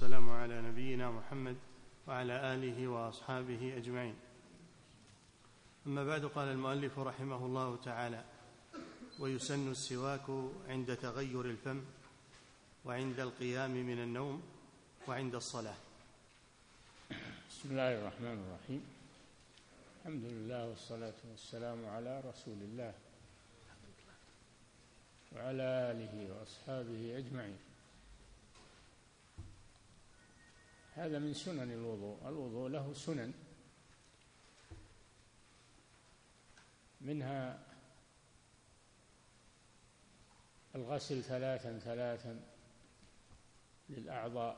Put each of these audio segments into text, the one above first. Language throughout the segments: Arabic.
والسلام على نبينا محمد وعلى آله وأصحابه أجمعين. أما بعد، قال المؤلف رحمه الله تعالى: ويسن السواك عند تغير الفم، وعند القيام من النوم، وعند الصلاة. بسم الله الرحمن الرحيم. الحمد لله والصلاة والسلام على رسول الله وعلى آله وأصحابه أجمعين. هذا من سنن الوضوء. الوضوء له سنن، منها الغسل ثلاثا للأعضاء: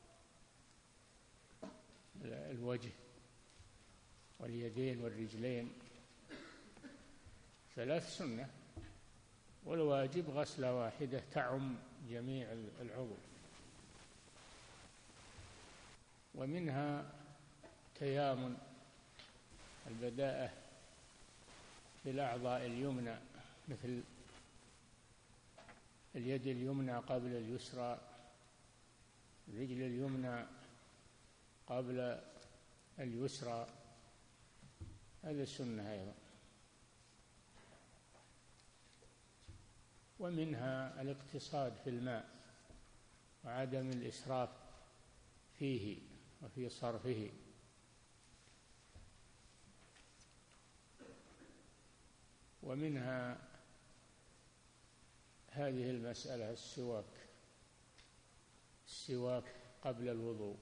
الوجه واليدين والرجلين، 3 سنة، والواجب غسلة واحدة تعم جميع العضو. ومنها تيامن، البداءة بالأعضاء اليمنى، مثل اليد اليمنى قبل اليسرى، الرجل اليمنى قبل اليسرى، هذا سنة أيضا. ومنها الاقتصاد في الماء وعدم الإسراف فيه وفي صرفه. ومنها هذه المسألة: السواك قبل الوضوء.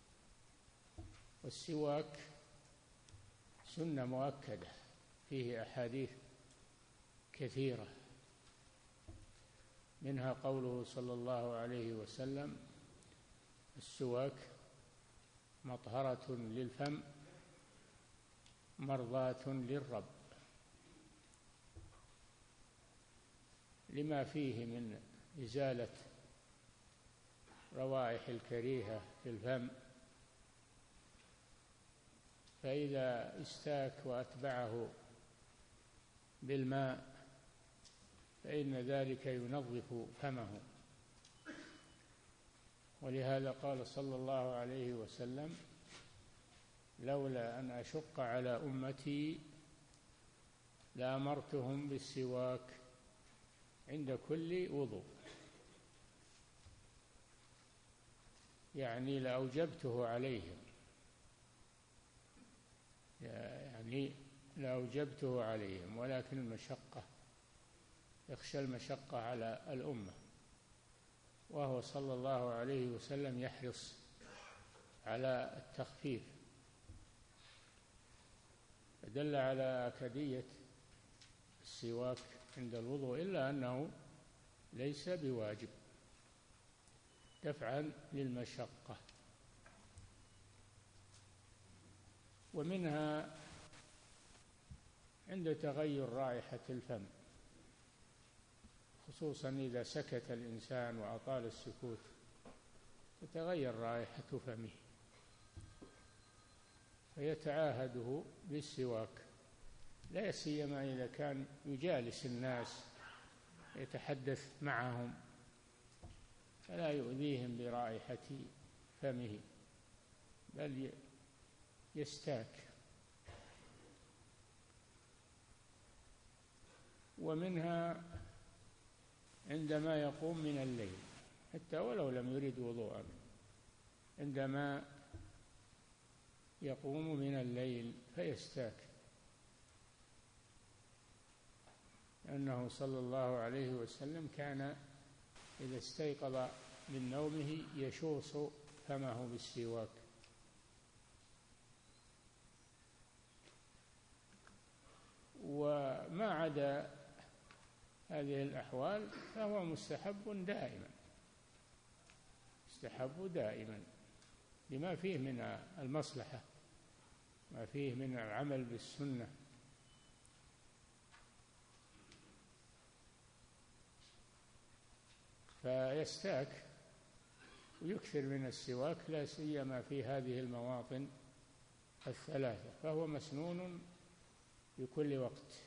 والسواك سنة مؤكدة، فيه أحاديث كثيرة، منها قوله صلى الله عليه وسلم: السواك مطهرة للفم مرضاة للرب، لما فيه من إزالة روائح الكريهة في الفم، فإذا استاك وأتبعه بالماء فإن ذلك ينظف فمه. ولهذا قال صلى الله عليه وسلم: لولا أن أشق على أمتي لأمرتهم بالسواك عند كل وضوء، يعني لأوجبته عليهم، ولكن المشقة، يخشى المشقة على الأمة، وهو صلى الله عليه وسلم يحرص على التخفيف، فدل على أكدية السواك عند الوضوء، إلا أنه ليس بواجب، دفعا للمشقة. ومنها عند تغير رائحة الفم، خصوصا إذا سكت الإنسان وأطال السكوت تتغير رائحة فمه، فيتعاهده بالسواك، لا سيما إذا كان يجالس الناس يتحدث معهم، فلا يؤذيهم برائحة فمه بل يستاك. ومنها عندما يقوم من الليل، حتى ولو لم يرد وضوءا، عندما يقوم من الليل فيستاك، لأنه صلى الله عليه وسلم كان إذا استيقظ من نومه يشوص فمه بالسواك. وما عدا هذه الأحوال فهو مستحب دائما، لما فيه من المصلحة، ما فيه من العمل بالسنة. فيستاك ويكثر من السواك، لا سيما في هذه المواطن 3، فهو مسنون في كل وقت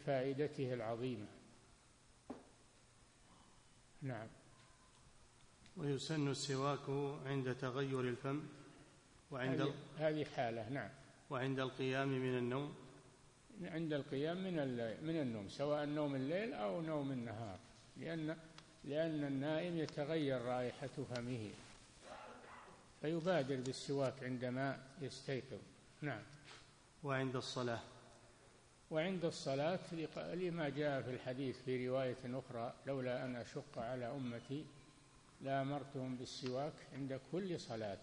لفائدته العظيمة. نعم. ويسن السواك عند تغير الفم هذه حالة. نعم. وعند القيام من النوم. عند القيام من النوم، سواء نوم الليل أو نوم النهار، لأن النائم يتغير رائحة فمه، فيبادر بالسواك عندما يستيقظ. نعم. وعند الصلاة. وعند الصلاة لما جاء في الحديث في رواية أخرى: لولا أن أشق على أمتي لأمرتهم بالسواك عند كل صلاة.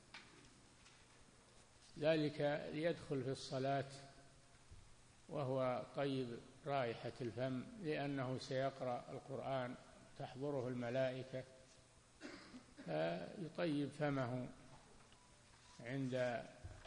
ذلك ليدخل في الصلاة وهو طيب رائحة الفم، لأنه سيقرأ القرآن تحضره الملائكة، فيطيب فمه عند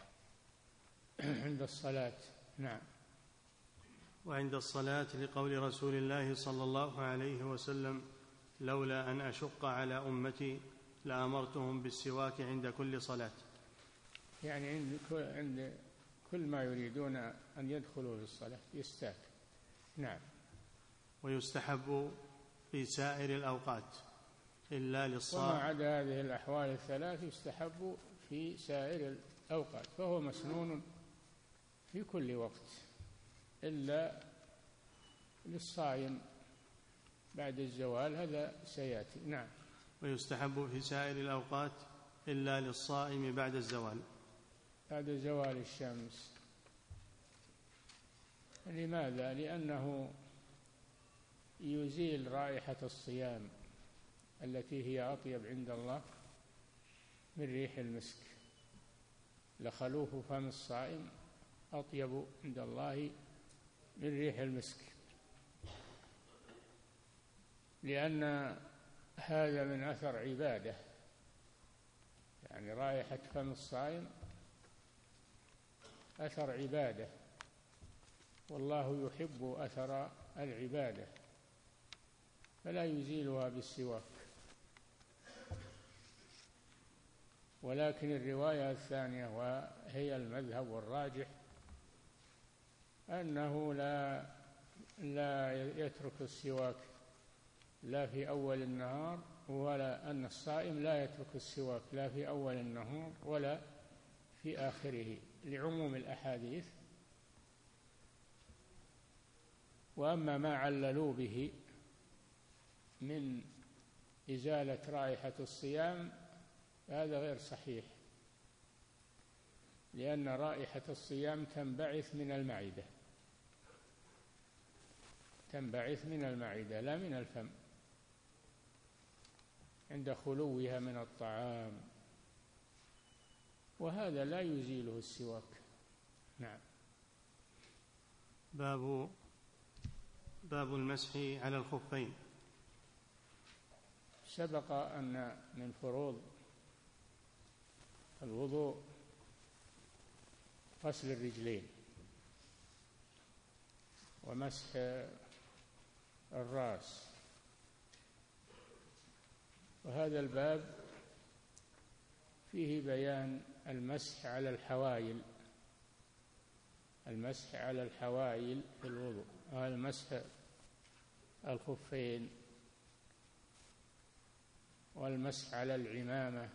الصلاة. نعم. وعند الصلاة لقول رسول الله صلى الله عليه وسلم: لولا أن أشق على أمتي لأمرتهم بالسواك عند كل صلاة. يعني عند كل ما يريدون أن يدخلوا في الصلاة يستاك. نعم. ويستحب في سائر الأوقات إلا للصائم. وما عدا هذه الأحوال الثلاث يستحب في سائر الأوقات، فهو مسنون في كل وقت إلا للصائم بعد الزوال، هذا سيأتي. نعم. ويستحب في سائر الأوقات إلا للصائم بعد الزوال، بعد زوال الشمس. لماذا؟ لأنه يزيل رائحة الصيام التي هي أطيب عند الله من ريح المسك. لخلوف فم الصائم أطيب عند الله من ريح المسك، لأن هذا من أثر عبادة. يعني رائحة فم الصائم أثر عبادة، والله يحب أثر العبادة، فلا يزيلها بالسواك. ولكن الرواية الثانية وهي المذهب والراجح أنه لا يترك السواك لا في أول النهار، ولا أن الصائم لا يترك السواك لا في أول النهار ولا في آخره، لعموم الأحاديث. وأما ما عللوا به من إزالة رائحة الصيام هذا غير صحيح، لأن رائحة الصيام تنبعث من المعدة، تنبعث من المعدة لا من الفم، عند خلوها من الطعام، وهذا لا يزيله السواك. نعم. باب المسح على الخفين. سبق أن من فروض الوضوء غسل الرجلين ومسح الرأس، وهذا الباب فيه بيان المسح على الحوائل، المسح على الحوائل في الوضوء، المسح الخفين، والمسح على العمامة،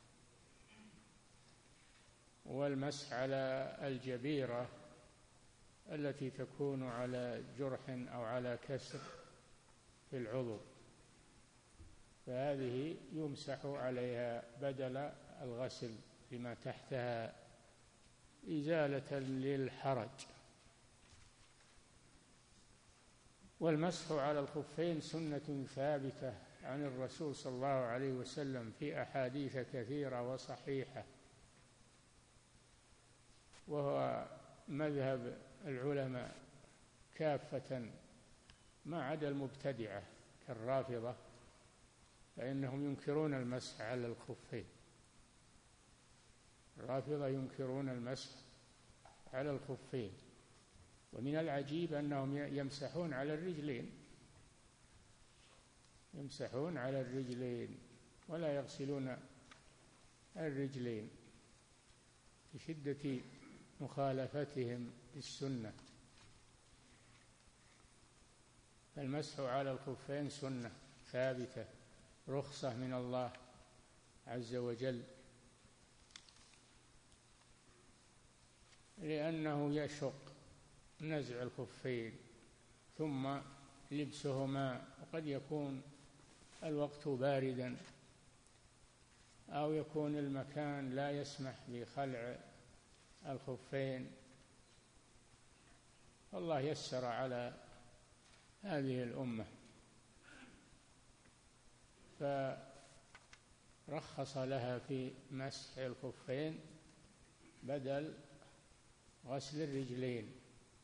والمسح على الجبيرة التي تكون على جرح أو على كسر في العضو، فهذه يمسح عليها بدل الغسل فيما تحتها إزالة للحرج. والمسح على الخفين سنة ثابتة عن الرسول صلى الله عليه وسلم في أحاديث كثيرة وصحيحة، وهو مذهب العلماء كافة ما عدا المبتدعة كالرافضة، فإنهم ينكرون المسح على الخفين. الرافضة ينكرون المسح على الخفين، ومن العجيب أنهم يمسحون على الرجلين، يمسحون على الرجلين ولا يغسلون الرجلين لشدة مخالفتهم للسنة. فالمسح على الخفين سنة ثابتة، رخصة من الله عز وجل، لأنه يشق نزع الخفين ثم لبسهما، وقد يكون الوقت باردا أو يكون المكان لا يسمح بخلع الخفين، الله يسر على هذه الأمة فرخص لها في مسح الخفين بدل غسل الرجلين.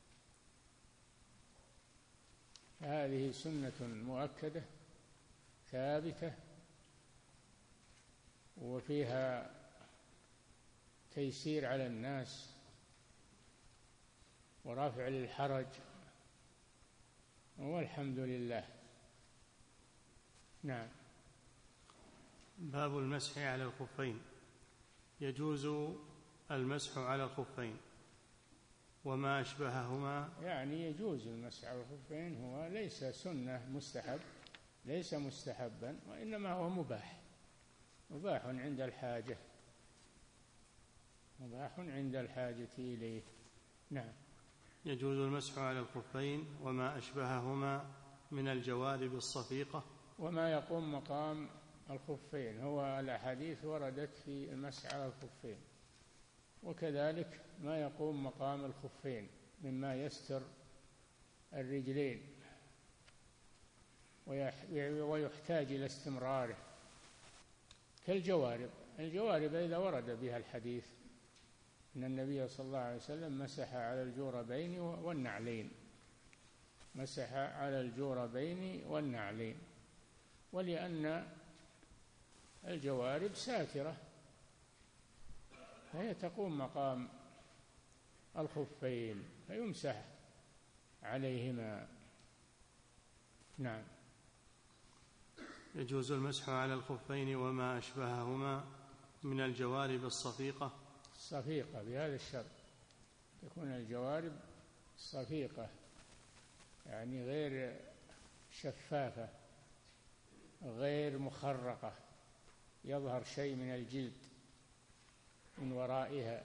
هذه سنة مؤكدة ثابتة، وفيها تيسير على الناس ورفع للحرج، والحمد لله. نعم. باب المسح على الخفين. يجوز المسح على الخفين وما أشبههما. يعني يجوز المسح على الخفين، هو ليس سنة مستحب، ليس مستحبا، وإنما هو مباح عند الحاجة، مباح عند الحاجة إليه. نعم. يجوز المسح على الخفين وما أشبههما من الجوارب الصفيقة وما يقوم مقام الخفين. هو الأحاديث وردت في المسح على الخفين، وكذلك ما يقوم مقام الخفين مما يستر الرجلين ويحتاج إلى استمراره، كالجوارب. الجوارب إذا ورد بها الحديث أن النبي صلى الله عليه وسلم مسح على الجوربين والنعلين، مسح على الجوربين والنعلين، ولأن الجوارب ساترة فهي تقوم مقام الخفين فيمسح عليهما. نعم. يجوز المسح على الخفين وما أشبههما من الجوارب الصفيقة بهذا الشرط، تكون الجوارب صفيقة، يعني غير شفافة، غير مخرقة، يظهر شيء من الجلد من ورائها،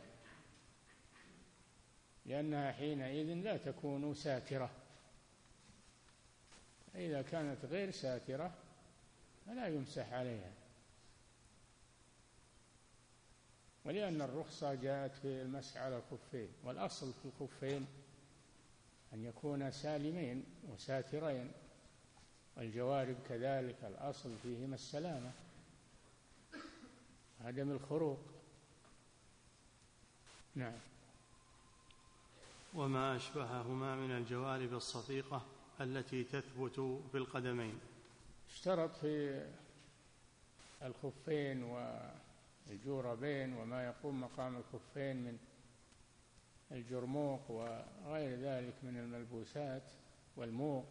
لأنها حينئذ لا تكون ساترة. إذا كانت غير ساترة فلا يمسح عليها، ولأن الرخصة جاءت في المسح على الخفين، والأصل في الخفين أن يكون سالمين وساترين، والجوارب كذلك الأصل فيهما السلامة، عدم الخروق. نعم. وما أشبههما من الجوارب الصفيقة التي تثبت في القدمين. اشترط في الخفين والجوربين وما يقوم مقام الخفين من الجرموق وغير ذلك من الملبوسات والموق،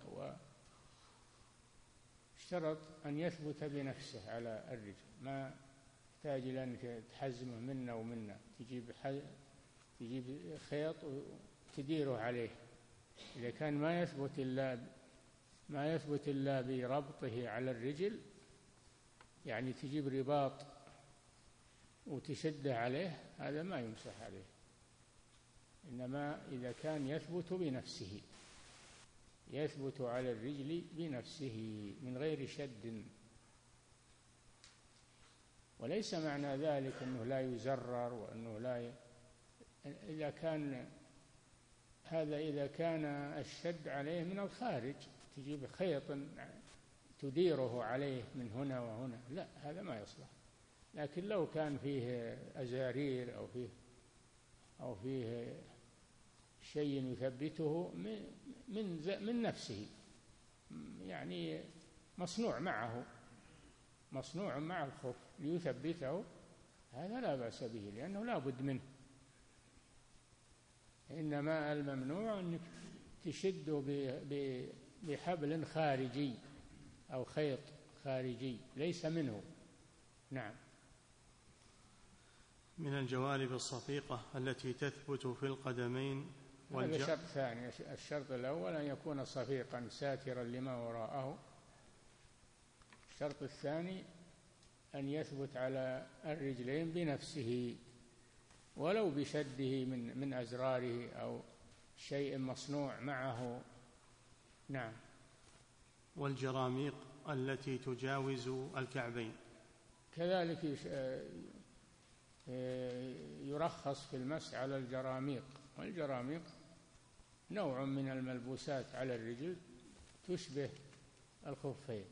اشترط أن يثبت بنفسه على الرجل، ما يحتاج إلى أن تحزمه منا ومنا، تجيب خيط وتديره عليه. إذا كان ما يثبت إلا بربطه على الرجل، يعني تجيب رباط وتشده عليه، هذا ما يمسح عليه. إنما إذا كان يثبت بنفسه، يثبت على الرجل بنفسه من غير شد. وليس معنى ذلك أنه لا يزرر وأنه لا إذا كان الشد عليه من الخارج، تجيب خيط تديره عليه من هنا وهنا، لا، هذا ما يصلح. لكن لو كان فيه أزارير أو فيه شيء يثبته من نفسه، يعني مصنوع مع الخف ليثبته، هذا لا بأس به، لأنه لا بد منه. إنما الممنوع أنك تشده بحبل خارجي أو خيط خارجي ليس منه. نعم. من الجوارب الصفيقة التي تثبت في القدمين. هذا شرط ثاني. الشرط الأول أن يكون صفيقا ساترا لما وراءه. الشرط الثاني أن يثبت على الرجلين بنفسه ولو بشده من أزراره أو شيء مصنوع معه. نعم. والجراميق التي تجاوز الكعبين كذلك يرخص في المسح على الجراميق، والجراميق نوع من الملبوسات على الرجل تشبه الخفين،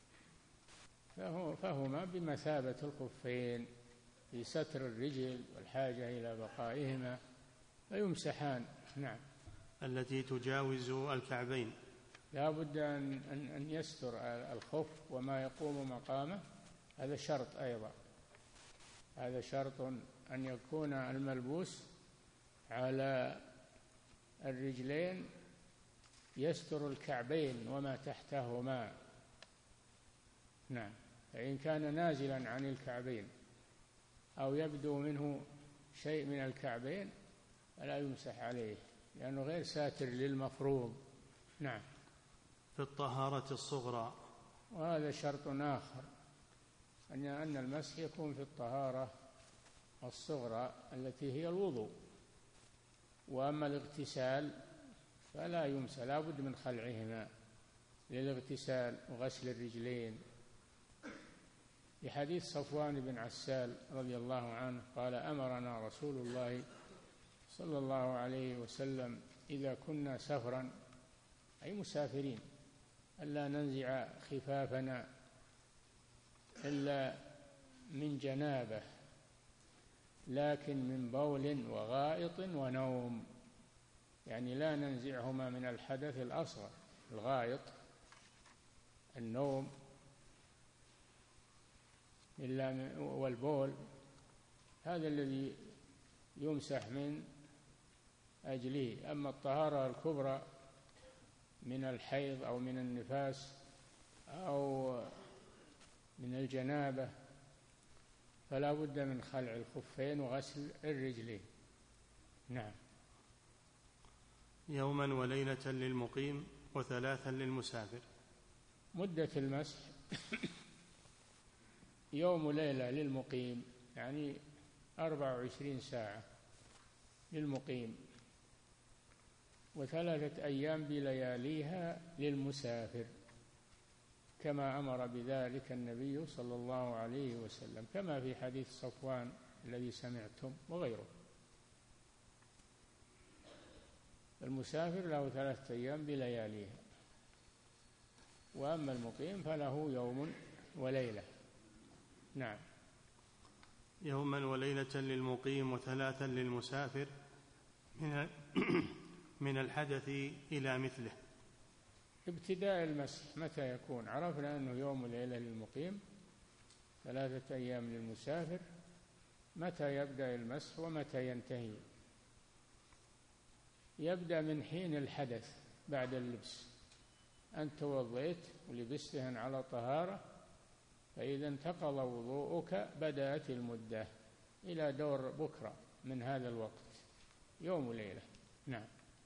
فهما بمثابة الخفين في ستر الرجل والحاجة إلى بقائهما فيمسحان. نعم. التي تجاوز الكعبين لا بد أن يستر الخف وما يقوم مقامه، هذا شرط أيضا، هذا شرط أن يكون الملبوس على الرجلين يستر الكعبين وما تحتهما. نعم. فإن كان نازلا عن الكعبين أو يبدو منه شيء من الكعبين فلا يمسح عليه لأنه غير ساتر للمفروض. نعم. في الطهارة الصغرى، وهذا شرط آخر، أن المسح يكون في الطهارة الصغرى التي هي الوضوء، وأما الاغتسال فلا يمسح، لا بد من خلعهما للاغتسال وغسل الرجلين. في حديث صفوان بن عسال رضي الله عنه قال: أمرنا رسول الله صلى الله عليه وسلم إذا كنا سفرا، أي مسافرين، ألا ننزع خفافنا إلا من جنابه، لكن من بول وغائط ونوم، يعني لا ننزعهما من الحدث الأصغر، الغائط النوم إلا والبول، هذا الذي يمسح من أجله. أما الطهارة الكبرى من الحيض أو من النفاس أو من الجنابة فلا بد من خلع الخفين وغسل الرجلين. نعم. يوما وليلة للمقيم وثلاثا للمسافر. مدة المسح يوم وليلة للمقيم، يعني 24 ساعة للمقيم، وثلاثة أيام بلياليها للمسافر، كما أمر بذلك النبي صلى الله عليه وسلم، كما في حديث صفوان الذي سمعتم وغيره. المسافر له 3 أيام بلياليها، وأما المقيم فله يوم وليلة. نعم. يوما وليلة للمقيم وثلاثا للمسافر من الحدث إلى مثله. ابتداء المسح متى يكون؟ عرفنا أنه يوم وليلة للمقيم، 3 أيام للمسافر. متى يبدأ المسح ومتى ينتهي؟ يبدأ من حين الحدث بعد اللبس، أنت توضيت ولبستهن على طهارة، فإذا انتقض وضوءك بدأت المدة إلى دور بكرة من هذا الوقت، يوم وليلة. نعم.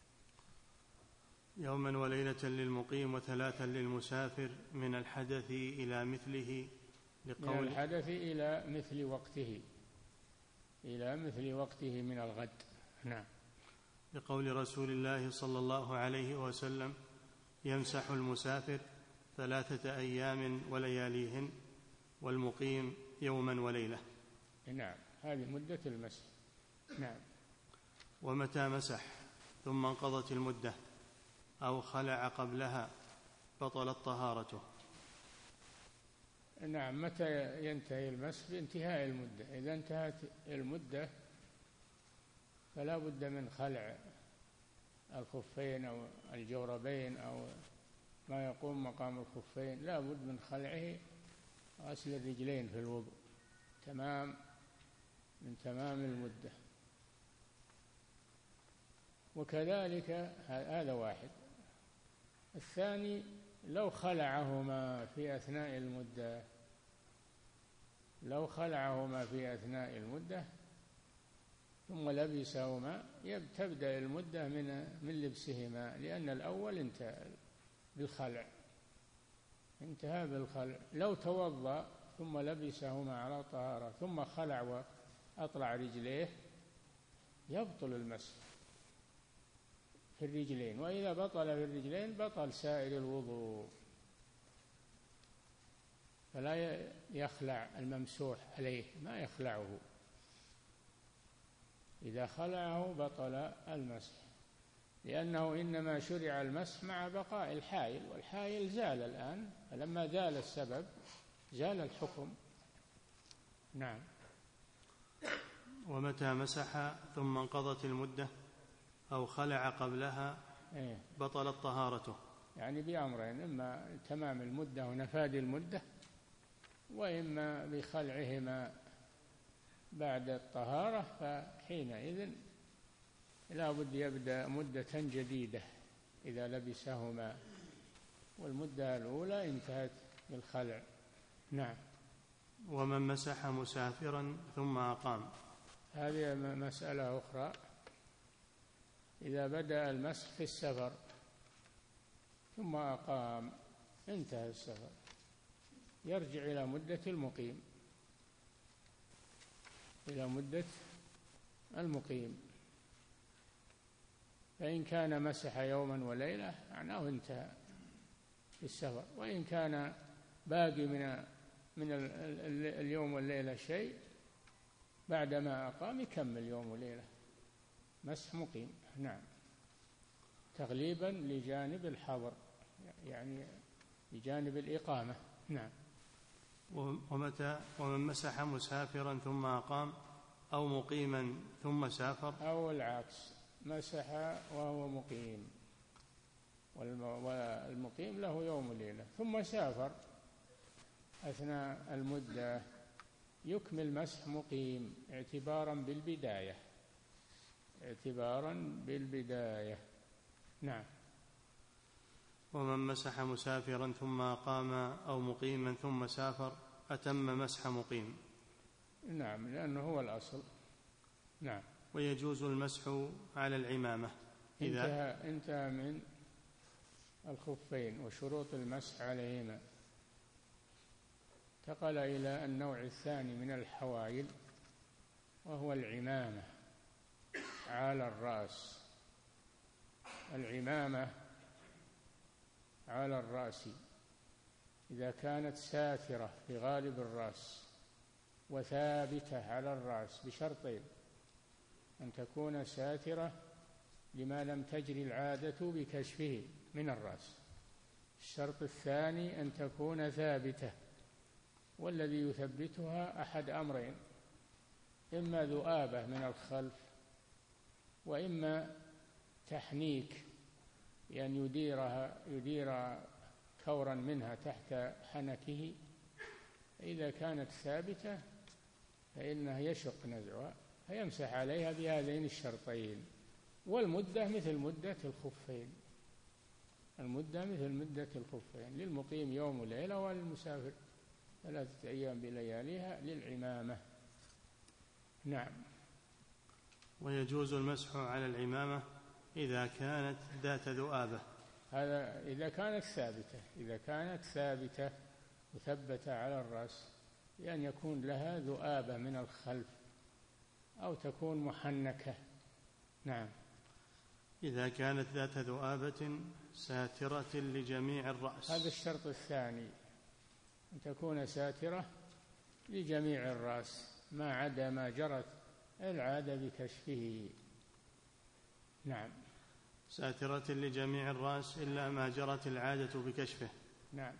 يوما وليلة للمقيم وثلاثا للمسافر من الحدث إلى مثله، من الحدث إلى مثل وقته، إلى مثل وقته من الغد. نعم. لقول رسول الله صلى الله عليه وسلم: يمسح المسافر 3 أيام ولياليهن، والمقيم يوما وليلة. نعم، هذه مدة المسح. نعم. ومتى مسح ثم انقضت المدة أو خلع قبلها بطلت طهارته. نعم. متى ينتهي المسح؟ بانتهاء المدة. إذا انتهت المدة فلا بد من خلع الخفين أو الجوربين أو ما يقوم مقام الخفين، لا بد من خلعه، غسل الرجلين في الوضوء من تمام المدة. وكذلك هذا واحد. الثاني لو خلعهما في أثناء المدة، ثم لبسهما تبدأ المدة من لبسهما، لأن الأول انتهى بالخلع. لو توضأ ثم لبسهما على طهارة ثم خلع وأطلع رجليه يبطل المسح في الرجلين، وإذا بطل في الرجلين بطل سائر الوضوء. فلا يخلع الممسوح عليه، ما يخلعه، إذا خلعه بطل المسح، لأنه إنما شرع المسح مع بقاء الحائل، والحائل زال الآن، فلما زال السبب زال الحكم. نعم. ومتى مسح ثم انقضت المدة أو خلع قبلها بطلت طهارته. يعني بأمرين: إما تمام المدة ونفاذ المدة، وإما بخلعهما بعد الطهارة، فحينئذ لا بد يبدأ مدة جديدة إذا لبسهما، والمدة الأولى انتهت بالخلع. نعم. ومن مسح مسافرا ثم أقام، هذه مسألة أخرى. إذا بدأ المسح في السفر ثم أقام انتهى السفر، يرجع إلى مدة المقيم، إلى مدة المقيم. فإن كان مسح يوما وليلة معناه انتهى في السفر، وإن كان باقي من اليوم والليلة شيء بعدما أقام يكمل يوم وليلة مسح مقيم. نعم، تغليبا لجانب الحظر، يعني لجانب الإقامة. نعم. ومن مسح مسافرا ثم أقام أو مقيما ثم سافر، أو العكس، مسح وهو مقيم، والمقيم له يوم وليلة ثم سافر أثناء المدة، يكمل مسح مقيم اعتبارا بالبداية، اعتبارا بالبداية. نعم. ومن مسح مسافرا ثم أقام أو مقيما ثم سافر أتم مسح مقيم. نعم، لأنه هو الأصل. نعم. ويجوز المسح على العمامة إذا انتهى من الخفين وشروط المسح عليهما، انتقل إلى النوع الثاني من الحوائل، وهو العمامة على الرأس. العمامة على الرأس إذا كانت ساترة في غالب الرأس وثابتة على الرأس، بشرطين: أن تكون ساترة لما لم تجري العادة بكشفه من الرأس، الشرط الثاني أن تكون ثابتة، والذي يثبتها أحد أمرين: إما ذؤابة من الخلف، وإما تحنيك، يعني يدير كورا منها تحت حنكه. إذا كانت ثابتة فإنه يشق نزعها، فيمسح عليها بهذين الشرطين. والمدة مثل مدة الخفين، المدة مثل مدة الخفين، للمقيم يوم وليلة، وللمسافر 3 أيام بلياليها للعمامة. نعم. ويجوز المسح على العمامة إذا كانت ذات ذؤابة، هذا إذا كانت ثابتة، إذا كانت ثابتة مثبتة على الرأس، بأن يكون لها ذؤابة من الخلف أو تكون محنكة. نعم. إذا كانت ذات ذؤابة ساترة لجميع الرأس، هذا الشرط الثاني، أن تكون ساترة لجميع الرأس ما عدا ما جرت العادة بكشفه. نعم. ساترة لجميع الرأس إلا ما جرت العادة بكشفه. نعم.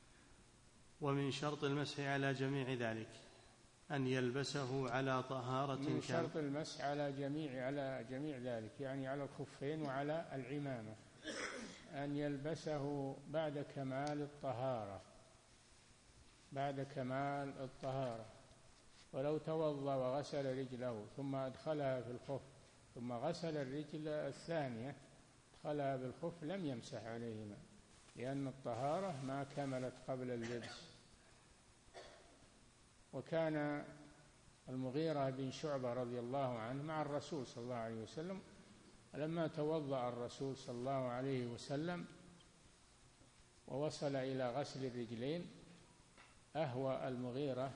ومن شرط المسح على جميع ذلك أن يلبسه على طهارة كاملة. من شرط المسح على جميع ذلك، يعني على الخفين وعلى العمامة، أن يلبسه بعد كمال الطهارة، بعد كمال الطهارة. ولو توضأ وغسل رجله ثم أدخلها في الخف ثم غسل الرجل الثانية أدخلها بالخف لم يمسح عليهما، لأن الطهارة ما كملت قبل اللبس. وكان المغيرة بن شعبة رضي الله عنه مع الرسول صلى الله عليه وسلم، لما توضأ الرسول صلى الله عليه وسلم ووصل إلى غسل الرجلين أهوى المغيرة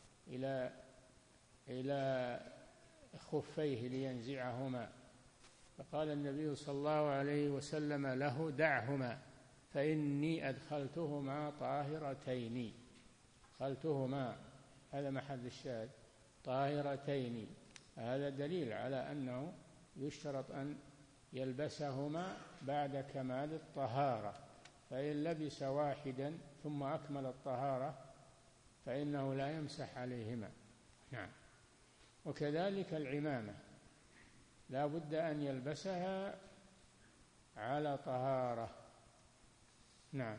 إلى خفيه لينزعهما، فقال النبي صلى الله عليه وسلم له: دعهما فإني أدخلتهما طاهرتين. أدخلتهما، هذا محل الشاهد، طاهرتين. هذا دليل على أنه يشترط أن يلبسهما بعد كمال الطهارة، فإن لبس واحدا ثم أكمل الطهارة فإنه لا يمسح عليهما. نعم. وكذلك العمامة لا بد أن يلبسها على طهارة. نعم.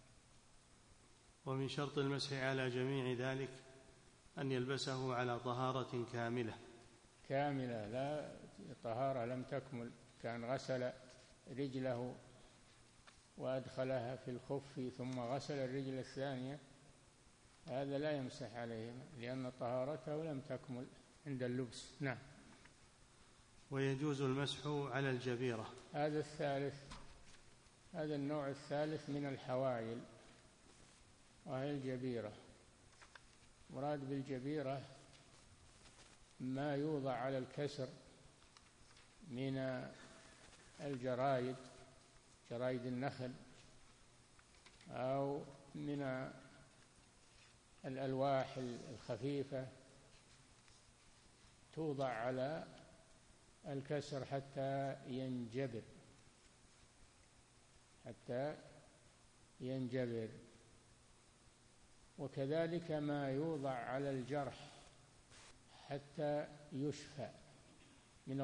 ومن شرط المسح على جميع ذلك أن يلبسه على طهارة كاملة، لا طهارة لم تكمل، كان غسل رجله وأدخلها في الخف ثم غسل الرجل الثانية، هذا لا يمسح عليهما لأن طهارته لم تكمل عند اللبس. نعم. ويجوز المسح على الجبيرة. هذا الثالث، هذا النوع الثالث من الحوائل، وهي الجبيرة. مراد بالجبيرة ما يوضع على الكسر من الجرايد، جرايد النخل، أو من الألواح الخفيفة توضع على الكسر حتى ينجبر. وكذلك ما يوضع على الجرح حتى يشفى من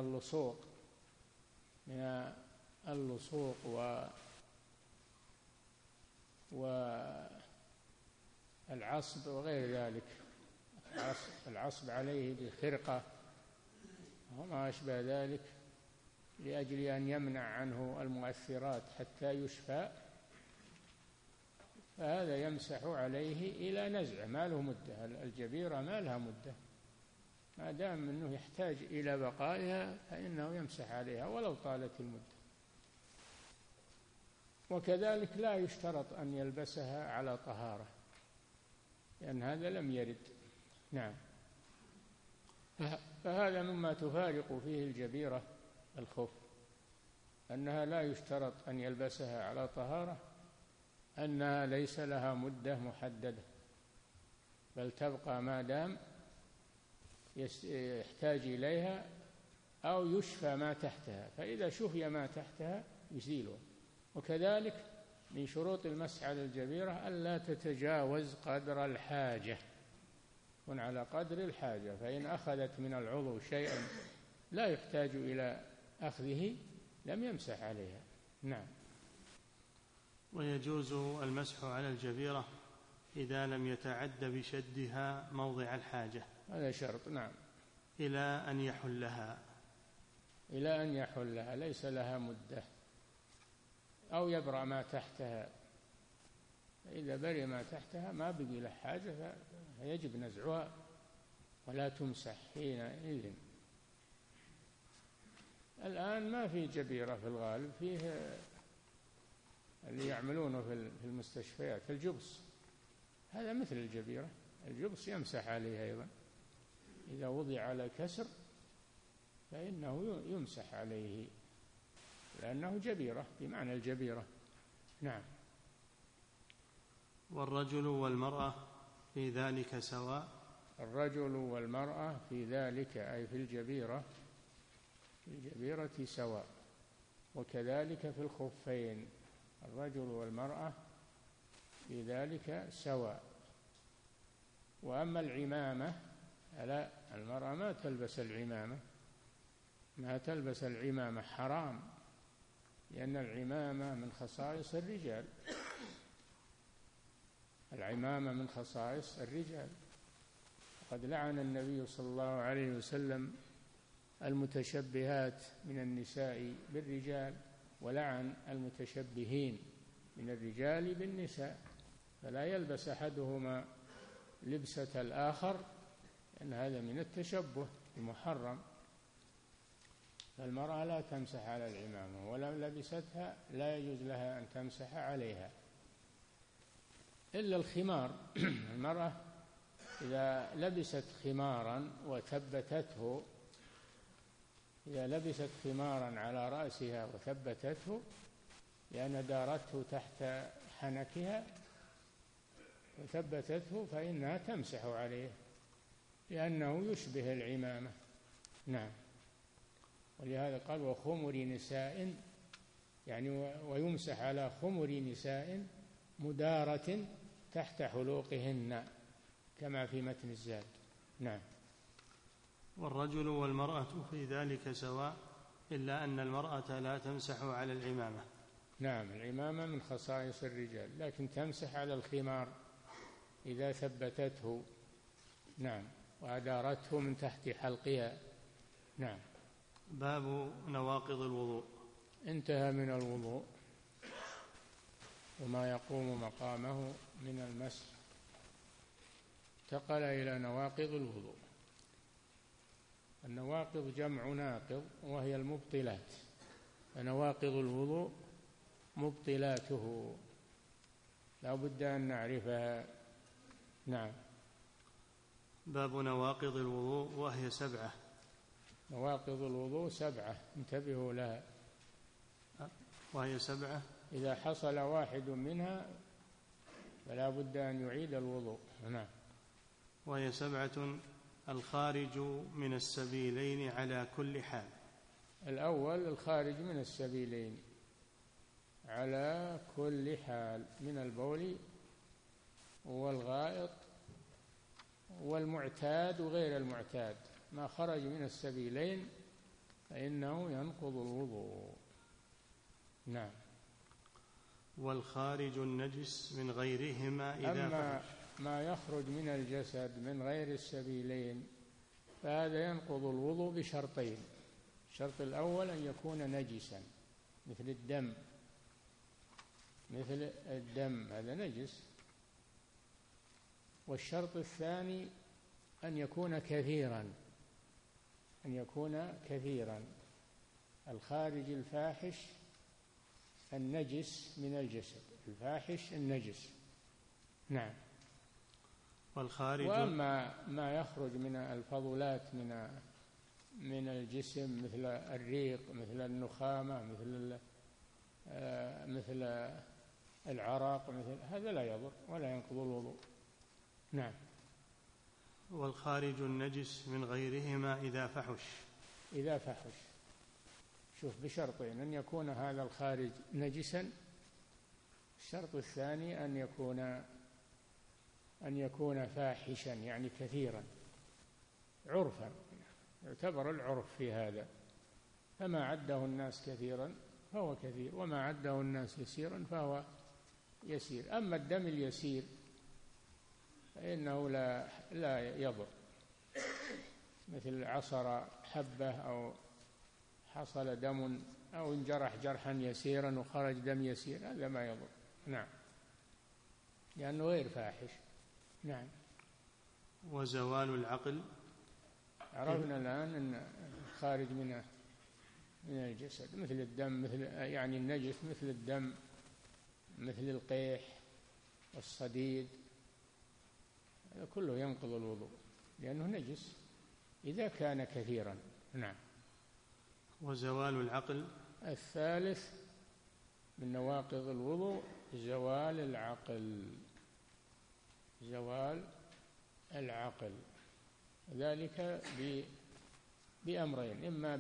اللصوق والعصب وغير ذلك، العصب عليه بخرقة وما أشبه ذلك، لأجل أن يمنع عنه المؤثرات حتى يشفى، فهذا يمسح عليه إلى نزعه، ما له مدة. الجبيرة ما لها مدة، ما دام أنه يحتاج إلى بقائها فإنه يمسح عليها ولو طالت المدة. وكذلك لا يشترط أن يلبسها على طهارة، لأن هذا لم يرد. نعم. فهذا مما تفارق فيه الجبيرة الخف، أنها لا يشترط أن يلبسها على طهارة، أنها ليس لها مدة محددة، بل تبقى ما دام يحتاج إليها أو يشفى ما تحتها، فإذا شفي ما تحتها يزيله. وكذلك من شروط المسح على الجبيرة ألا تتجاوز قدر الحاجة، تكون على قدر الحاجة، فإن أخذت من العضو شيئا لا يحتاج إلى أخذه لم يمسح عليها. نعم. ويجوز المسح على الجبيرة إذا لم يتعد بشدها موضع الحاجة، هذا شرط. نعم. إلى أن يحلها، ليس لها مدة، أو يبرأ ما تحتها. إذا برئ ما تحتها ما بقي له حاجة فيجب نزعها ولا تمسح حينئذ. الآن ما في جبيرة في الغالب، فيه اللي يعملونه في المستشفيات الجبس، هذا مثل الجبيرة، الجبس يمسح عليه أيضا، إذا وضع على كسر فإنه يمسح عليه لأنه جبيرة بمعنى الجبيرة. نعم. والرجل والمرأة في ذلك سواء. الرجل والمرأة في ذلك أي في الجبيرة سواء، وكذلك في الخفين الرجل والمرأة في ذلك سواء. وأما العمامة لا، المرأة ما تلبس العمامة، حرام، لأن العمامة من خصائص الرجال، العمامة من خصائص الرجال. قد لعن النبي صلى الله عليه وسلم المتشبهات من النساء بالرجال، ولعن المتشبهين من الرجال بالنساء، فلا يلبس أحدهما لبسة الآخر، لأن هذا من التشبه المحرم. فالمرأة لا تمسح على العمامة، ولو لبستها لا يجوز لها أن تمسح عليها. إلا الخمار. المرأة إذا لبست خمارا وثبتته، إذا لبست خمارا على رأسها وثبتته لأن دارته تحت حنكها وثبتته فإنها تمسح عليه لأنه يشبه العمامة. نعم. ولهذا قال وخمر نساء، يعني ويمسح على خمر نساء مدارة تحت حلوقهن كما في متن الزاد. نعم. والرجل والمرأة في ذلك سواء إلا أن المرأة لا تمسح على العمامة. نعم، العمامة من خصائص الرجال، لكن تمسح على الخمار إذا ثبتته. نعم، وأدارته من تحت حلقها. نعم. باب نواقض الوضوء. انتهى من الوضوء وما يقوم مقامه من المسح، انتقل إلى نواقض الوضوء. النواقض جمع ناقض وهي المبطلات، فنواقض الوضوء مبطلاته لا بد أن نعرفها. نعم. باب نواقض الوضوء وهي 7. نواقض الوضوء 7، انتبهوا لها. وهي 7 إذا حصل واحد منها فلا بد أن يعيد الوضوء. نعم. وهي 7: الخارج من السبيلين على كل حال. الأول الخارج من السبيلين على كل حال، من البول والغائط والمعتاد وغير المعتاد، ما خرج من السبيلين فإنه ينقض الوضوء. نعم. والخارج النجس من غيرهما إذا أما ما يخرج من الجسد من غير السبيلين فهذا ينقض الوضوء بشرطين: الشرط الأول أن يكون نجسا مثل الدم، مثل الدم هذا نجس. والشرط الثاني أن يكون كثيرا، أن يكون كثيرا. الخارج الفاحش النجس من الجسد، الفاحش النجس. نعم. والخارج وأما ما يخرج من الفضلات من الجسم مثل الريق، مثل النخامة، مثل العرق، مثل هذا لا يضر ولا ينقض الوضوء. نعم. والخارج النجس من غيرهما إذا فحش. إذا فحش، شوف، بشرطين: أن يكون هذا الخارج نجسا، الشرط الثاني أن يكون فاحشا يعني كثيرا عرفا، يعتبر العرف في هذا، فما عده الناس كثيرا فهو كثير، وما عده الناس يسيرا فهو يسير. أما الدم اليسير فإنه لا يضر، مثل عصر حبة أو حصل دم أو انجرح جرحا يسيرا وخرج دم يسير، هذا ما يضر. نعم، لأنه غير فاحش. نعم. وزوال العقل. عرفنا الآن أن خارج من الجسد مثل الدم، مثل يعني النجس مثل الدم، مثل القيح والصديد، هذا كله ينقض الوضوء لأنه نجس إذا كان كثيرا. نعم. وزوال العقل. الثالث من نواقض الوضوء زوال العقل. زوال العقل ذلك بأمرين: إما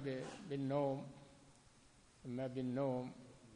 بالنوم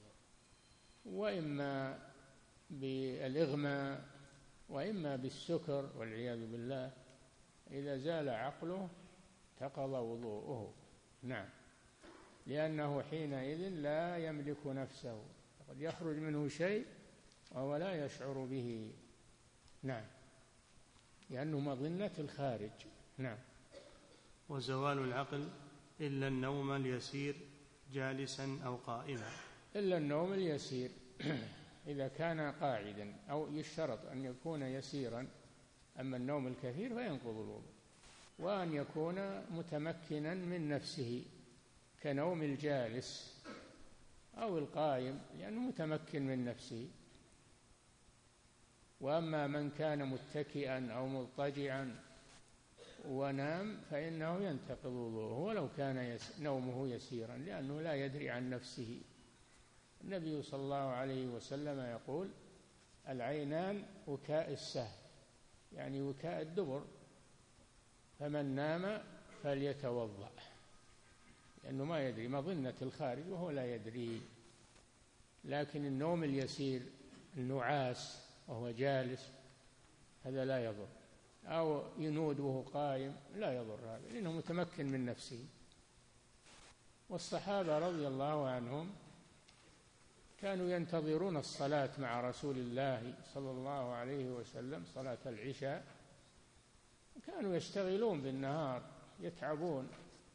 وإما بالإغماء وإما بالسكر والعياذ بالله. إذا زال عقله انتقض وضوءه. نعم، لأنه حينئذ لا يملك نفسه، قد يخرج منه شيء وهو لا يشعر به. نعم، لأنه مظنة الخارج. نعم. وزوال العقل إلا النوم اليسير جالسا أو قائما. إلا النوم اليسير إذا كان قاعدا، أو يشترط أن يكون يسيرا. أما النوم الكثير فينقض الوضوء. وأن يكون متمكنا من نفسه كنوم الجالس أو القائم، لأنه متمكن من نفسه. وأما من كان متكئا أو مضطجعا ونام فإنه ينتقض وضوءه ولو كان نومه يسيرا، لأنه لا يدري عن نفسه. النبي صلى الله عليه وسلم يقول: العينان وكاء السهم، يعني وكاء الدبر، فمن نام فليتوضأ، لأنه ما يدري، مظنة الخارج وهو لا يدري. لكن النوم اليسير، النعاس وهو جالس، هذا لا يضر، أو ينود وهو قائم، لا يضر هذا، لأنه متمكن من نفسه. والصحابة رضي الله عنهم كانوا ينتظرون الصلاة مع رسول الله صلى الله عليه وسلم، صلاة العشاء، كانوا يشتغلون بالنهار يتعبون،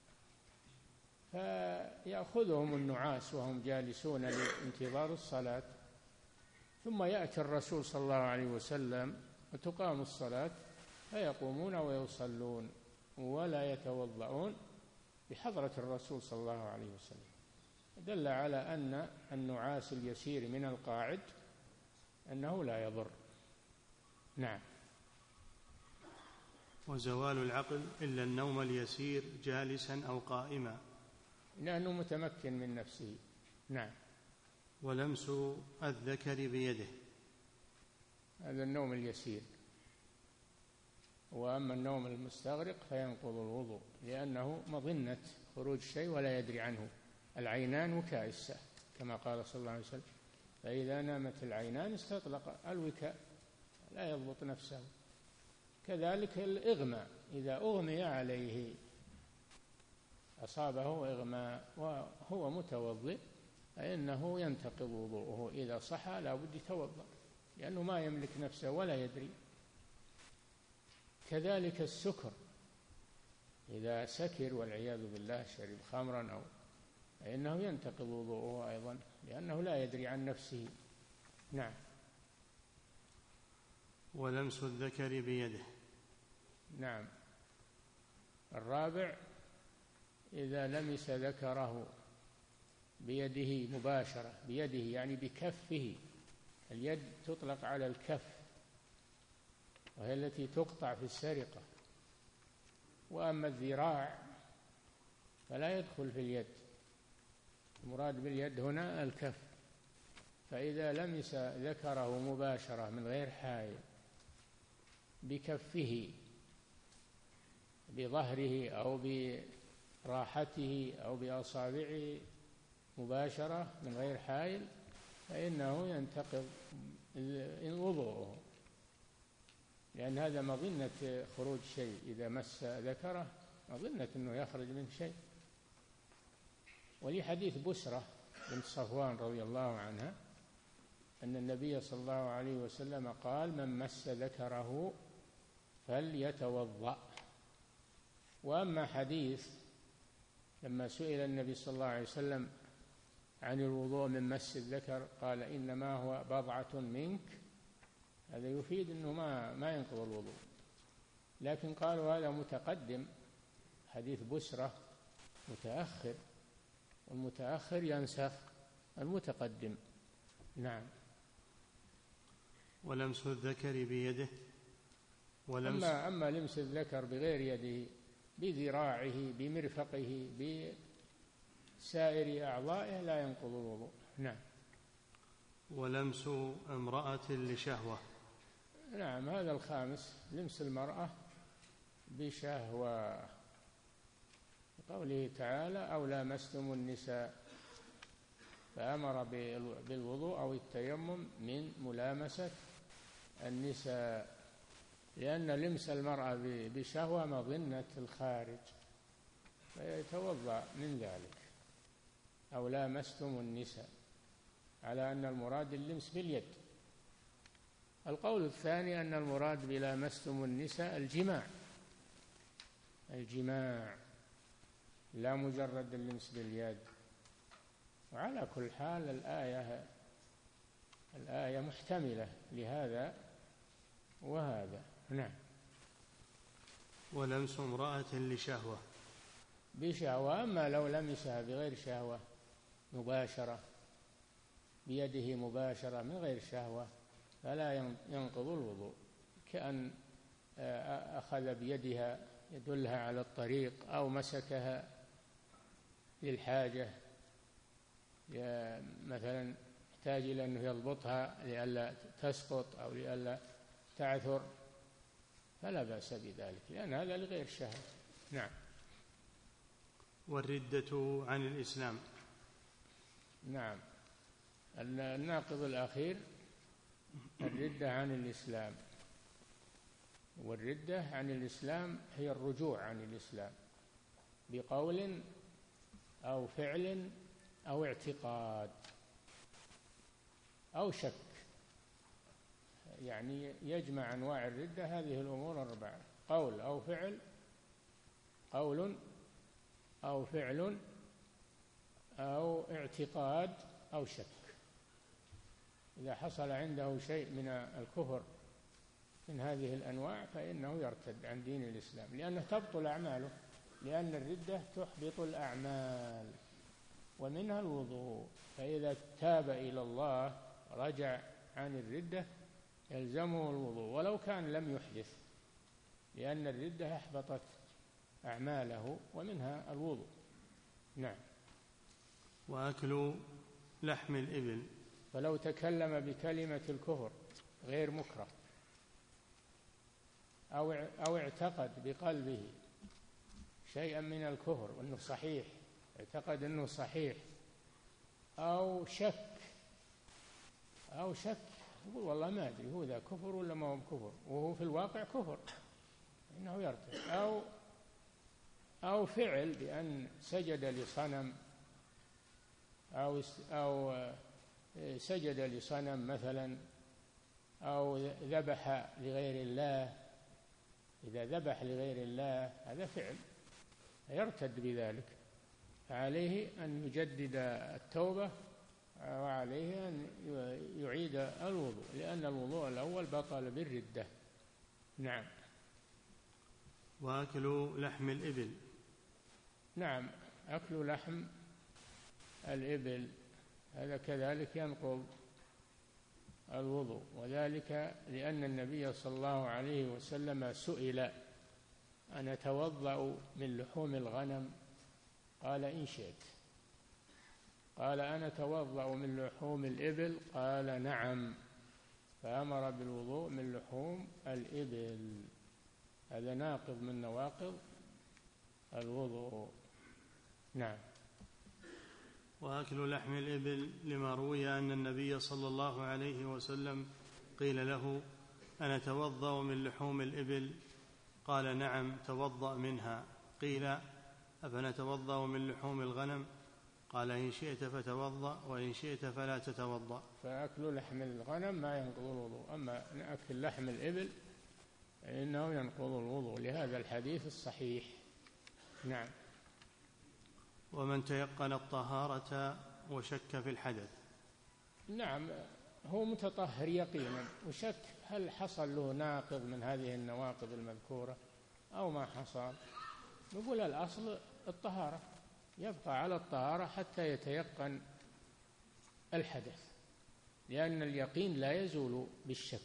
فيأخذهم النعاس وهم جالسون لانتظار الصلاة، ثم يأتي الرسول صلى الله عليه وسلم وتقام الصلاة فيقومون ويصلون ولا يتوضؤون بحضرة الرسول صلى الله عليه وسلم. دل على أن النعاس اليسير من القاعد أنه لا يضر. نعم. وزوال العقل إلا النوم اليسير جالسا أو قائما، لأنه متمكن من نفسه. نعم. ولمس الذكر بيده، هذا النوم اليسير. وأما النوم المستغرق فينقض الوضوء، لأنه مظنة خروج شيء ولا يدري عنه. العينان وكاء السهم كما قال صلى الله عليه وسلم: فإذا نامت العينان استطلق الوكاء، لا يضبط نفسه. كذلك الإغماء، إذا أغمي عليه أصابه إغماء وهو متوضئ فإنه ينتقض وضوءه، إذا صحى لا بد يتوضأ، لأنه ما يملك نفسه ولا يدري. كذلك السكر، إذا سكر والعياذ بالله، شرب خمرا أو، فإنه ينتقض وضوءه أيضا، لأنه لا يدري عن نفسه. نعم. ولمس الذكر بيده. نعم. الرابع: إذا لمس ذكره بيده مباشرة، بيده يعني بكفه، اليد تطلق على الكف وهي التي تقطع في السرقة، وأما الذراع فلا يدخل في اليد، المراد باليد هنا الكف. فإذا لمس ذكره مباشرة من غير حائل بكفه بظهره أو براحته أو بأصابعه مباشرة من غير حائل فإنه ينتقض وضوءه، لأن هذا مظنة خروج شيء، إذا مس ذكره مظنة أنه يخرج منه شيء. ولحديث بسرة بنت صفوان رضي الله عنها أن النبي صلى الله عليه وسلم قال: من مس ذكره فليتوضأ. وأما حديث لما سئل النبي صلى الله عليه وسلم عن الوضوء من مس الذكر قال: إنما هو بضعة منك، هذا يفيد أنه ما ينقض الوضوء، لكن قالوا هذا متقدم، حديث بسرة متأخر، والمتأخر ينسخ المتقدم. نعم. ولمس الذكر بيده. أما لمس الذكر بغير يده، بذراعه، بمرفقه، بسائر أعضائه لا ينقض الوضوء. نعم. ولمس امرأة لشهوة. نعم، هذا الخامس: لمس المرأة بشهوة، قوله تعالى: أو لامستم النساء، فأمر بالوضوء أو التيمم من ملامسة النساء، لأن لمس المرأة بشهوة مظنة الخارج فيتوضأ من ذلك. أو لامستم النساء، على أن المراد اللمس باليد. القول الثاني أن المراد بلامستم النساء الجماع لا مجرد اللمس باليد. وعلى كل حال الآية محتملة لهذا وهذا. نعم. ولمس امرأة لشهوة بشهوة. أما لو لمسها بغير شهوة مباشرة، بيده مباشرة من غير شهوة، فلا ينقض الوضوء، كأن أخذ بيدها يدلها على الطريق أو مسكها للحاجة، مثلا يحتاج إلى أنه يضبطها لئلا تسقط أو لئلا تعثر، فلا بأس بذلك، لأن هذا لغير شهوة. نعم. والردة عن الإسلام. نعم، الناقض الأخير الردة عن الإسلام، والردة عن الإسلام هي الرجوع عن الإسلام بقول أو فعل أو اعتقاد أو شك، يعني يجمع أنواع الردة هذه الأمور الأربعة: قول أو فعل، قول أو فعل أو اعتقاد أو شك. إذا حصل عنده شيء من الكفر من هذه الأنواع فإنه يرتد عن دين الإسلام، لأنه تبطل أعماله، لأن الردة تحبط الأعمال ومنها الوضوء. فإذا تاب إلى الله رجع عن الردة يلزمه الوضوء ولو كان لم يحدث، لأن الردة أحبطت أعماله ومنها الوضوء. نعم. وأكل لحم الإبل. فلو تكلم بكلمة الكفر غير مكره أو اعتقد بقلبه شيئا من الكفر وأنه صحيح، اعتقد أنه صحيح، أو شك يقول والله ما أدري هو ذا كفر ولا ما هو كفر، وهو في الواقع كفر، إنه يرتد. أو فعل بأن سجد لصنم أو سجد لصنم مثلا، أو ذبح لغير الله. إذا ذبح لغير الله هذا فعل يرتد بذلك، فعليه أن يجدد التوبة وعليه أن يعيد الوضوء، لأن الوضوء الأول بطل بالردة. نعم. وأكل لحم الإبل. نعم، أكل لحم الإبل هذا كذلك ينقض الوضوء، وذلك لأن النبي صلى الله عليه وسلم سئل: أن أتوضأ من لحوم الغنم؟ قال: إن شئت. قال: أنا أتوضأ من لحوم الإبل؟ قال: نعم. فأمر بالوضوء من لحوم الإبل. هذا ناقض من نواقض الوضوء. نعم. وأكل لحم الإبل لما روي أن النبي صلى الله عليه وسلم قيل له: أنا أتوضأ من لحوم الإبل؟ قال: نعم، توضأ منها. قيل: أفنتوضأ من لحوم الغنم؟ قال: إن شئت فتوضأ وإن شئت فلا تتوضأ. فأكل لحم الغنم ما ينقض الوضوء، أما أكل لحم الإبل فإنه ينقض الوضوء لهذا الحديث الصحيح. نعم. ومن تيقن الطهارة وشك في الحدث. نعم، هو متطهر يقينا وشك هل حصل له ناقض من هذه النواقض المذكورة أو ما حصل، نقول الأصل الطهارة، يبقى على الطهارة حتى يتيقن الحدث، لأن اليقين لا يزول بالشك.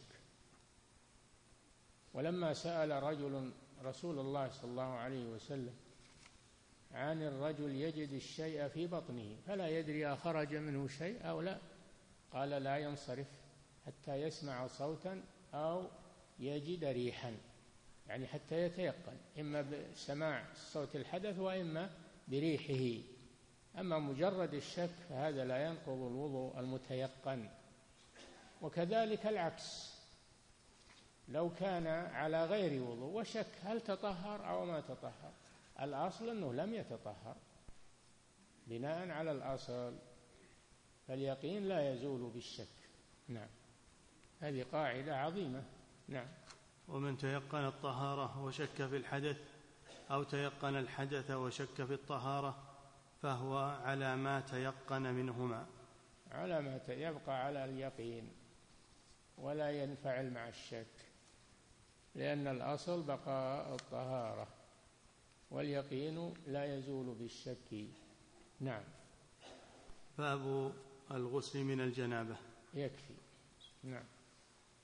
ولما سأل رجل رسول الله صلى الله عليه وسلم عن الرجل يجد الشيء في بطنه فلا يدري أخرج منه شيء أو لا، قال: لا ينصرف حتى يسمع صوتا أو يجد ريحا، يعني حتى يتيقن، إما بسماع صوت الحدث وإما بريحه. أما مجرد الشك فهذا لا ينقض الوضوء المتيقن. وكذلك العكس، لو كان على غير وضوء وشك هل تطهر أو ما تطهر، الأصل أنه لم يتطهر بناء على الأصل، فاليقين لا يزول بالشك. نعم، هذه قاعدة عظيمة. نعم. ومن تيقن الطهارة وشك في الحدث أو تيقن الحدث وشك في الطهارة فهو على ما تيقن منهما، على ما يبقى على اليقين ولا ينفعل مع الشك، لأن الأصل بقاء الطهارة واليقين لا يزول بالشك. نعم. باب الغسل من الجنابة. يكفي. نعم.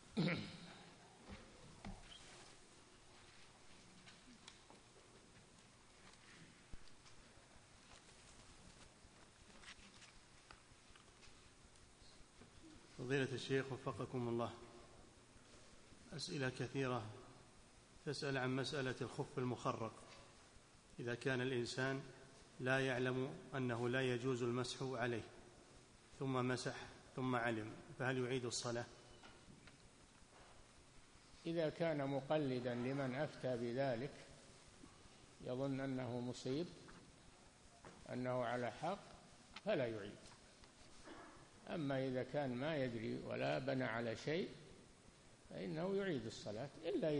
فضيلة الشيخ وفقكم الله، أسئلة كثيرة تسأل عن مسألة الخف المخرق. إذا كان الإنسان لا يعلم أنه لا يجوز المسح عليه ثم مسح ثم علم، فهل يعيد الصلاة؟ إذا كان مقلدا لمن أفتى بذلك يظن أنه مصيب، أنه على حق، فلا يعيد. أما إذا كان ما يدري ولا بنى على شيء فإنه يعيد الصلاة، إلا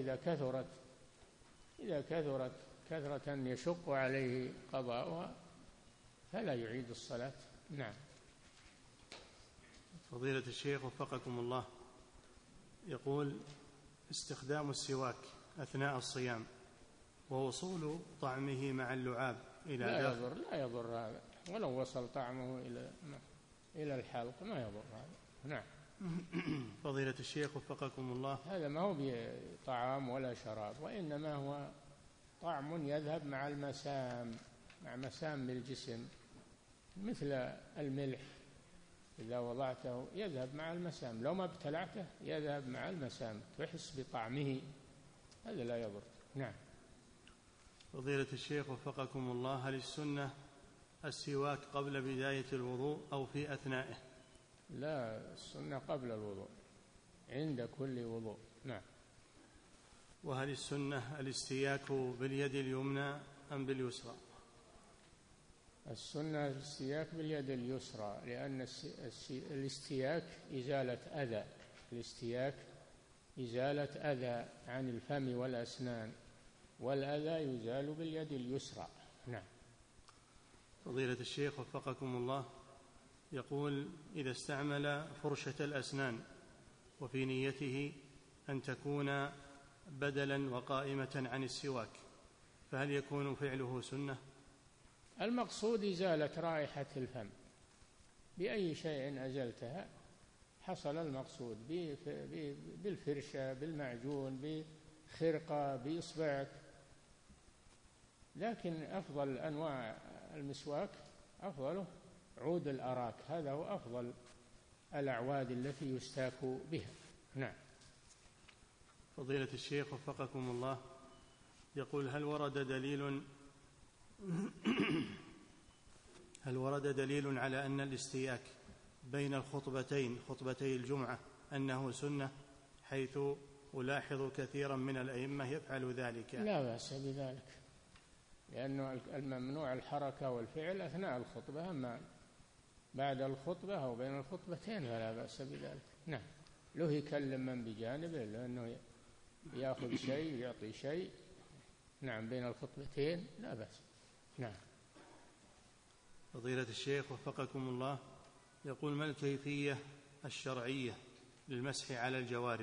إذا كثرت كثرة يشق عليه قضاؤها فلا يعيد الصلاة. نعم. فضيلة الشيخ وفقكم الله، يقول: استخدام السواك أثناء الصيام ووصول طعمه مع اللعاب إلى لا يضر هذا، ولو وصل طعمه إلى الحلق ما يضر هذا. نعم. فضيلة الشيخ وفقكم الله، هذا ما هو بطعام ولا شراب، وإنما هو طعم يذهب مع المسام، مع مسام الجسم، مثل الملح إذا وضعته يذهب مع المسام، لو ما ابتلعته يذهب مع المسام، تحس بطعمه، هذا لا يضر. نعم. فضيلة الشيخ وفقكم الله، هل السنة السواك قبل بداية الوضوء أو في أثنائه؟ لا، السنة قبل الوضوء، عند كل وضوء. نعم. وهل السنة الاستياك باليد اليمنى أم باليسرى؟ السنة الاستياك باليد اليسرى، لأن الاستياك إزالة أذى، الاستياك إزالة أذى عن الفم والأسنان، والأذى يزال باليد اليسرى. نعم. فضيلة الشيخ وفقكم الله، يقول: إذا استعمل فرشة الأسنان وفي نيته أن تكون بدلا وقائمة عن السواك، فهل يكون فعله سنة؟ المقصود إزالة رائحة الفم، بأي شيء أزلتها حصل المقصود، بالفرشة، بالمعجون، بخرقة، بإصبعك. لكن أفضل أنواع المسواك أفضله عود الأراك، هذا هو أفضل الأعواد التي يستاك بها. نعم. فضيلة الشيخ وفقكم الله، يقول: هل ورد دليل على أن الاستياك بين الخطبتين، خطبتي الجمعة، أنه سنة، حيث ألاحظ كثيرا من الأئمة يفعل ذلك؟ لا بأس بذلك، لأنه الممنوع الحركة والفعل أثناء الخطبة، أما بعد الخطبة أو بين الخطبتين فلا بأس بذلك. نعم. له يكلم من بجانبه، لأنه يأخذ شيء ويعطي شيء. نعم، بين الخطبتين لا بأس. نعم. فضيلة الشيخ وفقكم الله، يقول: ما الكيفية الشرعية للمسح على الجوارب؟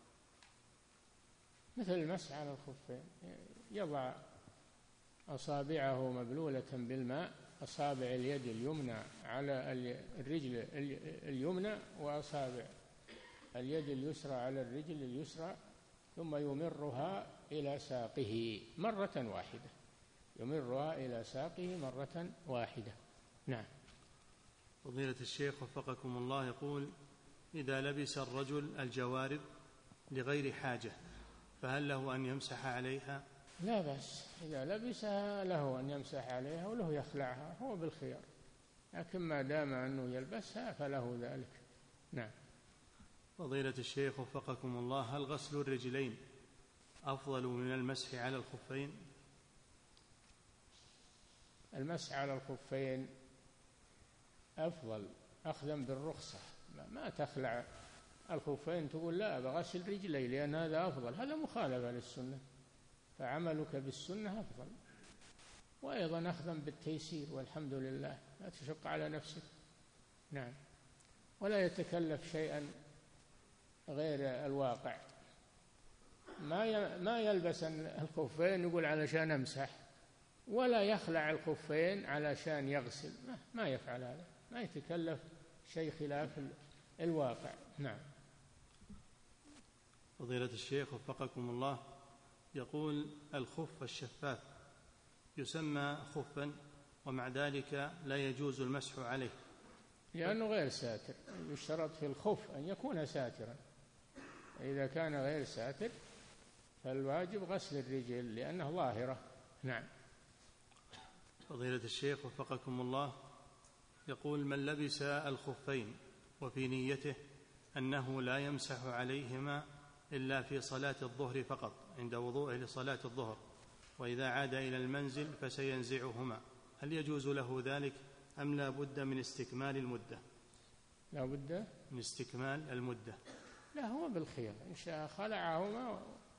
مثل المسح على الخفين، يضع أصابعه مبلولة بالماء، أصابع اليد اليمنى على الرجل اليمنى، وأصابع اليد اليسرى على الرجل اليسرى، ثم يمرها إلى ساقه مرة واحدة، يمرها إلى ساقه مرة واحدة. نعم. فضيلة الشيخ وفقكم الله، يقول: إذا لبس الرجل الجوارب لغير حاجة فهل له أن يمسح عليها؟ لا بأس، إذا لبسها له أن يمسح عليها وله يخلعها، هو بالخيار، لكن ما دام أنه يلبسها فله ذلك. نعم. فضيلة الشيخ وفقكم الله، هل غسل الرجلين أفضل من المسح على الخفين؟ المسح على الخفين أفضل أخذا بالرخصة، ما تخلع الخفين تقول لا بغسل رجلي لأن هذا أفضل، هذا مخالفة للسنة، فعملك بالسنة أفضل. وأيضا أخذا بالتيسير، والحمد لله، لا تشق على نفسك. نعم. ولا يتكلف شيئا غير الواقع، ما يلبس الخفين يقول علشان أمسح، ولا يخلع الخفين علشان يغسل، ما يفعل هذا، ما يتكلف شيء خلاف الواقع. نعم. فضيلة الشيخ وفقكم الله، يقول الخف الشفاف يسمى خفا ومع ذلك لا يجوز المسح عليه لأنه غير ساتر. يشترط في الخف أن يكون ساترا، إذا كان غير ساتر فالواجب غسل الرجل لأنه ظاهرة. نعم. فضيلة الشيخ وفقكم الله، يقول من لبس الخفين وفي نيته أنه لا يمسح عليهما إلا في صلاة الظهر فقط عند وضوءه لصلاة الظهر، وإذا عاد إلى المنزل فسينزعهما، هل يجوز له ذلك أم لا بد من استكمال المدة؟ لا بد من استكمال المدة. لا، هو بالخير، إن شاء خلعهما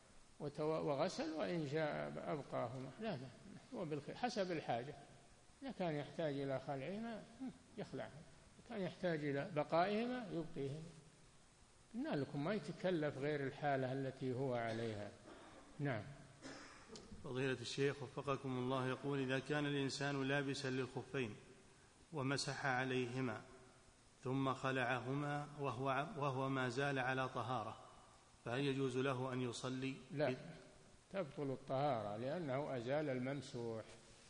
وغسل، وإن شاء أبقاهما. لا، هو بالخير حسب الحاجة. إذا كان يحتاج إلى خلعهما يخلعهما، إذا كان يحتاج إلى بقائهما يبقيهما. إن لكم ما يتكلف غير الحالة التي هو عليها. نعم. فضيلة الشيخ وفقكم الله، يقول إذا كان الإنسان لابسا للخفين ومسح عليهما ثم خلعهما وهو ما زال على طهارة، فهل يجوز له أن يصلي؟ لا، تبطل الطهارة لأنه أزال الممسوح،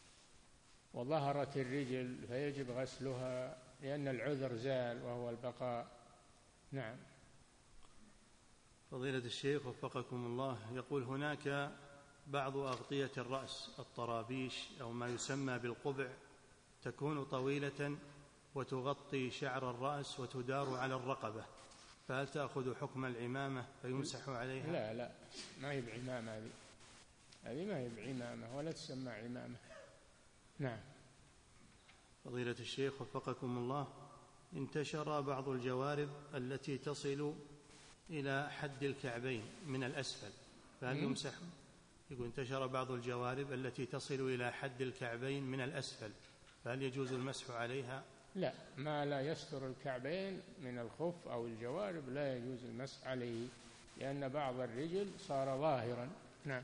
وظهرت الرجل فيجب غسلها لأن العذر زال وهو البقاء. نعم. فضيلة الشيخ وفقكم الله، يقول هناك بعض أغطية الرأس الطرابيش أو ما يسمى بالقبع تكون طويلة وتغطي شعر الرأس وتدار على الرقبة، فهل تأخذ حكم العمامة فيمسح عليها؟ لا، ما هي بعمامة، هذه ما هي بعمامة ولا تسمى عمامة. نعم. فضيلة الشيخ وفقكم الله، انتشر بعض الجوارب التي تصل إلى حد الكعبين من الأسفل، فهل يمسح؟ يقول انتشر بعض الجوارب التي تصل إلى حد الكعبين من الأسفل، فهل يجوز المسح عليها؟ لا، ما لا يستر الكعبين من الخف أو الجوارب لا يجوز المسح عليه، لأن بعض الرجل صار ظاهرا. نعم.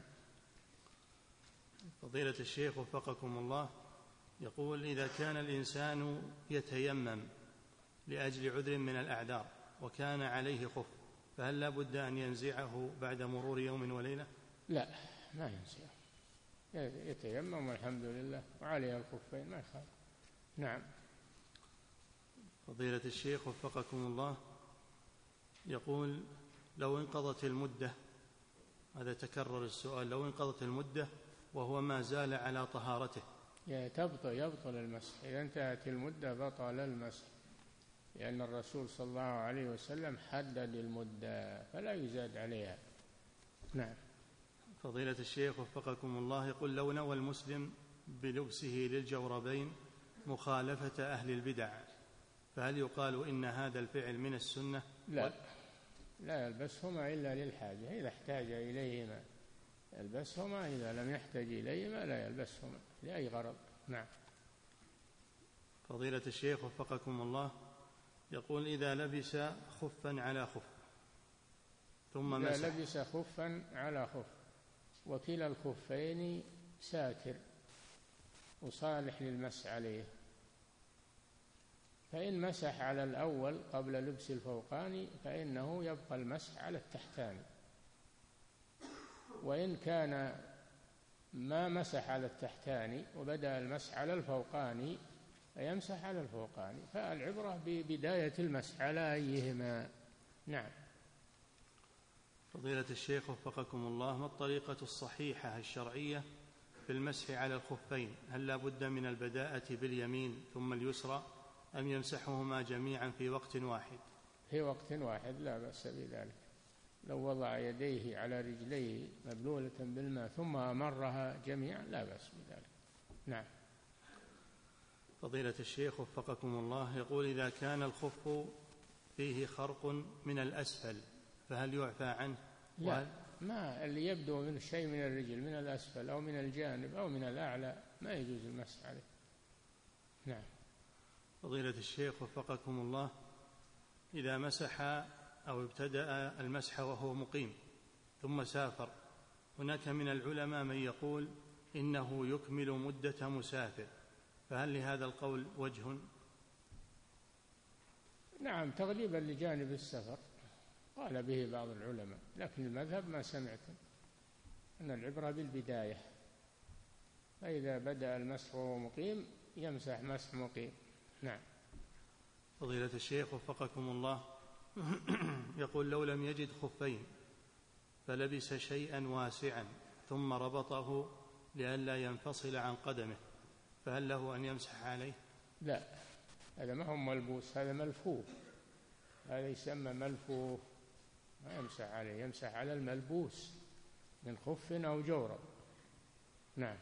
فضيلة الشيخ وفقكم الله، يقول إذا كان الإنسان يتيمم لأجل عذر من الأعذار وكان عليه خف، فهل لا بد أن ينزعه بعد مرور يوم وليلة؟ لا، ما ينزعه، يتيمم والحمد لله وعليه الخفين ما يخالف. نعم. فضيلة الشيخ وفقكم الله، يقول لو انقضت المدة، هذا تكرر السؤال، لو انقضت المدة وهو ما زال على طهارته يبطل المسح. إذا انتهت المدة بطل المسح، لأن الرسول صلى الله عليه وسلم حدد المدة فلا يزاد عليها. نعم. فضيلة الشيخ وفقكم الله، يقول لو نوى المسلم بلبسه للجوربين مخالفة أهل البدع، فهل يقال إن هذا الفعل من السنة؟ لا يلبسهما إلا للحاجة، إذا احتاج إليهما يلبسهما، إذا لم يحتاج إليهما لا يلبسهما لأي غرض. نعم. فضيلة الشيخ وفقكم الله، يقول إذا لبس خفا على خف ثم مسح، إذا لبس خفا على خف وكلا الخفين ساتر وصالح للمسح عليه، فإن مسح على الأول قبل لبس الفوقاني فإنه يبقى المسح على التحتاني، وإن كان ما مسح على التحتاني وبدأ المسح على الفوقاني فيمسح على الفوقاني، فالعبرة ببداية المسح على أيهما. نعم. فضيلة الشيخ وفقكم الله، ما الطريقة الصحيحة الشرعية في المسح على الخفين؟ هل لا بد من البداءة باليمين ثم اليسرى أم يمسحهما جميعا في وقت واحد؟ في وقت واحد لا بأس بذلك، لو وضع يديه على رجليه مبلولة بالماء ثم أمرها جميعا لا بأس بذلك. نعم. فضيلة الشيخ وفقكم الله، يقول إذا كان الخف فيه خرق من الأسفل فهل يعفى عنه؟ لا، ما اللي يبدو من شيء من الرجل من الأسفل أو من الجانب أو من الأعلى ما يجوز المسح عليه. نعم. فضيلة الشيخ وفقكم الله، إذا مسح أو ابتدأ المسح وهو مقيم ثم سافر، هناك من العلماء من يقول إنه يكمل مدة مسافر، فهل لهذا القول وجه؟ نعم، تغليبا لجانب السفر، قال به بعض العلماء، لكن المذهب ما سمعت أن العبرة بالبداية، فإذا بدأ المسح وهو مقيم يمسح مسح مقيم. نعم. فضيلة الشيخ وفقكم الله، يقول: لو لم يجد خفين فلبس شيئا واسعا ثم ربطه لئلا ينفصل عن قدمه، فهل له أن يمسح عليه؟ لا، هذا ما هو ملبوس، هذا ملفوف، هذا يسمى ملفوف، ما يمسح عليه، يمسح على الملبوس من خف أو جورب. نعم.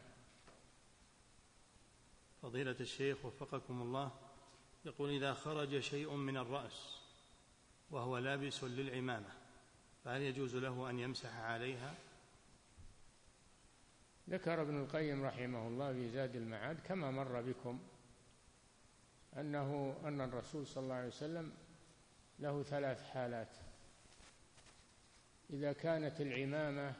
فضيلة الشيخ وفقكم الله، يقول: إذا خرج شيء من الرأس وهو لابس للعمامة فهل يجوز له أن يمسح عليها؟ ذكر ابن القيم رحمه الله في زاد المعاد كما مر بكم أن الرسول صلى الله عليه وسلم له 3 حالات: إذا كانت العمامة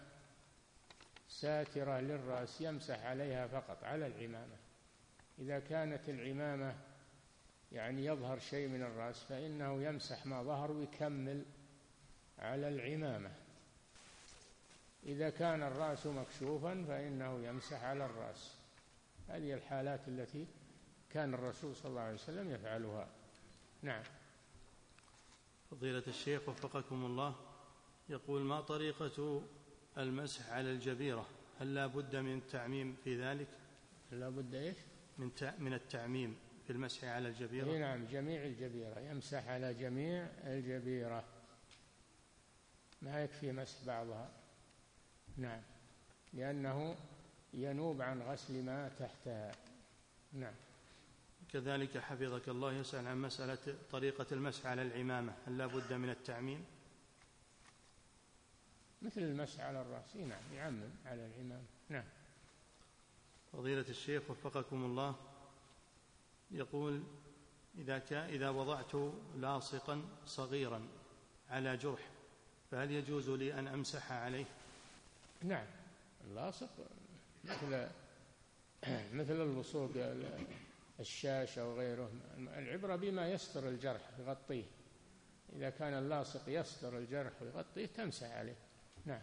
ساترة للرأس يمسح عليها فقط على العمامة، إذا كانت العمامة يعني يظهر شيء من الرأس فإنه يمسح ما ظهر ويكمل على العمامة، إذا كان الرأس مكشوفا فإنه يمسح على الرأس. هذه الحالات التي كان الرسول صلى الله عليه وسلم يفعلها. نعم. فضيلة الشيخ وفقكم الله، يقول: ما طريقة المسح على الجبيرة؟ هل لا بد من التعميم في ذلك؟ لا بد إيش؟ من التعميم في المسح على الجبيرة؟ نعم، جميع الجبيرة، يمسح على جميع الجبيرة، ما يكفي مسح بعضها. نعم، لأنه ينوب عن غسل ما تحتها. نعم. كذلك حفظك الله يسأل عن مسألة طريقة المسح على العمامة، هل لا بد من التعميم؟ مثل المسح على الرأس. نعم، يعمم على العمامة. نعم. فضيلة الشيخ وفقكم الله، يقول: إذا وضعت لاصقا صغيرا على جرح فهل يجوز لي أن أمسح عليه؟ نعم، اللاصق مثل اللصوق الشاش أو غيره، العبرة بما يستر الجرح يغطيه، إذا كان اللاصق يستر الجرح ويغطيه تمسح عليه. نعم.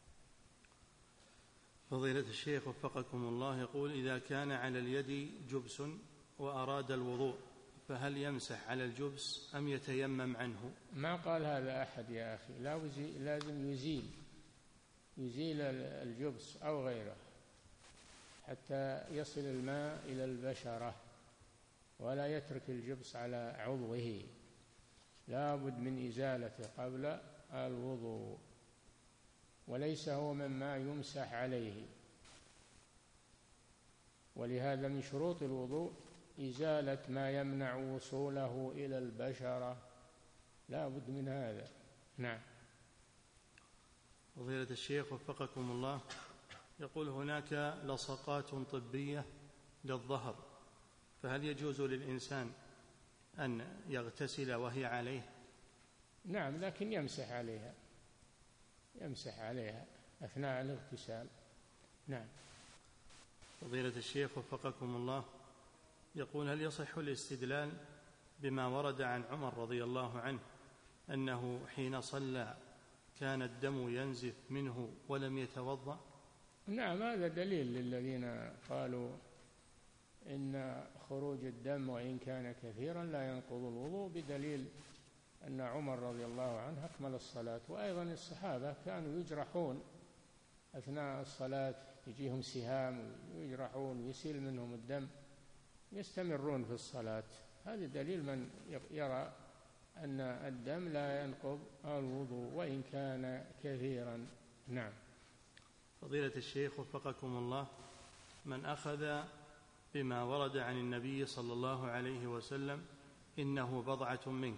فضيلة الشيخ وفقكم الله، يقول: إذا كان على اليد جبس وأراد الوضوء فهل يمسح على الجبس أم يتيمم عنه؟ ما قال هذا أحد يا أخي، لازم يزيل الجبس أو غيره حتى يصل الماء إلى البشرة، ولا يترك الجبس على عضوه، لا بد من إزالته قبل الوضوء، وليس هو مما يمسح عليه. ولهذا من شروط الوضوء إزالة ما يمنع وصوله إلى البشرة، لا بد من هذا. نعم. فضيلة الشيخ وفقكم الله، يقول: هناك لصقات طبية للظهر، فهل يجوز للإنسان أن يغتسل وهي عليه؟ نعم، لكن يمسح عليها أثناء الاغتسال. نعم. فضيلة الشيخ وفقكم الله، يقول: هل يصح الاستدلال بما ورد عن عمر رضي الله عنه أنه حين صلى كان الدم ينزف منه ولم يتوضأ؟ نعم، هذا دليل للذين قالوا إن خروج الدم وإن كان كثيرا لا ينقض الوضوء، بدليل أن عمر رضي الله عنه أكمل الصلاة. وأيضا الصحابة كانوا يجرحون أثناء الصلاة، يجيهم سهام ويجرحون ويسيل منهم الدم، يستمرون في الصلاة. هذا دليل من يرى أن الدم لا ينقض الوضوء وإن كان كثيرا. نعم. فضيلة الشيخ وفقكم الله، من أخذ بما ورد عن النبي صلى الله عليه وسلم إنه بضعة منك،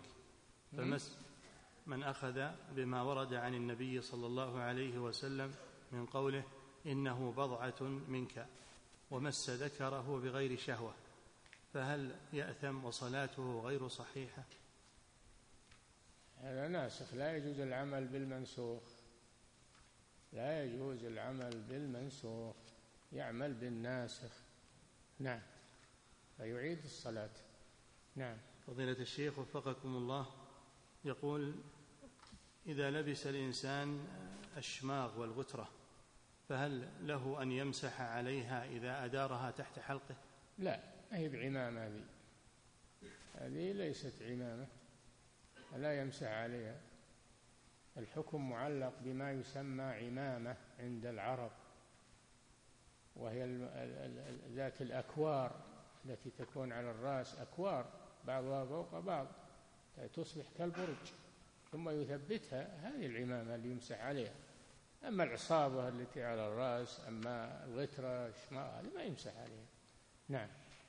من أخذ بما ورد عن النبي صلى الله عليه وسلم من قوله إنه بضعة منك ومس ذكره بغير شهوة، فهل يأثم وصلاته غير صحيحة؟ هذا ناسخ، لا يجوز العمل بالمنسوخ، لا يجوز العمل بالمنسوخ، يعمل بالناسخ. نعم، فيعيد الصلاة. نعم. فضيلة الشيخ وفقكم الله، يقول: إذا لبس الإنسان الشماغ والغترة فهل له أن يمسح عليها إذا أدارها تحت حلقه؟ لا، هي بعمامة، هذه ليست عمامة، لا يمسح عليها. الحكم معلق بما يسمى عمامة عند العرب، وهي ذات الأكوار التي تكون على الرأس، أكوار بعضها فوق بعض تصبح كالبرج ثم يثبتها، هذه العمامة اللي يمسح عليها. أما العصابة التي على الرأس، أما الغترة هذه ما يمسح عليها. نعم.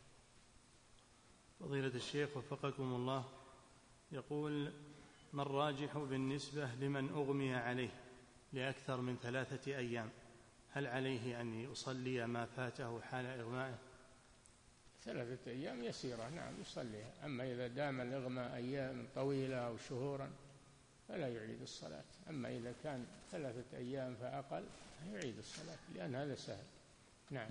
فضيلة الشيخ وفقكم الله، يقول: ما الراجح بالنسبة لمن أغمي عليه لأكثر من 3 أيام؟ هل عليه أن يصلي ما فاته حال إغمائه؟ 3 أيام يسيرة، نعم يصليها. أما إذا دام الإغماء أيام طويلة أو شهورا فلا يعيد الصلاة. أما إذا كان 3 أيام فأقل يعيد الصلاة، لأن هذا سهل. نعم.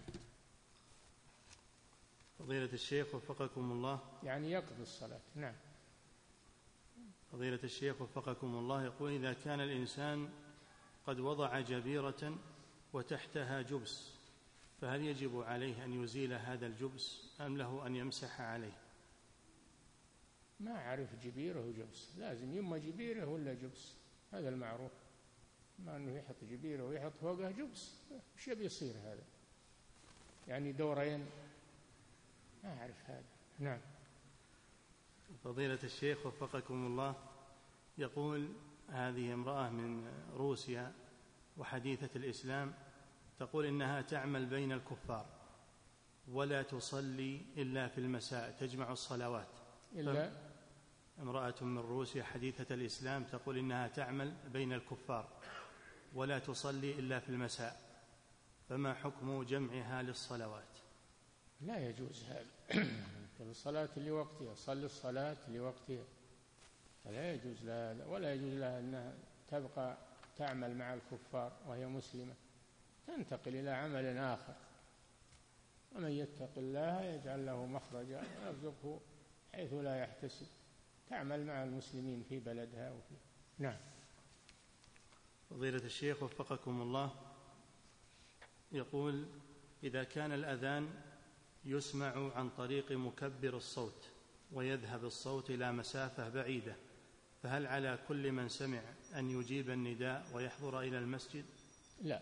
فضيلة الشيخ وفقكم الله، يعني يقضي الصلاة. نعم. فضيلة الشيخ وفقكم الله، يقول: إذا كان الإنسان قد وضع جبيرة وتحتها جبس فهل يجب عليه أن يزيل هذا الجبس أم له أن يمسح عليه؟ ما أعرف جبيرة وجبس، لازم يما جبيرة ولا جبس، هذا المعروف. ما أنه يحط جبيرة ويحط فوقها جبس، وش يبي يصير هذا؟ يعني دورين، ما أعرف هذا. نعم. فضيلة الشيخ وفقكم الله، يقول: هذه امرأة من روسيا وحديثة الإسلام، تقول إنها تعمل بين الكفار ولا تصلي إلا في المساء، تجمع الصلوات إلا. امرأة من روسيا حديثة الإسلام تقول إنها تعمل بين الكفار ولا تصلي إلا في المساء، فما حكم جمعها للصلوات؟ لا يجوز هذا. الصلاة لوقتها، صلي الصلاة لوقتها، فلا يجوز لها هذا. ولا يجوز لها أنها تبقى تعمل مع الكفار وهي مسلمة، تنتقل إلى عمل آخر. ومن يتق الله يجعل له مخرجا ويرزقه حيث لا يحتسب. تعمل مع المسلمين في بلدها وفي. نعم. فضيلة الشيخ وفقكم الله، يقول: إذا كان الأذان يسمع عن طريق مكبر الصوت ويذهب الصوت إلى مسافة بعيدة، فهل على كل من سمع أن يجيب النداء ويحضر إلى المسجد؟ لا،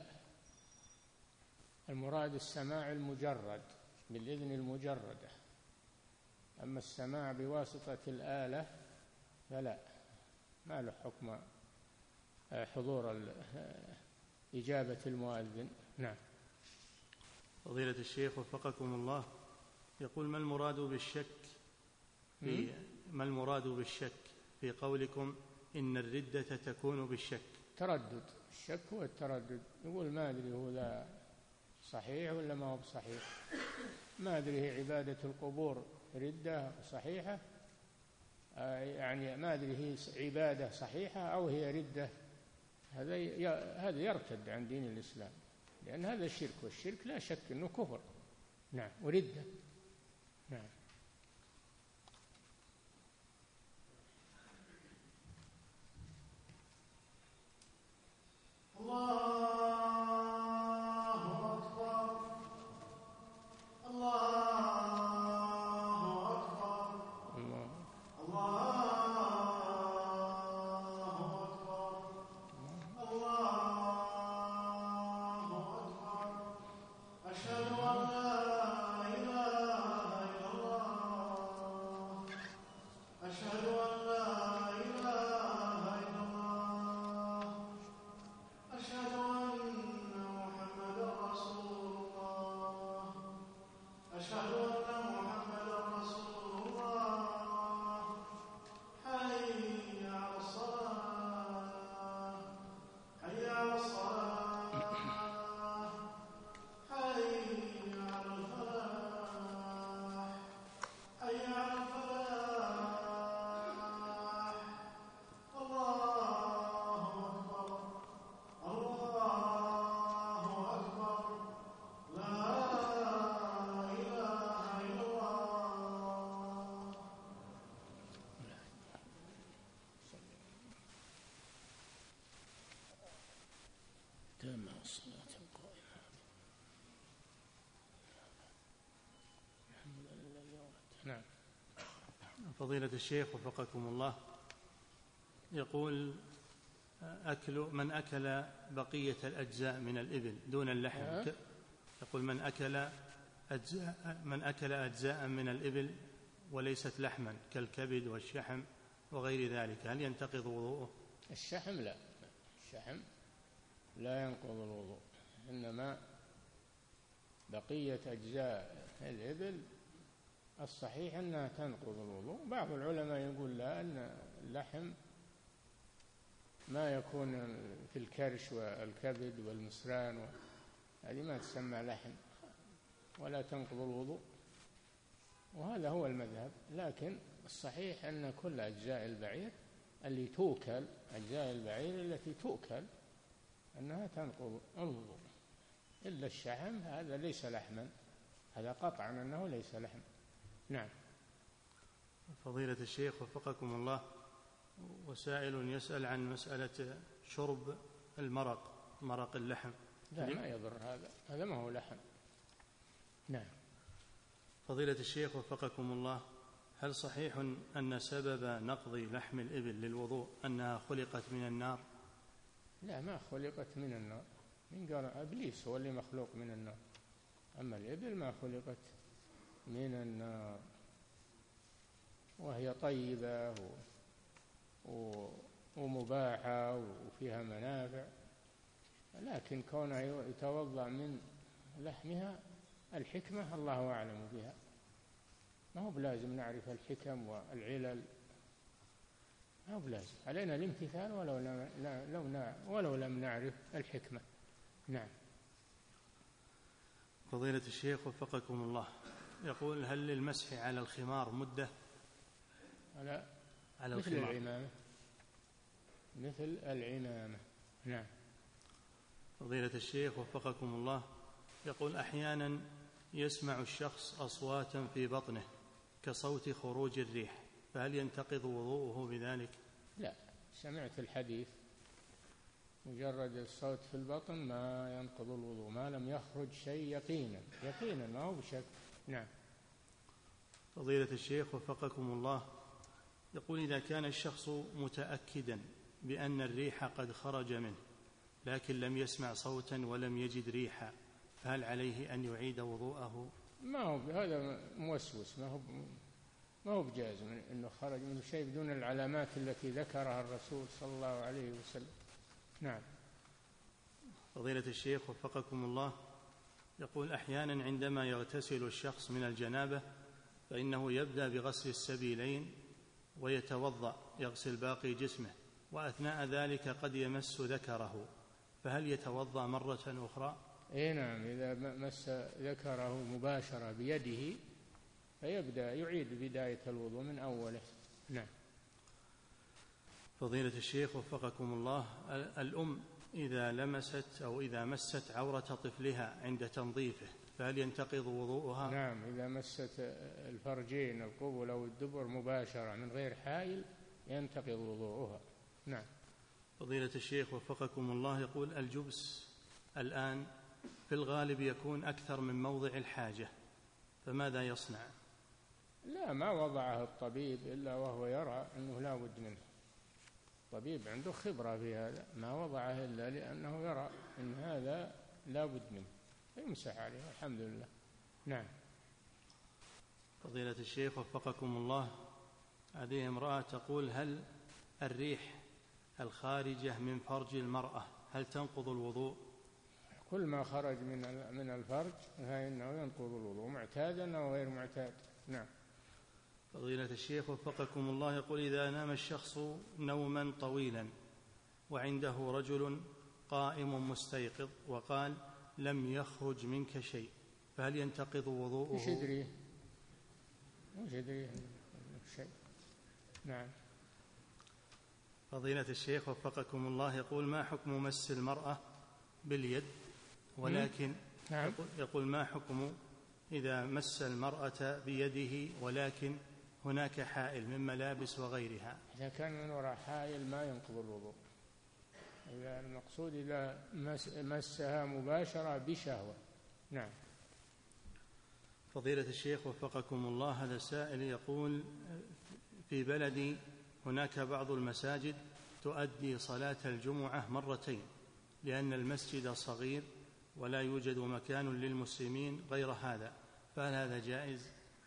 المراد السماع المجرد بالإذن المجردة. أما السماع بواسطة الآلة فلا، ما له حكم حضور إجابة المؤذن. نعم. فضيلة الشيخ وفقكم الله، يقول: ما المراد بالشك في قولكم إن الردة تكون بالشك؟ تردد. الشك هو التردد، يقول ما أدري هو ذا صحيح ولا ما هو بصحيح، ما أدري هي عبادة القبور ردة صحيحة، يعني ما أدري هي عبادة صحيحة أو هي ردة. هذا يرتد عن دين الإسلام، لأن هذا شرك، والشرك لا شك أنه كفر. نعم. وردة. نعم. الصلاة القائمة الحمد لله الذي ورد. نعم. فضيلة الشيخ وفقكم الله، يقول من أكل بقية الأجزاء من الإبل دون اللحم، يقول من أكل أجزاء من الإبل وليست لحما كالكبد والشحم وغير ذلك، هل ينتقض وضوءه؟ الشحم لا، الشحم لا ينقض الوضوء، إنما بقية أجزاء الإبل الصحيح أنها تنقض الوضوء. بعض العلماء يقول لا، أن اللحم ما يكون في الكرش والكبد والمسران هذه ما تسمى لحم ولا تنقض الوضوء، وهذا هو المذهب. لكن الصحيح أن كل أجزاء البعير اللي توكل، أجزاء البعير التي توكل أنها تنقض الوضوء، إلا الشحم هذا ليس لحما، هذا قطعا أنه ليس لحم. نعم. فضيلة الشيخ وفقكم الله، وسائل يسأل عن مسألة شرب مرق اللحم. لا ما يضر، هذا ما هو لحم. نعم. فضيلة الشيخ وفقكم الله، هل صحيح أن سبب نقض لحم الإبل للوضوء أنها خلقت من النار؟ لا، ما خلقت من النار، من قال إبليس هو اللي مخلوق من النار، أما الإبل ما خلقت من النار، وهي طيبة ومباحة وفيها منافع، لكن كونه يتوضأ من لحمها الحكمة الله أعلم بها، ما هو بلازم نعرف الحكم والعلل، ما هو بلازم، علينا الامتثال ولو لم نعرف الحكمة. نعم. فضيلة الشيخ وفقكم الله، يقول هل للمسح على الخمار مدة؟ على مثل العمامة، مثل العمامة. نعم. فضيلة الشيخ وفقكم الله، يقول أحيانا يسمع الشخص أصواتا في بطنه كصوت خروج الريح، فهل ينتقض وضوءه بذلك؟ لا، سمعت الحديث، مجرد الصوت في البطن ما ينقض الوضوء ما لم يخرج شيء يقينا ما هو بشك. نعم. فضيلة الشيخ وفقكم الله، يقول إذا كان الشخص متأكدا بأن الريح قد خرج منه لكن لم يسمع صوتا ولم يجد ريحا، فهل عليه أن يعيد وضوءه؟ ما هو هذا موسوس، ما هو بجازم أنه خرج منه شيء بدون العلامات التي ذكرها الرسول صلى الله عليه وسلم. نعم. فضيلة الشيخ وفقكم الله، يقول أحيانا عندما يغتسل الشخص من الجنابة فإنه يبدأ بغسل السبيلين ويتوضأ يغسل باقي جسمه، وأثناء ذلك قد يمس ذكره، فهل يتوضأ مرة أخرى؟ نعم، إذا مس ذكره مباشرة بيده فيبدأ يعيد بداية الوضوء من أوله. نعم. فضيلة الشيخ وفقكم الله، الأم إذا لمست أو إذا مست عورة طفلها عند تنظيفه فهل ينتقض وضوءها؟ نعم، إذا مست الفرجين القبل أو الدبر مباشرة من غير حائل ينتقض وضوءها. نعم. فضيلة الشيخ وفقكم الله، يقول الجبس الآن في الغالب يكون أكثر من موضع الحاجة، فماذا يصنع؟ لا، ما وضعه الطبيب إلا وهو يرى أنه لا بد منه، الطبيب عنده خبرة في هذا، ما وضعه إلا لأنه يرى أن هذا لا بد منه يمسح عليه الحمد لله. نعم. فضيلة الشيخ وفقكم الله، هذه امرأة تقول هل الريح الخارجة من فرج المرأة هل تنقض الوضوء؟ كل ما خرج من الفرج فإنه ينقض الوضوء، معتادا أو غير معتاد. نعم. فضيلة الشيخ وفقكم الله، يقول إذا نام الشخص نوما طويلا وعنده رجل قائم مستيقظ وقال لم يخرج منك شيء، فهل ينتقض وضوءه؟ وش يدريه شيء. نعم. فضيلة الشيخ وفقكم الله، يقول ما حكم مس المرأة باليد ولكن نعم. يقول ما حكم إذا مس المرأة بيده ولكن هناك حائل من ملابس وغيرها؟ إذا كان من وراء حائل ما ينقض الوضوء، إذا المقصود إذا مسها مباشرة بشهوة. نعم. فضيلة الشيخ وفقكم الله، هذا السائل يقول: في بلدي هناك بعض المساجد تؤدي صلاة الجمعة مرتين لأن المسجد صغير ولا يوجد مكان للمسلمين غير هذا، فهل هذا جائز؟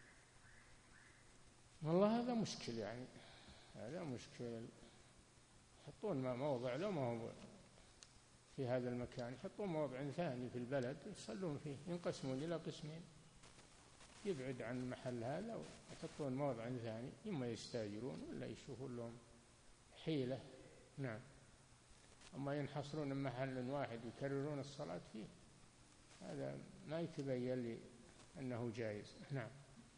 والله هذا مشكل، يعني هذا مشكل. يحطون موضع، لو ما هو في هذا المكان يحطون موضع ثاني في البلد يصلون فيه، ينقسمون إلى قسمين، يبعد عن المحل هذا ويحطون موضع ثاني، إما يستاجرون ولا يشوفون لهم حيلة. نعم. أما ينحصرون محل واحد ويكررون الصلاة فيه، هذا ما يتبين لي أنه جائز. نعم.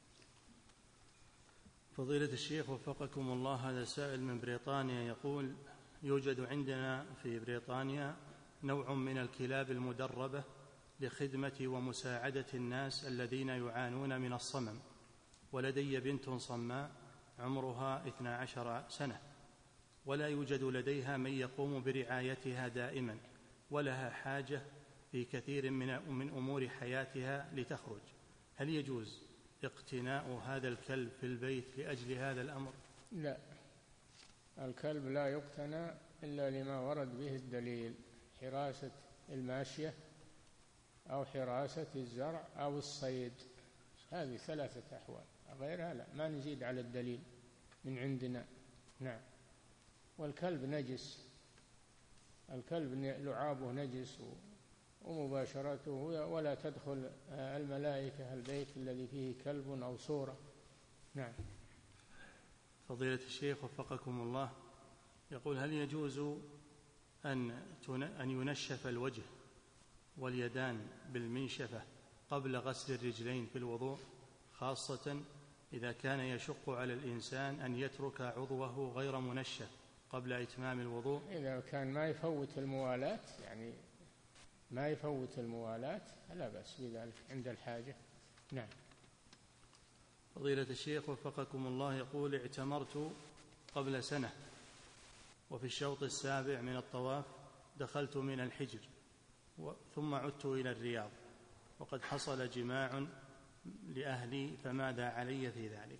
فضيلة الشيخ وفقكم الله، هذا سائل من بريطانيا يقول: يوجد عندنا في بريطانيا نوع من الكلاب المدربة لخدمة ومساعدة الناس الذين يعانون من الصمم، ولدي بنت صماء عمرها 12 سنة، ولا يوجد لديها من يقوم برعايتها دائما، ولها حاجة في كثير من أمور حياتها لتخرج. هل يجوز اقتناء هذا الكلب في البيت لأجل هذا الأمر؟ لا، الكلب لا يقتنى إلا لما ورد به الدليل: حراسة الماشية أو حراسة الزرع أو الصيد، هذه 3 أحوال، غيرها لا، ما نزيد على الدليل من عندنا. نعم. والكلب نجس، الكلب لعابه نجس ومباشرته، ولا تدخل الملائكة البيت الذي فيه كلب أو صورة. نعم. فضيلة الشيخ وفقكم الله، يقول: هل يجوز أن ينشف الوجه واليدان بالمنشفة قبل غسل الرجلين في الوضوء، خاصة إذا كان يشق على الإنسان أن يترك عضوه غير منشف قبل إتمام الوضوء؟ إذا كان ما يفوت الموالاة، يعني ما يفوت الموالاة، لا بأس بذلك عند الحاجة. نعم. فضيلة الشيخ وفقكم الله، يقول: اعتمرت قبل سنة، وفي الشوط السابع من الطواف دخلت من الحجر ثم عدت إلى الرياض، وقد حصل جماع لأهلي، فماذا علي في ذلك؟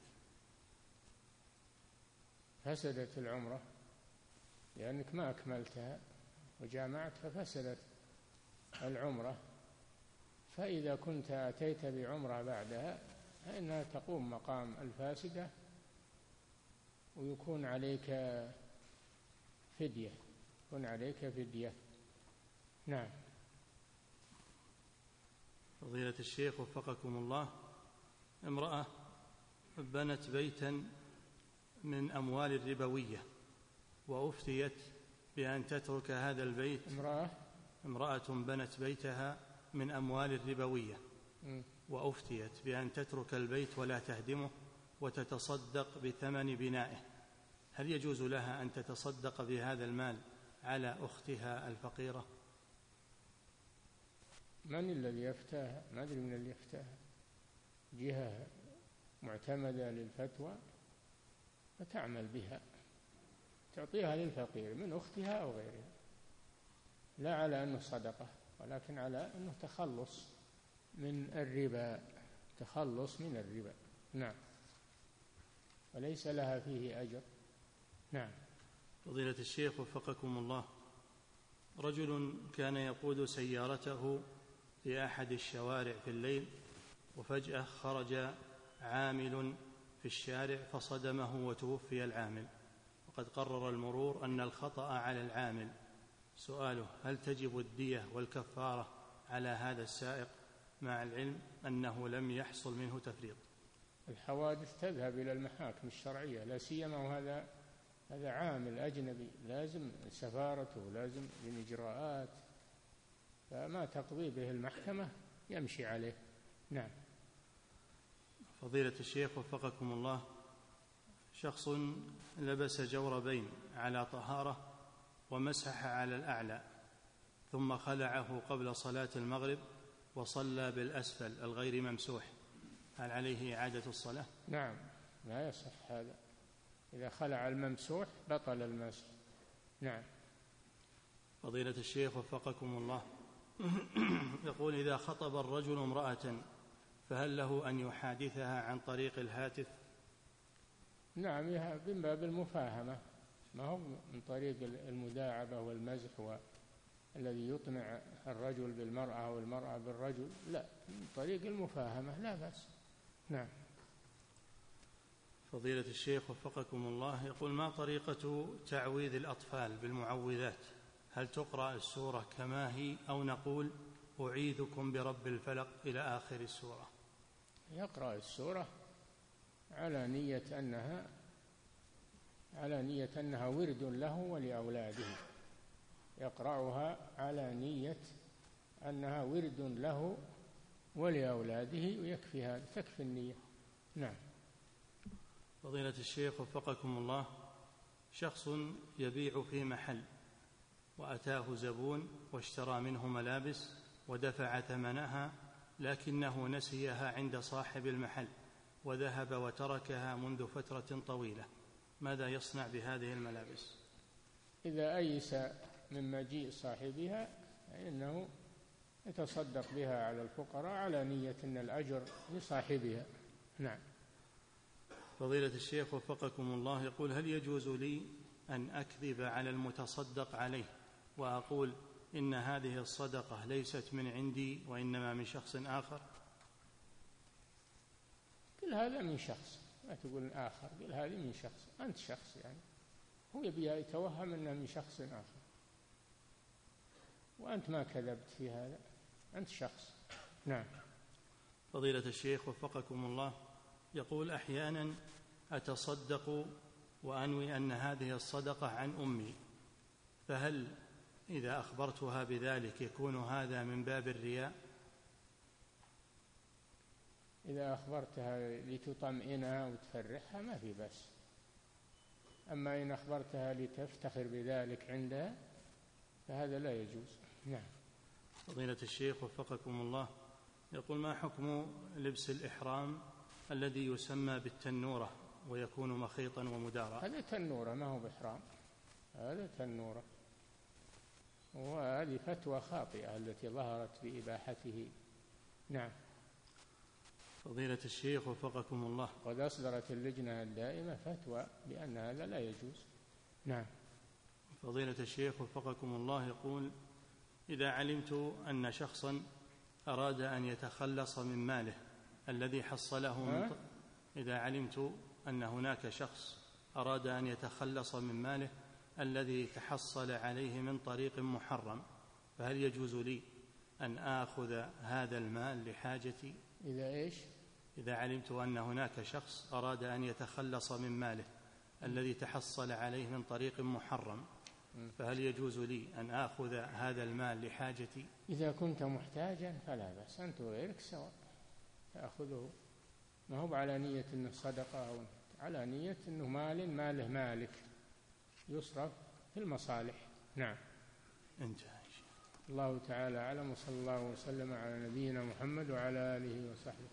فسدت العمرة لأنك ما أكملتها وجامعت، ففسدت العمرة. فإذا كنت أتيت بعمرة بعدها فإنها تقوم مقام الفاسدة، ويكون عليك فدية، يكون عليك فدية. نعم. فضيلة الشيخ وفقكم الله، امرأة بنت بيتا من أموال الربوية وأفتيت بأن تترك هذا البيت. امرأة بنت بيتها من أموال الربوية وأفتيت بأن تترك البيت ولا تهدمه وتتصدق بثمن بنائه، هل يجوز لها أن تتصدق بهذا المال على أختها الفقيرة؟ من الذي يفتاها؟ ما أدري من اللي يفتاها، جهة معتمدة للفتوى فتعمل بها، تعطيها للفقير من أختها أو غيرها، لا على أنه صدقة، ولكن على أنه تخلص من الربا، تخلص من الربا. نعم. وليس لها فيه أجر. نعم. فضيلة الشيخ وفقكم الله، رجل كان يقود سيارته في أحد الشوارع في الليل، وفجأة خرج عامل في الشارع فصدمه وتوفي العامل، وقد قرر المرور أن الخطأ على العامل. سؤاله: هل تجب الدية والكفارة على هذا السائق مع العلم أنه لم يحصل منه تفريط؟ الحوادث تذهب إلى المحاكم الشرعية، لا سيما وهذا عامل أجنبي، لازم سفارته، لازم من إجراءات، فما تقضي به المحكمة يمشي عليه. نعم. فضيلة الشيخ وفقكم الله، شخص لبس جوربين على طهارة ومسح على الأعلى، ثم خلعه قبل صلاة المغرب وصلى بالأسفل الغير ممسوح، هل عليه إعادة الصلاة؟ نعم، لا يصح هذا، إذا خلع الممسوح بطل المسح. نعم. فضيلة الشيخ وفقكم الله، يقول: إذا خطب الرجل امرأة فهل له أن يحادثها عن طريق الهاتف؟ نعم، من باب المفاهمة، ما هو من طريق المداعبة والمزح الذي يطمع الرجل بالمرأة والمرأة بالرجل، لا، من طريق المفاهمة لا بأس. نعم. فضيلة الشيخ وفقكم الله، يقول: ما طريقة تعويذ الأطفال بالمعوذات؟ هل تقرأ السورة كما هي أو نقول أعيذكم برب الفلق إلى آخر السورة؟ يقرأ السورة على نية أنها ورد له ولأولاده، يقرأها على نية أنها ورد له ولأولاده، ويكفي هذا، تكفي النية. نعم. فضيلة الشيخ وفقكم الله، شخص يبيع في محل وأتاه زبون واشترى منه ملابس ودفع ثمنها، لكنه نسيها عند صاحب المحل وذهب وتركها منذ فترة طويلة، ماذا يصنع بهذه الملابس؟ إذا أيس من مجيء صاحبها فإنه يتصدق بها على الفقراء على نية أن الأجر لصاحبها. نعم. فضيلة الشيخ وفقكم الله، يقول: هل يجوز لي أن أكذب على المتصدق عليه وأقول إن هذه الصدقة ليست من عندي وإنما من شخص آخر؟ قل هذا من شخص، لا تقول آخر، قل هذه من شخص، أنت شخص، يعني هو يبي يتوهم أنها من شخص آخر، وأنت ما كذبت في هذا، أنت شخص. نعم. فضيلة الشيخ وفقكم الله، يقول: أحيانا أتصدق وأنوي أن هذه الصدقة عن أمي، فهل إذا أخبرتها بذلك يكون هذا من باب الرياء؟ إذا أخبرتها لتطمئنها وتفرحها ما في بأس، أما إن أخبرتها لتفتخر بذلك عندها فهذا لا يجوز. نعم. فضيلة الشيخ وفقكم الله، يقول: ما حكم لبس الإحرام الذي يسمى بالتنورة ويكون مخيطا ومدارا؟ هذا تنورة، ما هو بإحرام، هذا تنورة، وهذه فتوى خاطئة التي ظهرت بإباحته. نعم. فضيلة الشيخ وفقكم الله، قد أصدرت اللجنة الدائمة فتوى بأن هذا لا يجوز. نعم. فضيلة الشيخ وفقكم الله، يقول: إذا علمت أن شخصا أراد أن يتخلص من ماله الذي حصله إذا علمت أن هناك شخص أراد أن يتخلص من ماله الذي تحصل عليه من طريق محرم، فهل يجوز لي أن آخذ هذا المال لحاجتي؟ إذا إيش؟ إذا علمت أن هناك شخص أراد أن يتخلص من ماله الذي تحصل عليه من طريق محرم، فهل يجوز لي أن آخذ هذا المال لحاجتي؟ إذا كنت محتاجا فلا بأس، أنت وغيرك سواء، تأخذه، ما هو على نية أنه صدقة، أو على نية أنه ماله مالك يصرف في المصالح. نعم. انتهى. الله تعالى أعلم، وصلى الله وسلم على نبينا محمد وعلى آله وصحبه.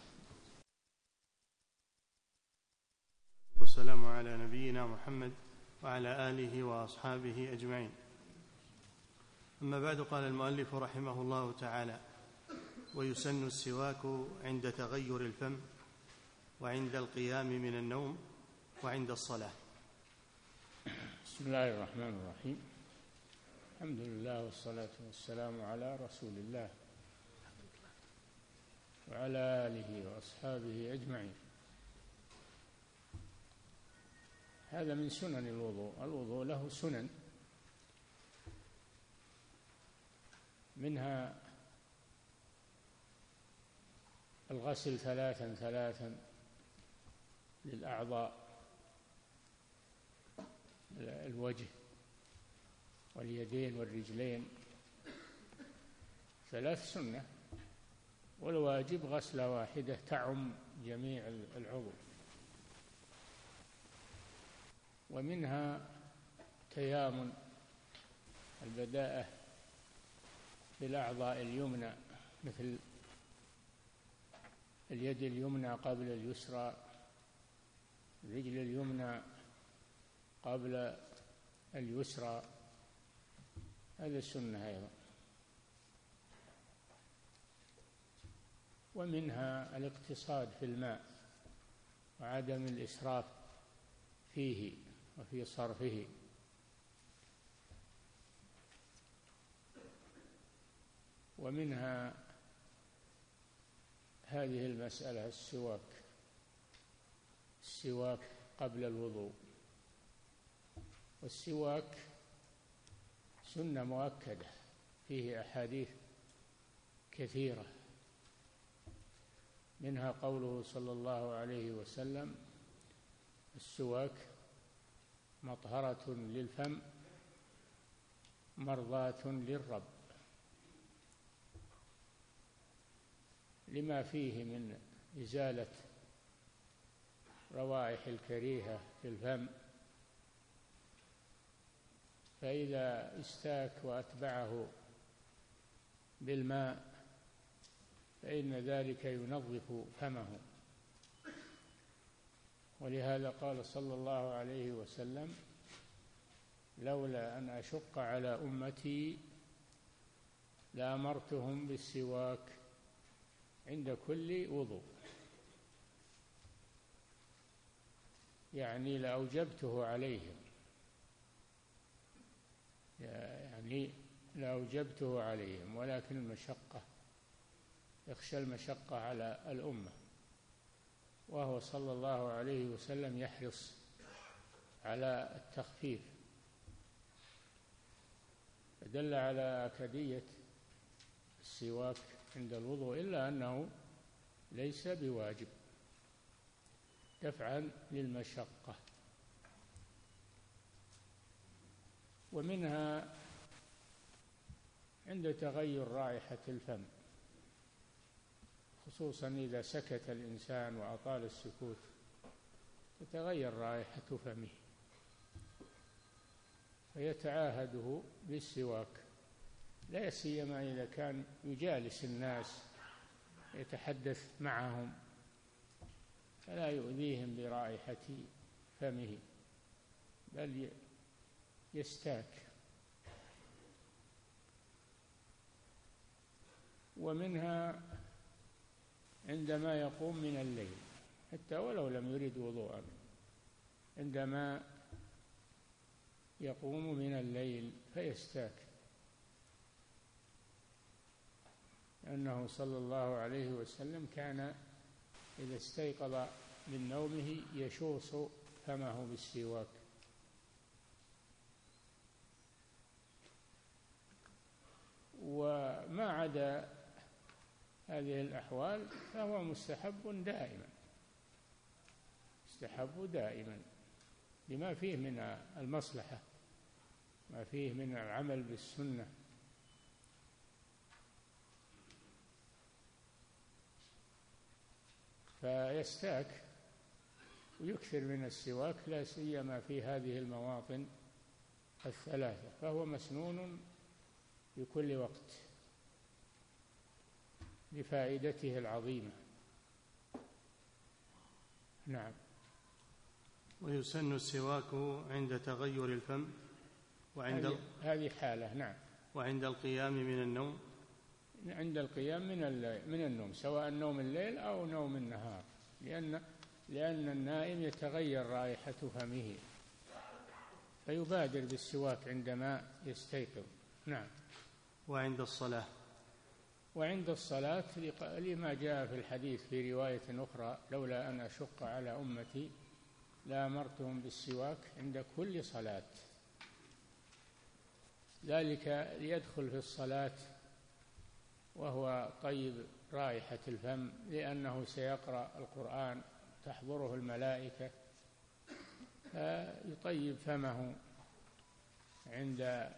والسلام على نبينا محمد وعلى آله وأصحابه أجمعين. أما بعد، قال المؤلف رحمه الله تعالى: ويسن السواك عند تغير الفم وعند القيام من النوم وعند الصلاة. بسم الله الرحمن الرحيم، الحمد لله والصلاة والسلام على رسول الله وعلى آله وأصحابه أجمعين. هذا من سنن الوضوء، الوضوء له سنن، منها الغسل ثلاثا للأعضاء، الوجه واليدين والرجلين، 3 سنة، والواجب غسلة واحدة تعم جميع العضو. ومنها تيامن، البداءة بالأعضاء اليمنى، مثل اليد اليمنى قبل اليسرى، الرجل اليمنى قبل اليسرى، هذا سنة أيضا. ومنها الاقتصاد في الماء وعدم الإسراف فيه وفي صرفه. ومنها هذه المسألة السواك قبل الوضوء. والسواك سنة مؤكدة فيه أحاديث كثيرة، منها قوله صلى الله عليه وسلم: السواك مطهرة للفم مرضاة للرب، لما فيه من إزالة روائح الكريهة في الفم، فإذا استاك وأتبعه بالماء فإن ذلك ينظف فمه. ولهذا قال صلى الله عليه وسلم: لولا أن أشق على أمتي لأمرتهم بالسواك عند كل وضوء، يعني لأوجبته عليهم، ولكن المشقة، يخشى المشقة على الأمة، وهو صلى الله عليه وسلم يحرص على التخفيف، فدل على أكدية السواك عند الوضوء، إلا أنه ليس بواجب دفعا للمشقة. ومنها عند تغير رائحة الفم، خصوصا إذا سكت الإنسان وأطال السكوت تتغير رائحة فمه، فيتعاهده بالسواك، لا سيما إذا كان يجالس الناس يتحدث معهم، فلا يؤذيهم برائحة فمه بل يستاك. ومنها عندما يقوم من الليل، حتى ولو لم يرد وضوءا، عندما يقوم من الليل فيستاك، لأنه صلى الله عليه وسلم كان إذا استيقظ من نومه يشوص فمه بالسواك. وما عدا هذه الأحوال فهو مستحب دائما لما فيه من المصلحة، ما فيه من العمل بالسنة. فيستاك ويكثر من السواك، لا سيما في هذه المواطن الثلاثة، فهو مسنون في كل وقت لفائدته العظيمة. نعم. ويسن السواك عند تغير الفم هذه حالة. نعم. وعند القيام من النوم، عند القيام من النوم، سواء نوم الليل أو نوم النهار، لأن النائم يتغير رائحة فمه فيبادر بالسواك عندما يستيقظ. نعم. وعند الصلاة لما جاء في الحديث في رواية أخرى: لولا أن أشق على أمتي لأمرتهم بالسواك عند كل صلاة، ذلك ليدخل في الصلاة وهو طيب رائحة الفم، لأنه سيقرأ القرآن تحضره الملائكة، فيطيب فمه عند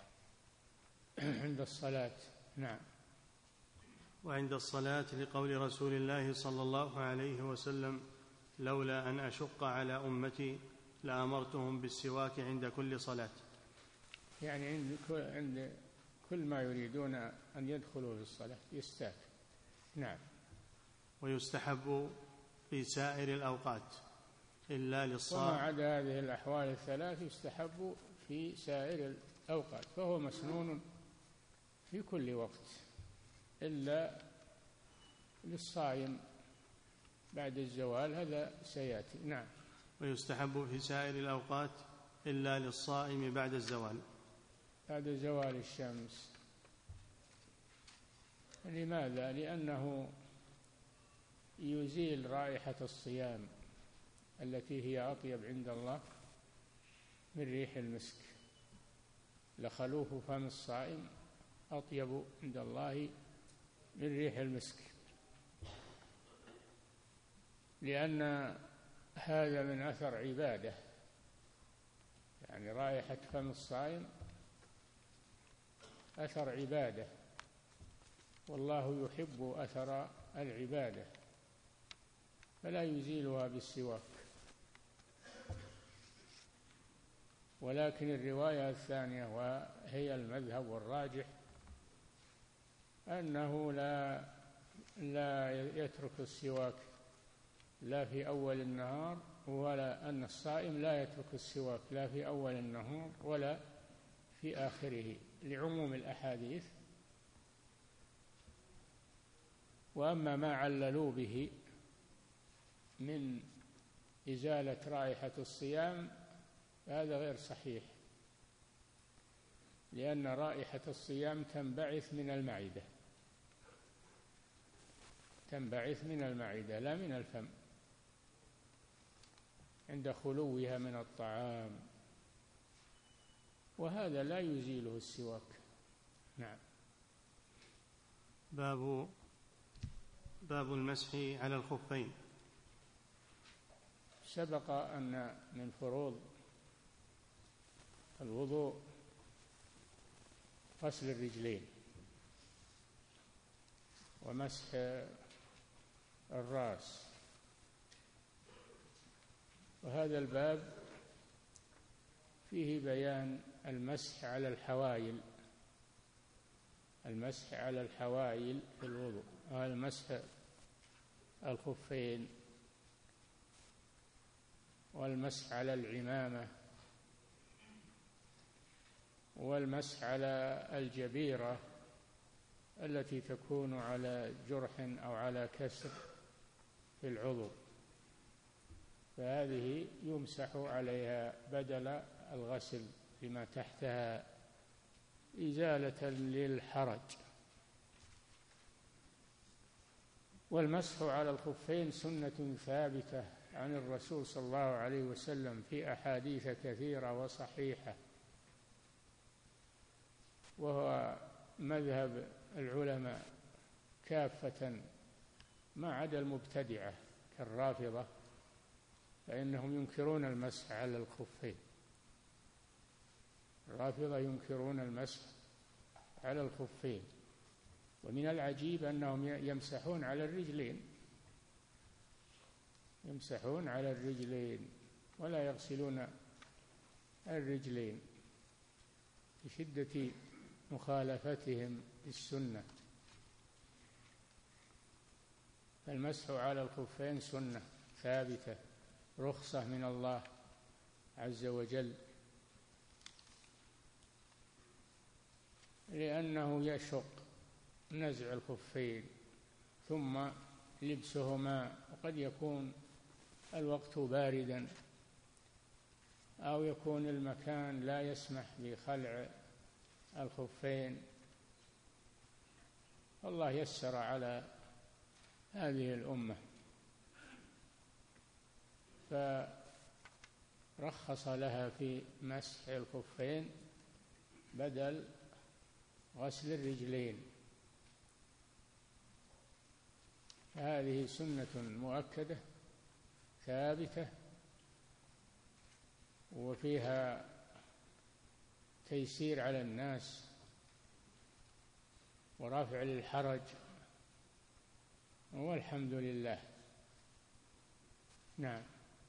الصلاة. نعم. وعند الصلاة لقول رسول الله صلى الله عليه وسلم: لولا أن أشق على أمتي لأمرتهم بالسواك عند كل صلاة، يعني عند كل ما يريدون أن يدخلوا في الصلاة يستاك. نعم. ويستحب في سائر الأوقات إلا للصائم. وما عدا هذه الأحوال الثلاث يستحب في سائر الأوقات، فهو مسنون في كل وقت إلا للصائم بعد الزوال، هذا سيأتي. نعم. ويستحب في سائر الأوقات إلا للصائم بعد الزوال، بعد زوال الشمس. لماذا؟ لأنه يزيل رائحة الصيام التي هي أطيب عند الله من ريح المسك، لخلوف فم الصائم أطيب عند الله من ريح المسك، لأن هذا من أثر عبادة، يعني رائحة فم الصائم أثر عبادة، والله يحب أثر العبادة، فلا يزيلها بالسواك. ولكن الرواية الثانية وهي المذهب والراجح أنه لا يترك السواك لا في أول النهار، ولا أن الصائم لا يترك السواك لا في أول النهار ولا في آخره، لعموم الأحاديث. وأما ما عللوا به من إزالة رائحة الصيام هذا غير صحيح، لأن رائحة الصيام تنبعث من المعدة، تنبعث من المعدة لا من الفم عند خلوها من الطعام، وهذا لا يزيله السواك. نعم. باب المسح على الخفين. سبق أن من فروض الوضوء غسل الرجلين ومسح الرأس، وهذا الباب فيه بيان المسح على الحوائل، المسح على الحوائل في الوضوء، المسح الخفين والمسح على العمامة والمسح على الجبيرة التي تكون على جرح أو على كسر في العضو، فهذه يمسح عليها بدل الغسل بما تحتها إزالة للحرج. والمسح على الخفين سنة ثابتة عن الرسول صلى الله عليه وسلم في أحاديث كثيرة وصحيحة، وهو مذهب العلماء كافة ما عدا المبتدعة كالرافضة، فإنهم ينكرون المسح على الخفين، الرافضة ينكرون المسح على الخفين. ومن العجيب أنهم يمسحون على الرجلين، يمسحون على الرجلين ولا يغسلون الرجلين لشدة مخالفتهم للسنة. فالمسح على الخفين سنة ثابتة، رخصة من الله عز وجل، لأنه يشق نزع الخفين ثم لبسهما، وقد يكون الوقت باردا أو يكون المكان لا يسمح بخلع الخفين، الله يسر على هذه الأمة فرخص لها في مسح الخفين بدل غسل الرجلين. هذه سنة مؤكدة ثابتة، وفيها تيسير على الناس ورفع للحرج، والحمد لله. نعم.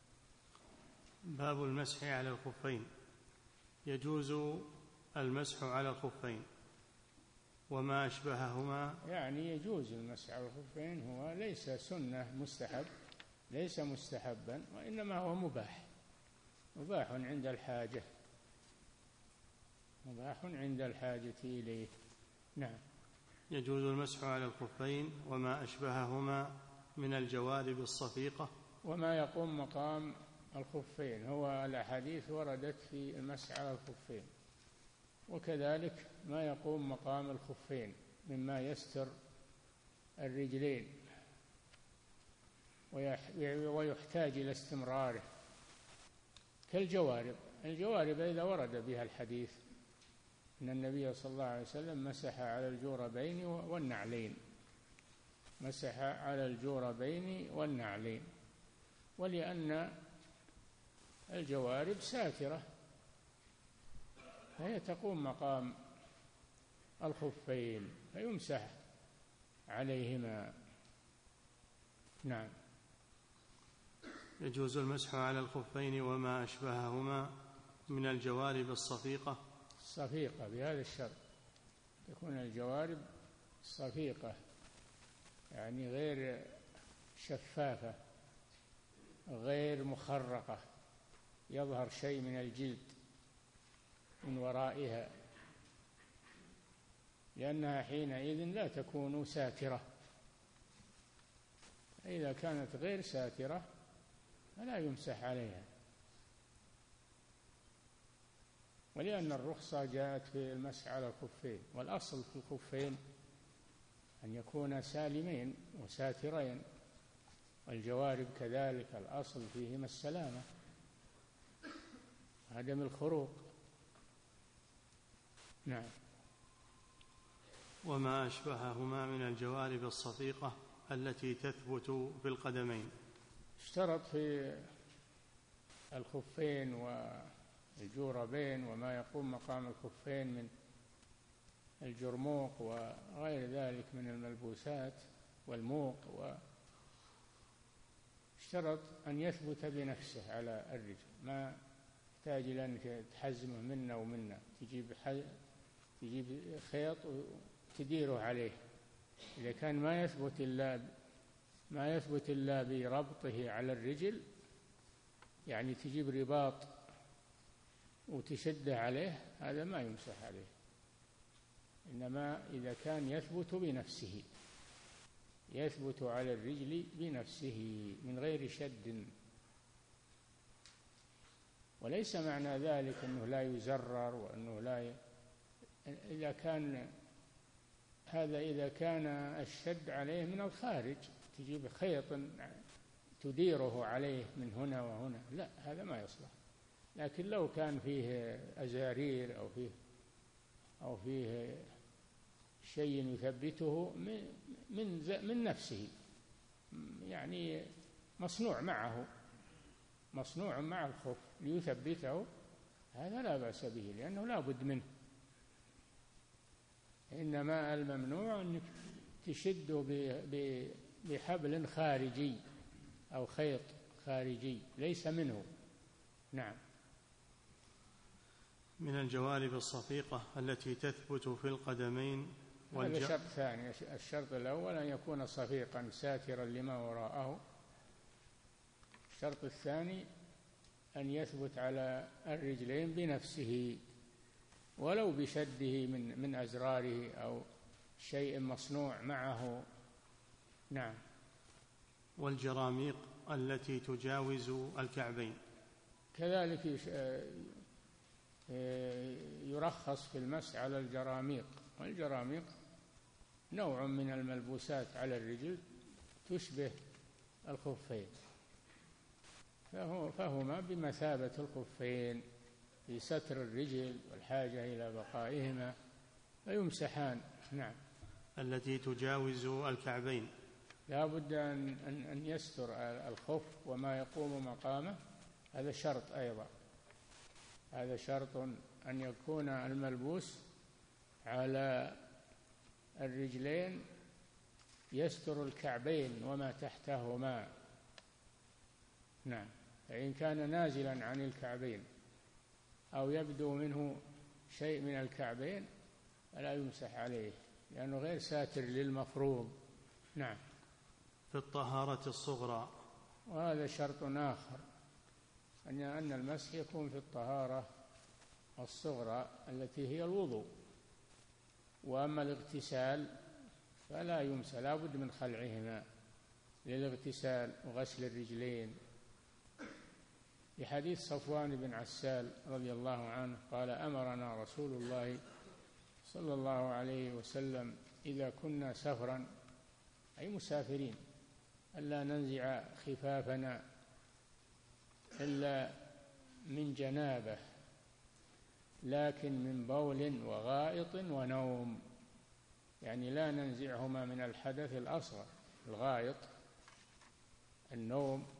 باب المسح على الخفين. يجوز المسح على الخفين وما أشبههما، يعني يجوز المسح على الخفين، هو ليس سنة مستحب، ليس مستحبا، وإنما هو مباح، مباح عند الحاجة. مباح عند الحاجة إليه. نعم. يجوز المسح على الخفين وما أشبههما من الجوارب الصفيقة. وما يقوم مقام الخفين، هو الأحاديث وردت في المسح على الخفين، وكذلك ما يقوم مقام الخفين مما يستر الرجلين ويحتاج إلى استمراره، كالجوارب. الجوارب إذا ورد بها الحديث أن النبي صلى الله عليه وسلم مسح على الجوربين والنعلين، مسح على الجوربين والنعلين، ولأن الجوارب ساترة فهي تقوم مقام الخفين فيمسح عليهما. نعم. يجوز المسح على الخفين وما أشبههما من الجوارب الصفيقة. الصفيقة بهذا الشرط، تكون الجوارب صفيقة يعني غير شفافة، غير مخرقة، يظهر شيء من الجلد من ورائها، لأنها حينئذ لا تكون ساترة. إذا كانت غير ساترة فلا يمسح عليها، ولأن الرخصة جاءت في المسح على الخفين، والأصل في الخفين أن يكون سالمين وساترين، والجوارب كذلك الأصل فيهما السلامة، عدم الخروق. نعم. وما أشبههما من الجوارب الصفيقة التي تثبت في القدمين. اشترط في الخفين والجوربين وما يقوم مقام الخفين من الجرموق وغير ذلك من الملبوسات والموق، اشترط أن يثبت بنفسه على الرجل، ما يحتاج إلى أنك تحزمه منا ومنا، تجيب خيط وتديره عليه. إذا كان ما يثبت إلا بربطه على الرجل، يعني تجيب رباط وتشده عليه، هذا ما يمسح عليه. إنما إذا كان يثبت بنفسه، يثبت على الرجل بنفسه من غير شد. وليس معنى ذلك أنه لا يزرر وأنه لا إذا كان الشد عليه من الخارج، تجيب خيط تديره عليه من هنا وهنا، لا، هذا ما يصلح. لكن لو كان فيه أزارير أو فيه شيء يثبته من نفسه، يعني مصنوع مع الخف ليثبته، هذا لا بأس به، لأنه لا بد منه. إنما الممنوع أنك تشد بحبل خارجي أو خيط خارجي ليس منه. نعم. من الجوارب الصفيقة التي تثبت في القدمين. هذا شرط ثاني. الشرط الأول أن يكون صفيقا ساترا لما وراءه. الشرط الثاني أن يثبت على الرجلين بنفسه، ولو بشده من أزراره أو شيء مصنوع معه. نعم. والجراميق التي تجاوز الكعبين كذلك يرخص في المسح على الجراميق. والجراميق نوع من الملبوسات على الرجل تشبه الخفين، فهما بمثابة الخفين في ستر الرجل والحاجة إلى بقائهما، فيمسحان. نعم. التي تجاوز الكعبين لا بد أن يستر الخف وما يقوم مقامه، هذا شرط أيضا. هذا شرط أن يكون الملبوس على الرجلين يستر الكعبين وما تحتهما. نعم. فإن كان نازلا عن الكعبين أو يبدو منه شيء من الكعبين فلا يمسح عليه، لأنه غير ساتر للمفروض. نعم. في الطهارة الصغرى. وهذا شرط آخر، أن المسح يكون في الطهارة الصغرى التي هي الوضوء. وأما الاغتسال فلا يمسى، لا بد من خلعهما للاغتسال وغسل الرجلين. في حديث صفوان بن عسال رضي الله عنه قال: أمرنا رسول الله صلى الله عليه وسلم إذا كنا سفرا، أي مسافرين، ألا ننزع خفافنا إلا من جنابه، لكن من بول وغائط ونوم، يعني لا ننزعهما من الحدث الأصغر، الغائط النوم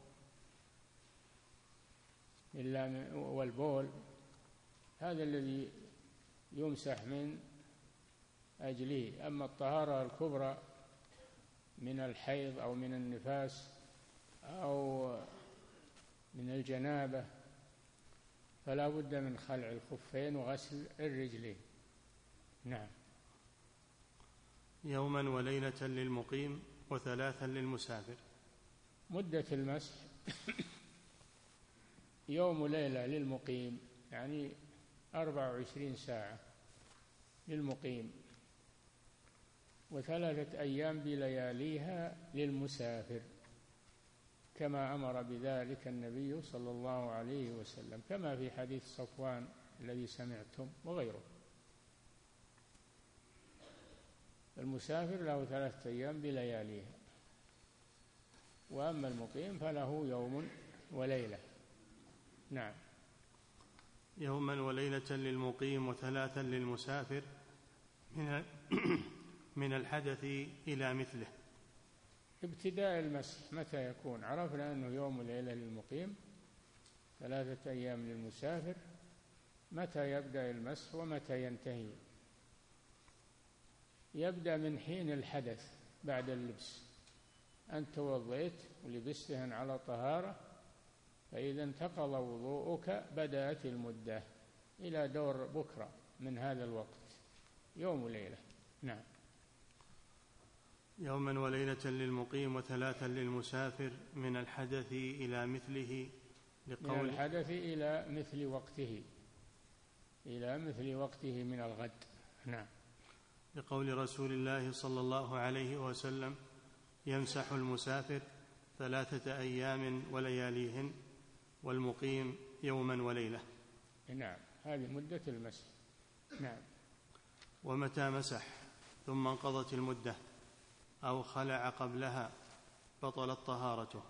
إلا والبول، هذا الذي يمسح من أجله. أما الطهارة الكبرى من الحيض أو من النفاس أو من الجنابة فلا بد من خلع الخفين وغسل الرجلين. نعم. يوما وليلة للمقيم وثلاثا للمسافر. مدة المسح يوم وليلة للمقيم، يعني 24 ساعة للمقيم، وثلاثة أيام بلياليها للمسافر، كما أمر بذلك النبي صلى الله عليه وسلم، كما في حديث صفوان الذي سمعتم وغيره. المسافر له 3 أيام بلياليها، وأما المقيم فله يوم وليلة. نعم. يوما وليلة للمقيم وثلاثا للمسافر من الحدث إلى مثله. ابتداء المسح متى يكون؟ عرفنا أنه يوم وليلة للمقيم، 3 أيام للمسافر. متى يبدأ المسح ومتى ينتهي؟ يبدأ من حين الحدث بعد اللبس، أنت توضيت ولبستهن على طهارة، فإذا انتقض وضوءك بدأت المدة إلى دور بكرة من هذا الوقت، يوم وليلة. نعم. يوما وليلة للمقيم وثلاثا للمسافر من الحدث إلى مثله، من الحدث إلى مثل وقته، إلى مثل وقته من الغد. نعم. لقول رسول الله صلى الله عليه وسلم: يمسح المسافر 3 أيام ولياليهن، والمقيم يوما وليلة. نعم، هذه مدة المسح. نعم. ومتى مسح ثم انقضت المدة أو خلع قبلها بطلت طهارته.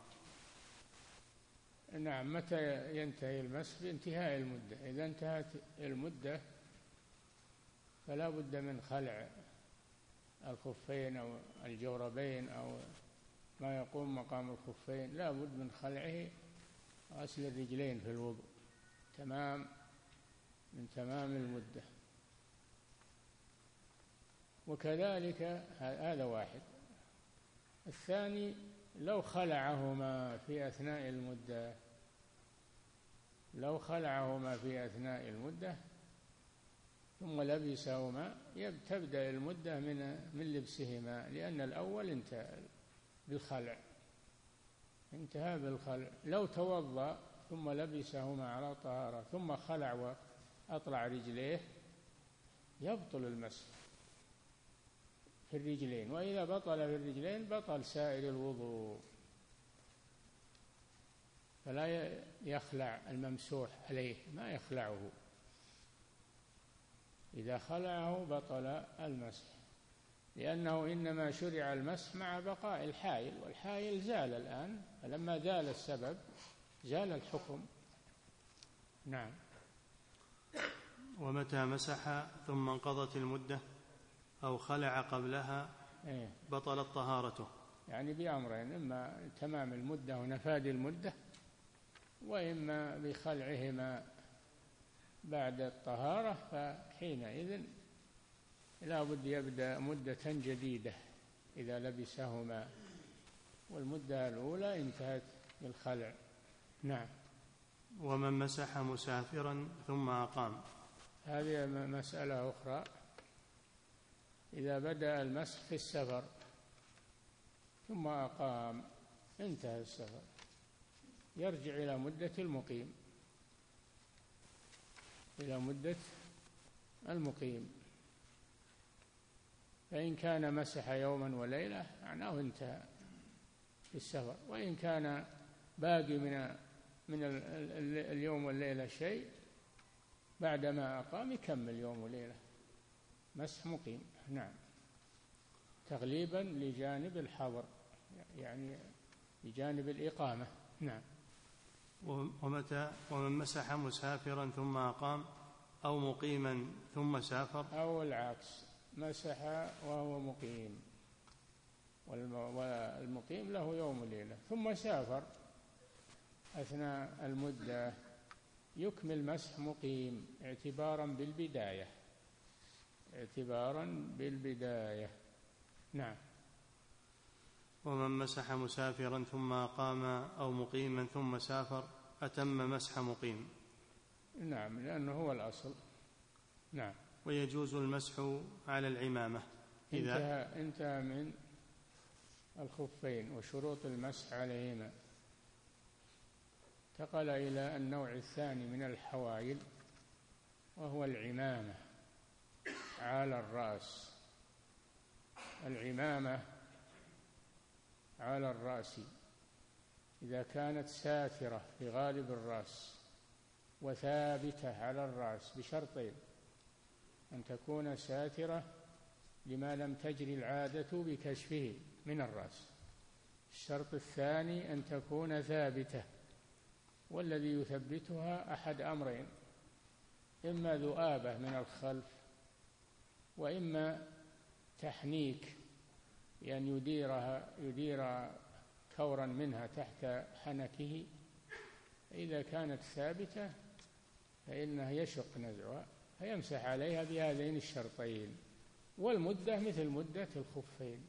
نعم. متى ينتهي المسح؟ بانتهاء المدة. إذا انتهت المدة فلا بد من خلع الخفين أو الجوربين أو ما يقوم مقام الخفين، لا بد من خلعه، غسل الرجلين في الوضوء من تمام المدة. وكذلك هذا واحد. الثاني لو خلعهما في أثناء المدة، ثم لبسهما تبدأ المدة من لبسهما، لأن الأول انتهى بالخلع. لو توضأ ثم لبسهما على طهارة ثم خلع وأطلع رجليه يبطل المسح في الرجلين، وإذا بطل في الرجلين بطل سائر الوضوء. فلا يخلع الممسوح عليه، ما يخلعه، إذا خلعه بطل المسح، لأنه إنما شرع المسح مع بقاء الحائل، والحائل زال الآن، فلما زال السبب زال الحكم. نعم. ومتى مسح ثم انقضت المدة أو خلع قبلها بطلت طهارته. يعني بأمرين: إما تمام المدة ونفاذ المدة، وإما بخلعهما بعد الطهارة، فحينئذ لا بد يبدأ مدة جديدة إذا لبسهما، والمدة الأولى انتهت بالخلع. نعم. ومن مسح مسافرا ثم أقام، هذه مسألة أخرى. إذا بدأ المسح في السفر ثم أقام انتهى السفر، يرجع إلى مدة المقيم. إلى مدة المقيم. فإن كان مسح يوما وليلة معناه انتهى في السفر، وإن كان باقي من اليوم والليلة شيء بعدما أقام يكمل يوم وليلة مسح مقيم. نعم، تغليبا لجانب الحظر، يعني لجانب الإقامة. نعم. ومن مسح مسافرا ثم أقام أو مقيما ثم سافر، أو العكس، مسح وهو مقيم، والمقيم له يوم وليلة ثم سافر أثناء المدة، يكمل مسح مقيم اعتبارا بالبداية. نعم. ومن مسح مسافرا ثم أقام أو مقيما ثم سافر أتم مسح مقيم. نعم، لأنه هو الأصل. نعم. ويجوز المسح على العمامة إذا انتهى من الخفين وشروط المسح عليهما. انتقل إلى النوع الثاني من الحوائل، وهو العمامة على الرأس. العمامة على الرأس إذا كانت ساترة في غالب الرأس وثابتة على الرأس بشرطين: أن تكون ساترة لما لم تجري العادة بكشفه من الرأس. الشرط الثاني أن تكون ثابتة، والذي يثبتها أحد أمرين: إما ذؤابة من الخلف، وإما تحنيك، بأن يدير كورا منها تحت حنكه. إذا كانت ثابتة فإنه يشق نزعها، فيمسح عليها بهذين الشرطين. والمدة مثل مدة الخفين،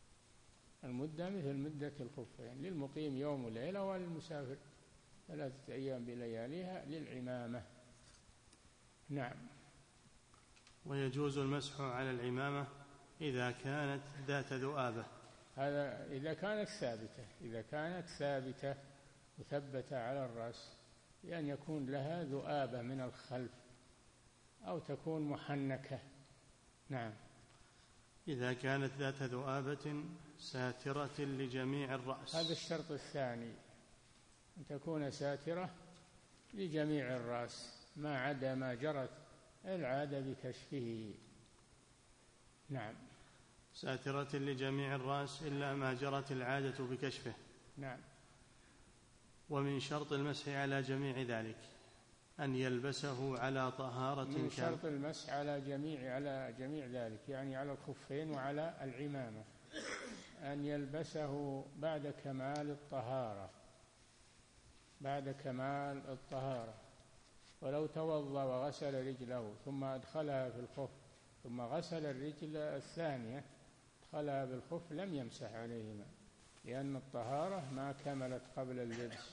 للمقيم يوم وليلة، وللمسافر 3 أيام بلياليها للعمامة. نعم. ويجوز المسح على العمامة إذا كانت ذات ذؤابة. هذا إذا كانت ثابتة مثبتة على الرأس، بأن يكون لها ذؤابة من الخلف أو تكون محنكة. نعم. إذا كانت ذات ذؤابة ساترة لجميع الرأس. هذا الشرط الثاني، أن تكون ساترة لجميع الرأس ما عدا ما جرت العادة بكشفه. نعم. ساترة لجميع الرأس إلا ما جرت العادة بكشفه. نعم. ومن شرط المسح على جميع ذلك أن يلبسه على طهارة كاملة. من شرط المسح على جميع ذلك، يعني على الخفين وعلى العمامة، أن يلبسه بعد كمال الطهارة. ولو توضأ وغسل رجله ثم أدخلها في الخف، ثم غسل الرجل الثانية أدخلها بالخف، لم يمسح عليهما، لأن الطهارة ما كملت قبل اللبس.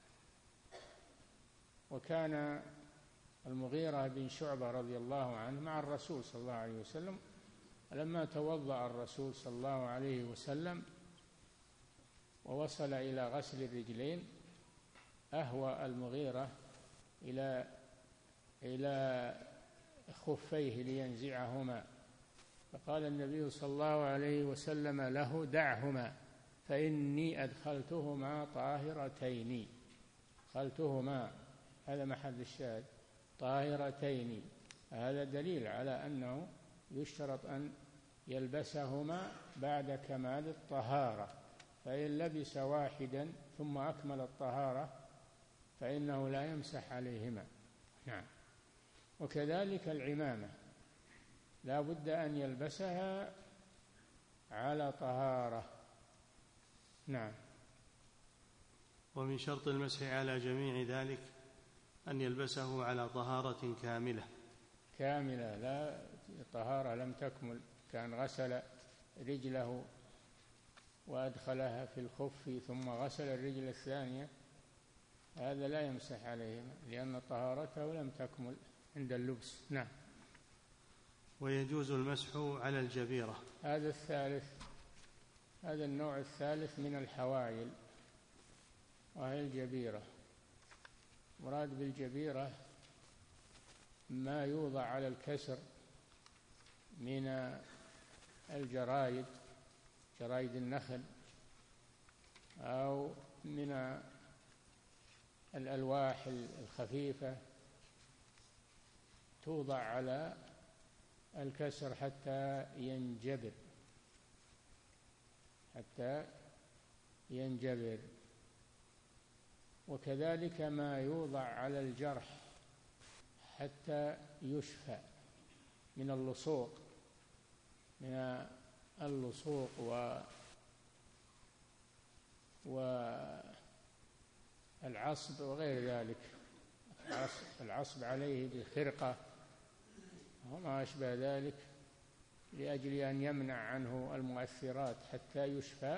وكان المغيرة بن شعبة رضي الله عنه مع الرسول صلى الله عليه وسلم، لما توضأ الرسول صلى الله عليه وسلم ووصل إلى غسل الرجلين، أهوى المغيرة إلى خفيه لينزعهما، فقال النبي صلى الله عليه وسلم له: دعهما فإني أدخلتهما طاهرتين. أدخلتهما، هذا محل الشاهد، طاهرتين. هذا دليل على أنه يشترط أن يلبسهما بعد كمال الطهارة، فإن لبس واحدا ثم أكمل الطهارة فإنه لا يمسح عليهما. نعم. وكذلك العمامة لا بد أن يلبسها على طهارة. نعم. ومن شرط المسح على جميع ذلك أن يلبسه على طهارة كاملة، لا طهارة لم تكمل، كان غسل رجله وأدخلها في الخف ثم غسل الرجل الثانية، هذا لا يمسح عليهما، لأن طهارته لم تكمل عند اللبس. نعم. ويجوز المسح على الجبيرة. هذا النوع الثالث من الحوائل، وهي الجبيرة. مراد بالجبيرة ما يوضع على الكسر من الجرائد، جرائد النخل، أو من الألواح الخفيفة توضع على الكسر حتى ينجبر. وكذلك ما يوضع على الجرح حتى يشفى من اللصوق والعصب وغير ذلك، العصب عليه بخرقة وما أشبه ذلك، لأجل أن يمنع عنه المؤثرات حتى يشفى،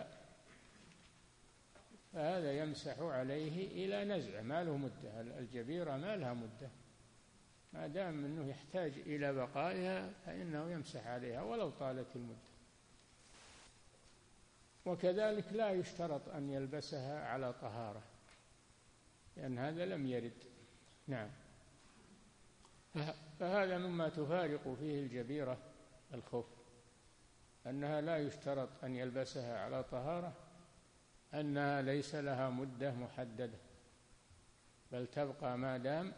فهذا يمسح عليه إلى نزعه، ما له مدة. الجبيرة ما لها مدة، ما دام أنه يحتاج إلى بقائها فإنه يمسح عليها ولو طالت المدة. وكذلك لا يشترط أن يلبسها على طهارة، لأن هذا لم يرد. نعم. فهذا مما تفارق فيه الجبيرة الخف، أنها لا يشترط أن يلبسها على طهارة، أنها ليس لها مدة محددة، بل تبقى ما دام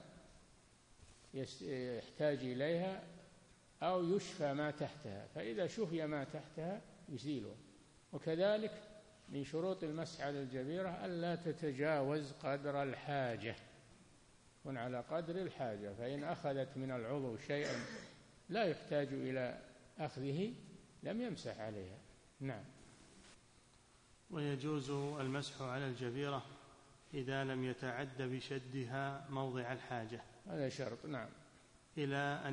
يحتاج إليها أو يشفى ما تحتها، فإذا شفي ما تحتها يزيله. وكذلك من شروط المسح على الجبيرة ألا تتجاوز قدر الحاجة، تكون على قدر الحاجة، فإن أخذت من العضو شيئا لا يحتاج إلى أخذه لم يمسح عليها. نعم. ويجوز المسح على الجبيرة إذا لم يتعد بشدها موضع الحاجة، هذا شرط. نعم. إلى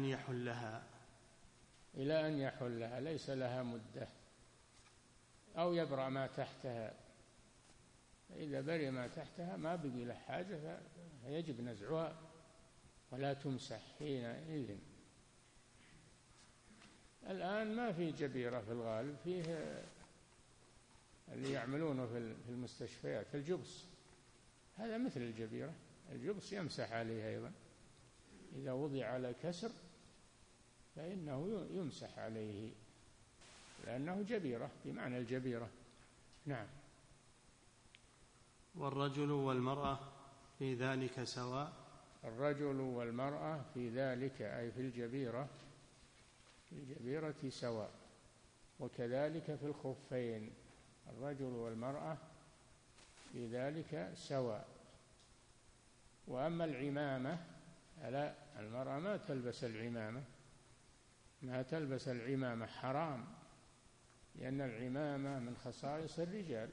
أن يحلها، ليس لها مدة، أو يبرأ ما تحتها. إذا برئ ما تحتها ما بقي له حاجة فيجب نزعها ولا تمسح حينئذ. الآن ما في جبيرة في الغالب، فيه اللي يعملونه في المستشفيات الجبس، هذا مثل الجبيرة، الجبس يمسح عليه أيضا، إذا وضع على كسر فإنه يمسح عليه لأنه جبيرة بمعنى الجبيرة. نعم. والرجل والمرأة في ذلك سواء. الرجل والمرأة في ذلك أي في الجبيرة سواء، وكذلك في الخفين الرجل والمرأة في ذلك سواء. وأما العمامة لا، المرأة ما تلبس العمامة، حرام، لأن العمامة من خصائص الرجال،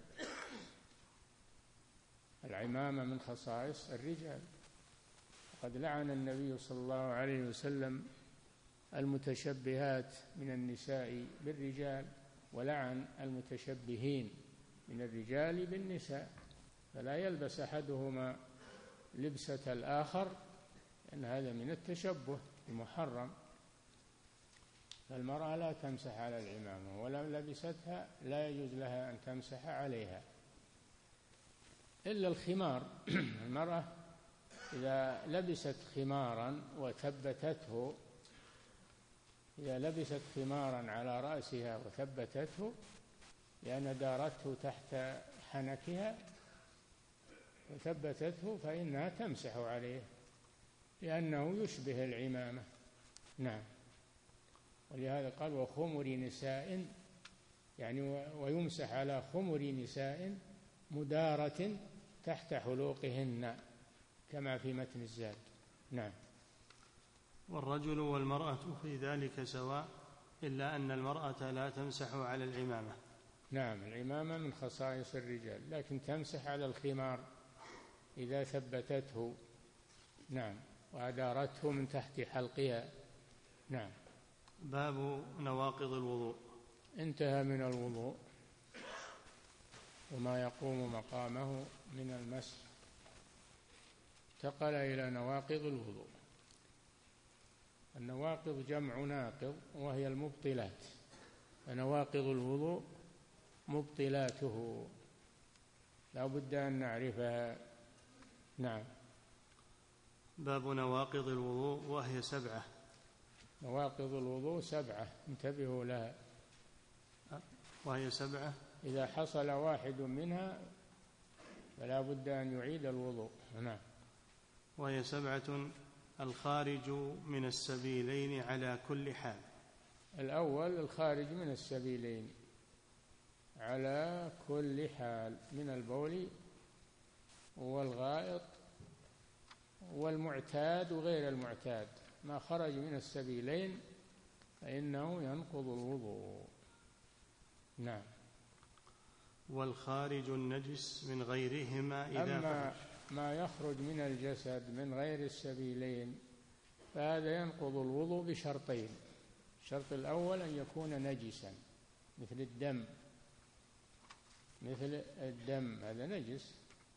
العمامة من خصائص الرجال. قد لعن النبي صلى الله عليه وسلم المتشبهات من النساء بالرجال، ولعن المتشبهين من الرجال بالنساء، فلا يلبس أحدهما لبسة الآخر، لأن هذا من التشبه المحرم. فالمرأة لا تمسح على العمامة، ولو لبستها لا يجوز لها أن تمسح عليها إلا الخمار. المرأة إذا لبست خمارا وثبتته، إذا لبست خمارا على رأسها وثبتته لأن دارته تحت حنكها وثبتته فإنها تمسح عليه لأنه يشبه العمامة. نعم. ولهذا قال وخمر نساء، يعني ويمسح على خمر نساء مدارة تحت حلوقهن، كما في متن الزاد. نعم. والرجل والمرأة في ذلك سواء، إلا أن المرأة لا تمسح على العمامة. نعم. العمامة من خصائص الرجال، لكن تمسح على الخمار إذا ثبتته. نعم. وأدارته من تحت حلقها. نعم. باب نواقض الوضوء. انتهى من الوضوء وما يقوم مقامه من المسح، انتقل إلى نواقض الوضوء. النواقض جمع ناقض وهي المبطلات، فنواقض الوضوء مبطلاته لا بد أن نعرفها. نعم. باب نواقض الوضوء وهي 7. نواقض الوضوء 7، انتبهوا لها. وهي 7 إذا حصل واحد منها فلا بد أن يعيد الوضوء. نعم. وهي 7: الخارج من السبيلين على كل حال. الأول الخارج من السبيلين على كل حال، من البول والغائط والمعتاد وغير المعتاد، ما خرج من السبيلين فإنه ينقض الوضوء. نعم. والخارج النجس من غيرهما إذا أما ما يخرج من الجسد من غير السبيلين فهذا ينقض الوضوء بشرطين. الشرط الأول أن يكون نجسا مثل الدم، مثل الدم هذا نجس.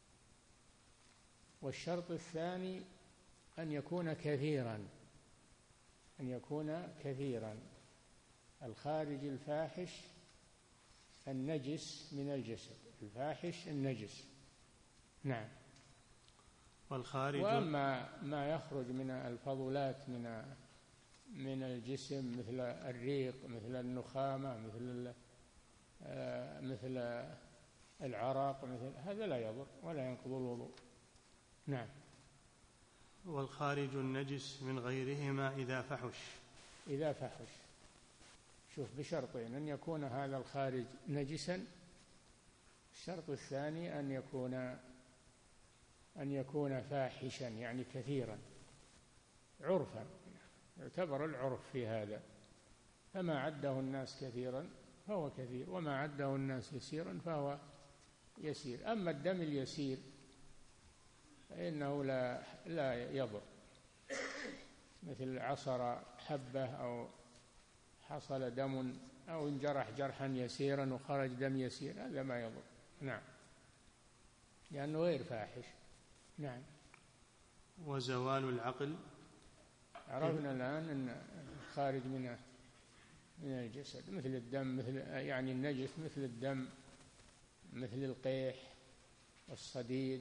والشرط الثاني أن يكون كثيرا، أن يكون كثيرا. الخارج الفاحش النجس من الجسد، الفاحش النجس. نعم. والخارج وأما ما يخرج من الفضلات من الجسم مثل الريق، مثل النخامة، مثل العرق، مثل هذا لا يضر ولا ينقض الوضوء. نعم. والخارج النجس من غيرهما إذا فحش. إذا فحش، شوف بشرطين: أن يكون هذا الخارج نجسا، الشرط الثاني أن يكون فاحشا يعني كثيرا عرفا، يعتبر العرف في هذا، فما عده الناس كثيرا فهو كثير، وما عده الناس يسيرا فهو يسير. أما الدم اليسير فإنه لا يضر، مثل عصر حبة أو حصل دم أو انجرح جرحا يسيرا وخرج دم يسير، هذا ما يضر. نعم، لأنه غير فاحش. نعم. وزوال العقل. عرفنا الآن أن خارج من الجسد مثل الدم، مثل يعني النجس مثل الدم، مثل القيح والصديد،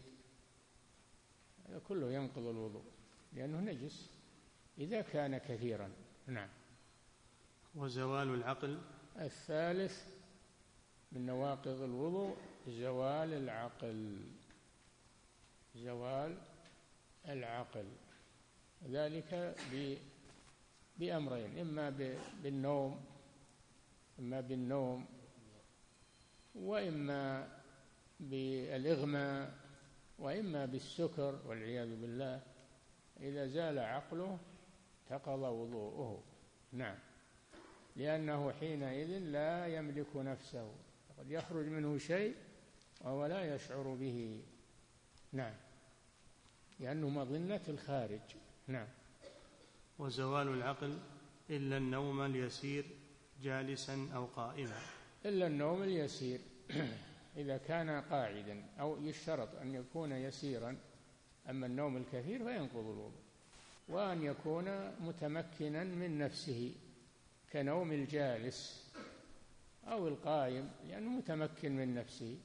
كله ينقض الوضوء لأنه نجس إذا كان كثيرا. نعم. وزوال العقل. الثالث من نواقض الوضوء زوال العقل. زوال العقل ذلك بأمرين: إما بالنوم وإما بالإغماء وإما بالسكر والعياذ بالله. إذا زال عقله انتقض وضوءه. نعم، لأنه حينئذ لا يملك نفسه، قد يخرج منه شيء وهو لا يشعر به. نعم، لأنه مظنة الخارج. نعم. وزوال العقل إلا النوم اليسير جالسا أو قائما. إلا النوم اليسير إذا كان قاعدا، أو يشترط أن يكون يسيرا. أما النوم الكثير فينقض الوضوء. وأن يكون متمكنا من نفسه كنوم الجالس أو القائم، لأنه متمكن من نفسه.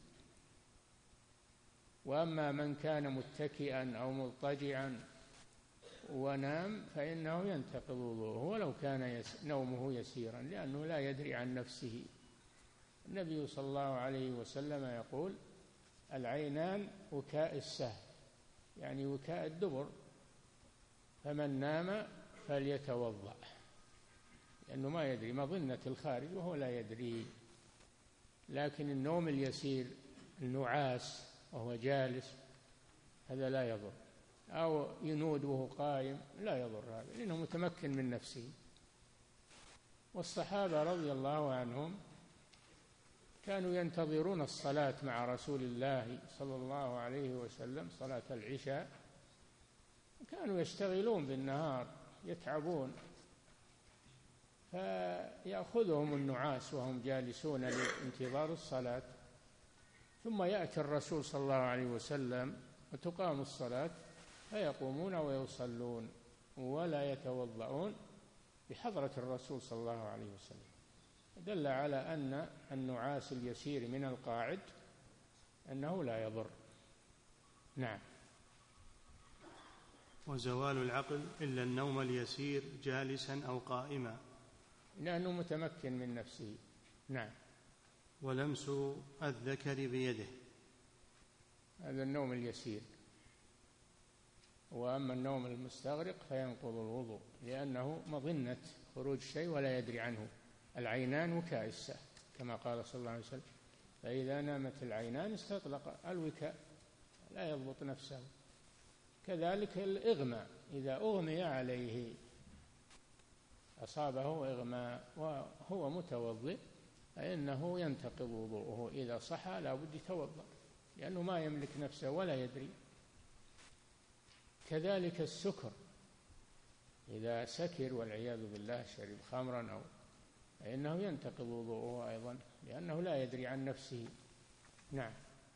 وأما من كان متكئا أو مضطجعا ونام فإنه ينتقض وضوءه ولو كان نومه يسيرا، لأنه لا يدري عن نفسه. النبي صلى الله عليه وسلم يقول: العينان وكاء السهم، يعني وكاء الدبر، فمن نام فليتوضأ، لأنه ما يدري، مظنة الخارج وهو لا يدري. لكن النوم اليسير النعاس وهو جالس هذا لا يضر، أو ينود وهو قائم لا يضر هذا، لأنه متمكن من نفسه. والصحابة رضي الله عنهم كانوا ينتظرون الصلاة مع رسول الله صلى الله عليه وسلم، صلاة العشاء، كانوا يشتغلون بالنهار يتعبون، فيأخذهم النعاس وهم جالسون لانتظار الصلاة. ثم يأتي الرسول صلى الله عليه وسلم وتقام الصلاة فيقومون ويصلون ولا يتوضؤون بحضرة الرسول صلى الله عليه وسلم. دل على أن النعاس اليسير من القاعد أنه لا يضر. نعم. وزوال العقل إلا النوم اليسير جالسا أو قائما، لأنه متمكن من نفسه. نعم. ولمس الذكر بيده، هذا النوم اليسير. وأما النوم المستغرق فينقض الوضوء، لأنه مظنة خروج شيء ولا يدري عنه. العينان وكاء السهل كما قال صلى الله عليه وسلم، فإذا نامت العينان استطلق الوكاء لا يضبط نفسه. كذلك الإغماء، إذا أغمي عليه أصابه إغماء وهو متوضئ فإنه ينتقض وضوءه، إذا صحى لا بد يتوضأ لأنه ما يملك نفسه ولا يدري. كذلك السكر، إذا سكر والعياذ بالله شرب خمرا أو فإنه ينتقض وضوءه أيضا لأنه لا يدري عن نفسه. نعم.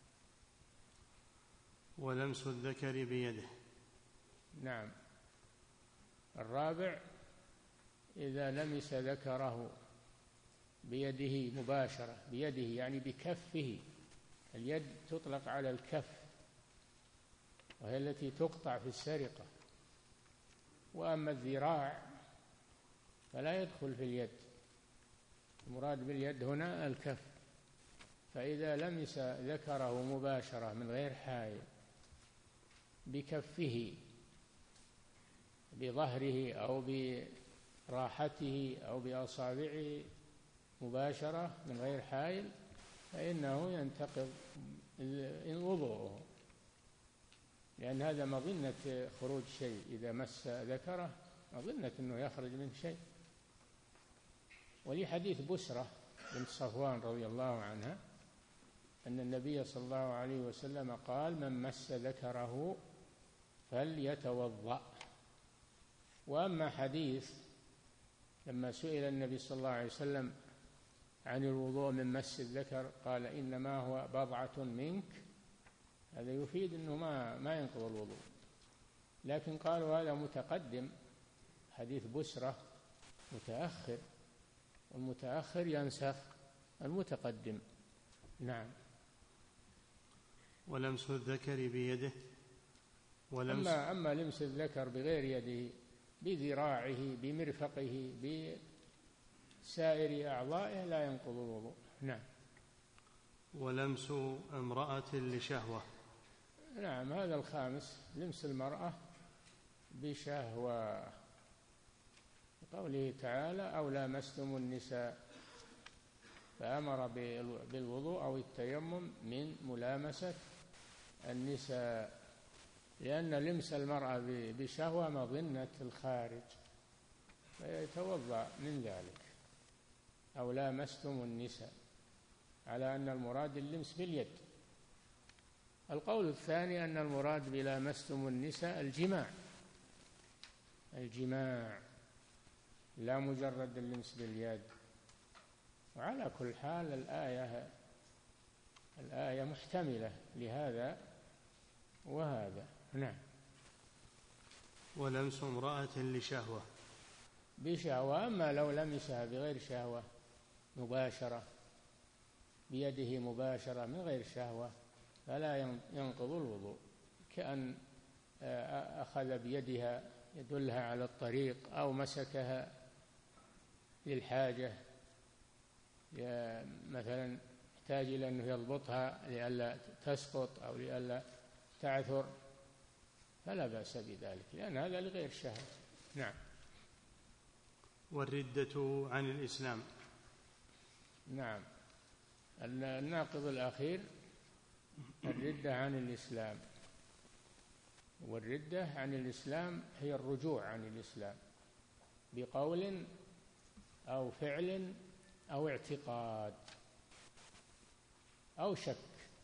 ولمس الذكر بيده. نعم. الرابع إذا لمس ذكره بيده مباشرة، بيده يعني بكفه، اليد تطلق على الكف وهي التي تقطع في السرقة، وأما الذراع فلا يدخل في اليد، المراد باليد هنا الكف. فإذا لمس ذكره مباشرة من غير حائل بكفه بظهره أو براحته أو بأصابعه مباشرة من غير حائل فإنه ينتقض وضوءه، لأن هذا مظنة خروج شيء، إذا مس ذكره مظنة أنه يخرج منه شيء. ولحديث بسرة بنت صفوان رضي الله عنها أن النبي صلى الله عليه وسلم قال: من مس ذكره فليتوضأ. وأما حديث لما سئل النبي صلى الله عليه وسلم عن الوضوء من مس الذكر قال: إنما هو بضعة منك، هذا يفيد أنه ما ينقض الوضوء، لكن قالوا هذا متقدم، حديث بسرة متأخر، والمتأخر ينسخ المتقدم. نعم. ولمس الذكر بيده. أما لمس الذكر بغير يده بذراعه بمرفقه بسائر أعضائه لا ينقض الوضوء. نعم. ولمس امرأة لشهوة. نعم، هذا الخامس، لمس المرأة بشهوة، قوله تعالى: أو لامستم النساء، فأمر بالوضوء أو التيمم من ملامسة النساء، لأن لمس المرأة بشهوة مظنة الخارج فيتوضأ من ذلك. أو لامستم النساء، على أن المراد اللمس باليد. القول الثاني أن المراد بلامستم النساء الجماع لا مجرد اللمس باليد. وعلى كل حال الآية محتملة لهذا وهذا. نعم. ولمس امرأة لشهوة بشهوة. أما لو لمسها بغير شهوة مباشرة بيده مباشرة من غير شهوة فلا ينقض الوضوء، كأن أخذ بيدها يدلها على الطريق أو مسكها للحاجة، مثلا يحتاج إلى أنه يضبطها لئلا تسقط أو لئلا تعثر، فلا بأس بذلك، لأن هذا لغير شهوة. نعم. والردة عن الإسلام. نعم. الناقض الأخير الردة عن الإسلام. والردة عن الإسلام هي الرجوع عن الإسلام بقول أو فعل أو اعتقاد أو شك،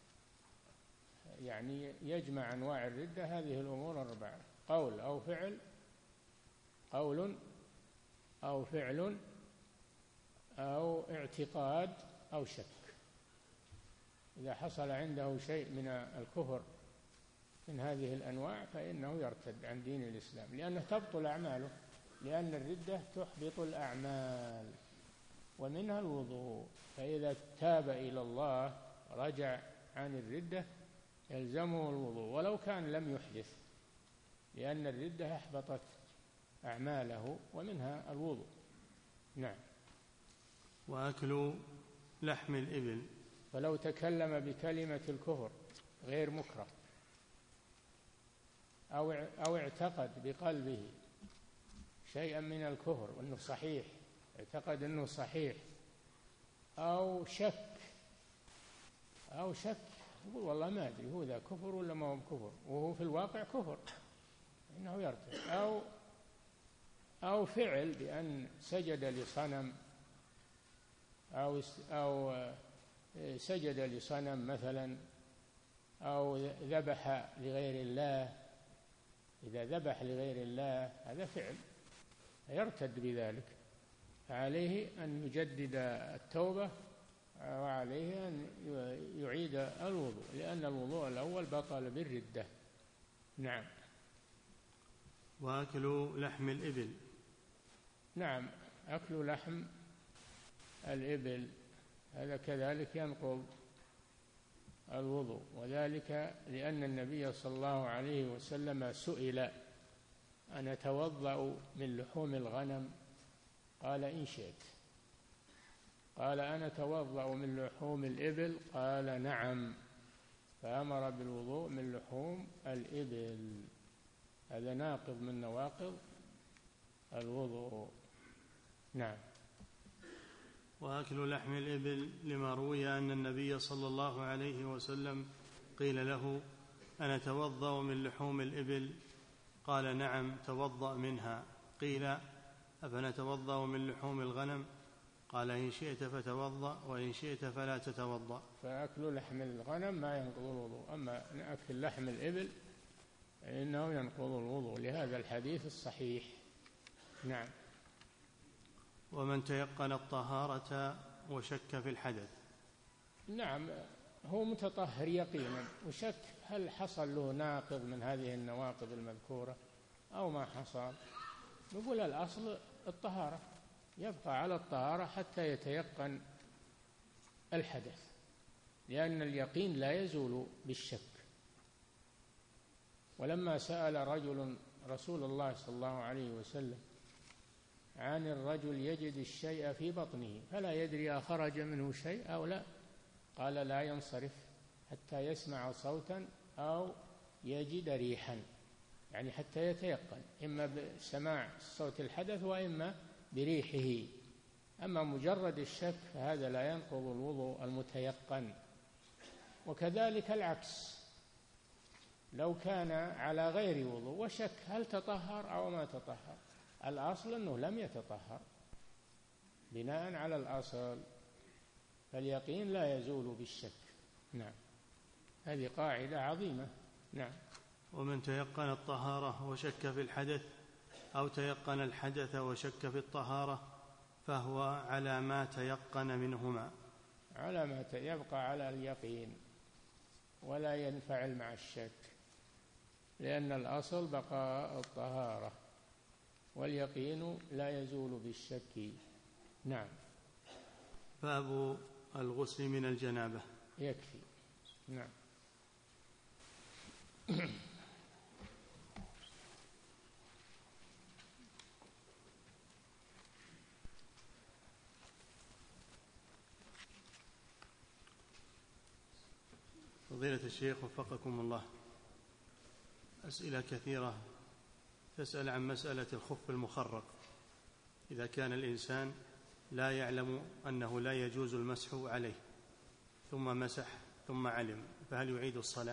يعني يجمع أنواع الردة هذه الأمور الأربعة: قول أو فعل، قول أو فعل أو اعتقاد أو شك. إذا حصل عنده شيء من الكفر من هذه الأنواع فإنه يرتد عن دين الإسلام، لأنه تبطل أعماله، لأن الردة تحبط الأعمال ومنها الوضوء. فإذا تاب إلى الله رجع عن الردة يلزمه الوضوء ولو كان لم يحدث، لأن الردة أحبطت أعماله ومنها الوضوء. نعم. وأكل لحم الإبل. فلو تكلم بكلمة الكفر غير مكره أو اعتقد بقلبه شيئا من الكفر وأنه صحيح، اعتقد أنه صحيح، أو شك يقول والله ما أدري هو ذا كفر ولا ما هو كفر، وهو في الواقع كفر إنه يرتد، أو فعل بأن سجد لصنم أو سجد لصنم مثلا، أو ذبح لغير الله. إذا ذبح لغير الله هذا فعل يرتد بذلك، فعليه أن يجدد التوبة، وعليه أن يعيد الوضوء، لأن الوضوء الأول بطل بالردة. نعم. وأكل لحم الإبل. نعم، أكل لحم الإبل هذا كذلك ينقض الوضوء، وذلك لأن النبي صلى الله عليه وسلم سئل أن أتوضأ من لحوم الغنم؟ قال إن شئت. قال أنا أتوضأ من لحوم الإبل؟ قال نعم. فأمر بالوضوء من لحوم الإبل، هذا ناقض من نواقض الوضوء. نعم. وأكل لحم الإبل لما روي أن النبي صلى الله عليه وسلم قيل له أنا أتوضأ من لحوم الإبل؟ قال نعم توضأ منها. قيل أفنتوضأ من لحوم الغنم؟ قال إن شئت فتوضأ وإن شئت فلا تتوضأ. فأكل لحم الغنم ما ينقض الوضوء، أما أكل لحم الإبل فإنه ينقض الوضوء لهذا الحديث الصحيح. نعم. ومن تيقن الطهارة وشك في الحدث. نعم، هو متطهر يقينا وشك هل حصل له ناقض من هذه النواقض المذكورة أو ما حصل، نقول الأصل الطهارة، يبقى على الطهارة حتى يتيقن الحدث، لأن اليقين لا يزول بالشك. ولما سأل رجل رسول الله صلى الله عليه وسلم عن الرجل يجد الشيء في بطنه فلا يدري أخرج منه شيء أو لا، قال لا ينصرف حتى يسمع صوتا أو يجد ريحا، يعني حتى يتيقن إما بسماع صوت الحدث وإما بريحه. أما مجرد الشك فهذا لا ينقض الوضوء المتيقن. وكذلك العكس، لو كان على غير وضوء وشك هل تطهر أو ما تطهر، الأصل أنه لم يتطهر بناء على الأصل، فاليقين لا يزول بالشك. نعم، هذه قاعدة عظيمة. نعم. ومن تيقن الطهارة وشك في الحدث أو تيقن الحدث وشك في الطهارة فهو على ما تيقن منهما، على ما يبقى على اليقين ولا ينفعل مع الشك، لأن الأصل بقاء الطهارة واليقين لا يزول بالشك. نعم. باب الغسل من الجنابة. يكفي. نعم. فضيلة الشيخ وفقكم الله، أسئلة كثيرة تسأل عن مسألة الخف المخرق. إذا كان الإنسان لا يعلم أنه لا يجوز المسح عليه ثم مسح ثم علم، فهل يعيد الصلاة؟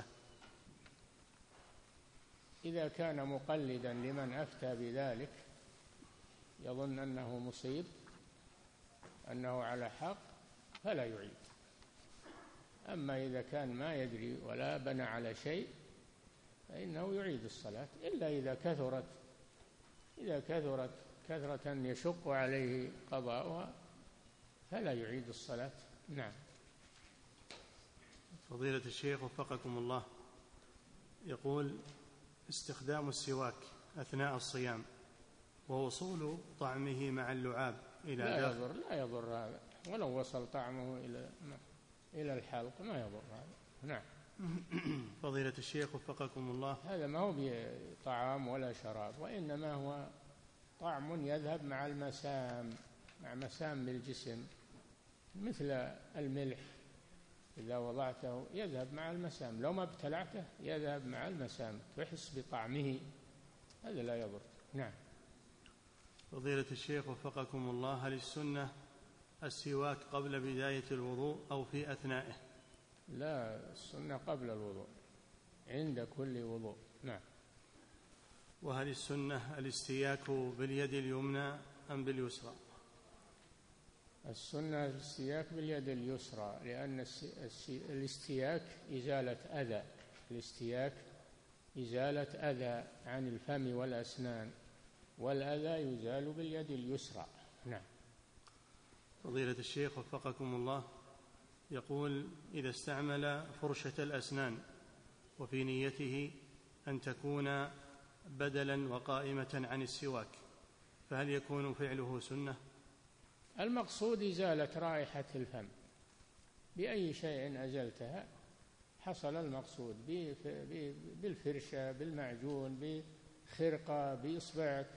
إذا كان مقلدا لمن أفتى بذلك يظن أنه مصيب، أنه على حق، فلا يعيد. أما إذا كان ما يدري ولا بنى على شيء فإنه يعيد الصلاة، إلا إذا كثرت كثرة يشق عليه قضاؤها فلا يعيد الصلاة. نعم. فضيلة الشيخ وفقكم الله، يقول استخدام السواك أثناء الصيام ووصول طعمه مع اللعاب إلى لا يضر هذا، ولو وصل طعمه إلى الحلق ما يضر هذا. نعم. فضيلة الشيخ وفقكم الله، هذا ما هو بطعام ولا شراب، وإنما هو طعم يذهب مع المسام، مع مسام الجسم، مثل الملح إذا وضعته يذهب مع المسام، لو ما ابتلعته يذهب مع المسام، تحس بطعمه، هذا لا يضر. نعم. فضيلة الشيخ وفقكم الله، هل السنة السواك قبل بداية الوضوء أو في أثنائه؟ لا، السنة قبل الوضوء، عند كل وضوء. نعم. وهل السنة الاستياك باليد اليمنى أم باليسرى؟ السنة الاستياك باليد اليسرى، لأن الاستياك إزالة أذى، الاستياك إزالة أذى عن الفم والأسنان، والأذى يزال باليد اليسرى. نعم. فضيلة الشيخ وفقكم الله، يقول: إذا استعمل فرشة الأسنان وفي نيته أن تكون بدلا وقائمة عن السواك، فهل يكون فعله سنة؟ المقصود إزالة رائحة الفم، بأي شيء أزلتها حصل المقصود، بالفرشة، بالمعجون، بخرقة، بإصبعك.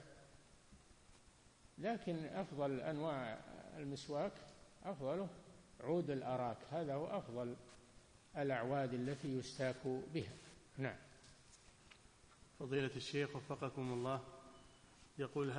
لكن أفضل أنواع المسواك أفضله عود الأراك، هذا هو أفضل الأعواد التي يستاك بها. نعم. فضيلة الشيخ وفقكم الله، يقول: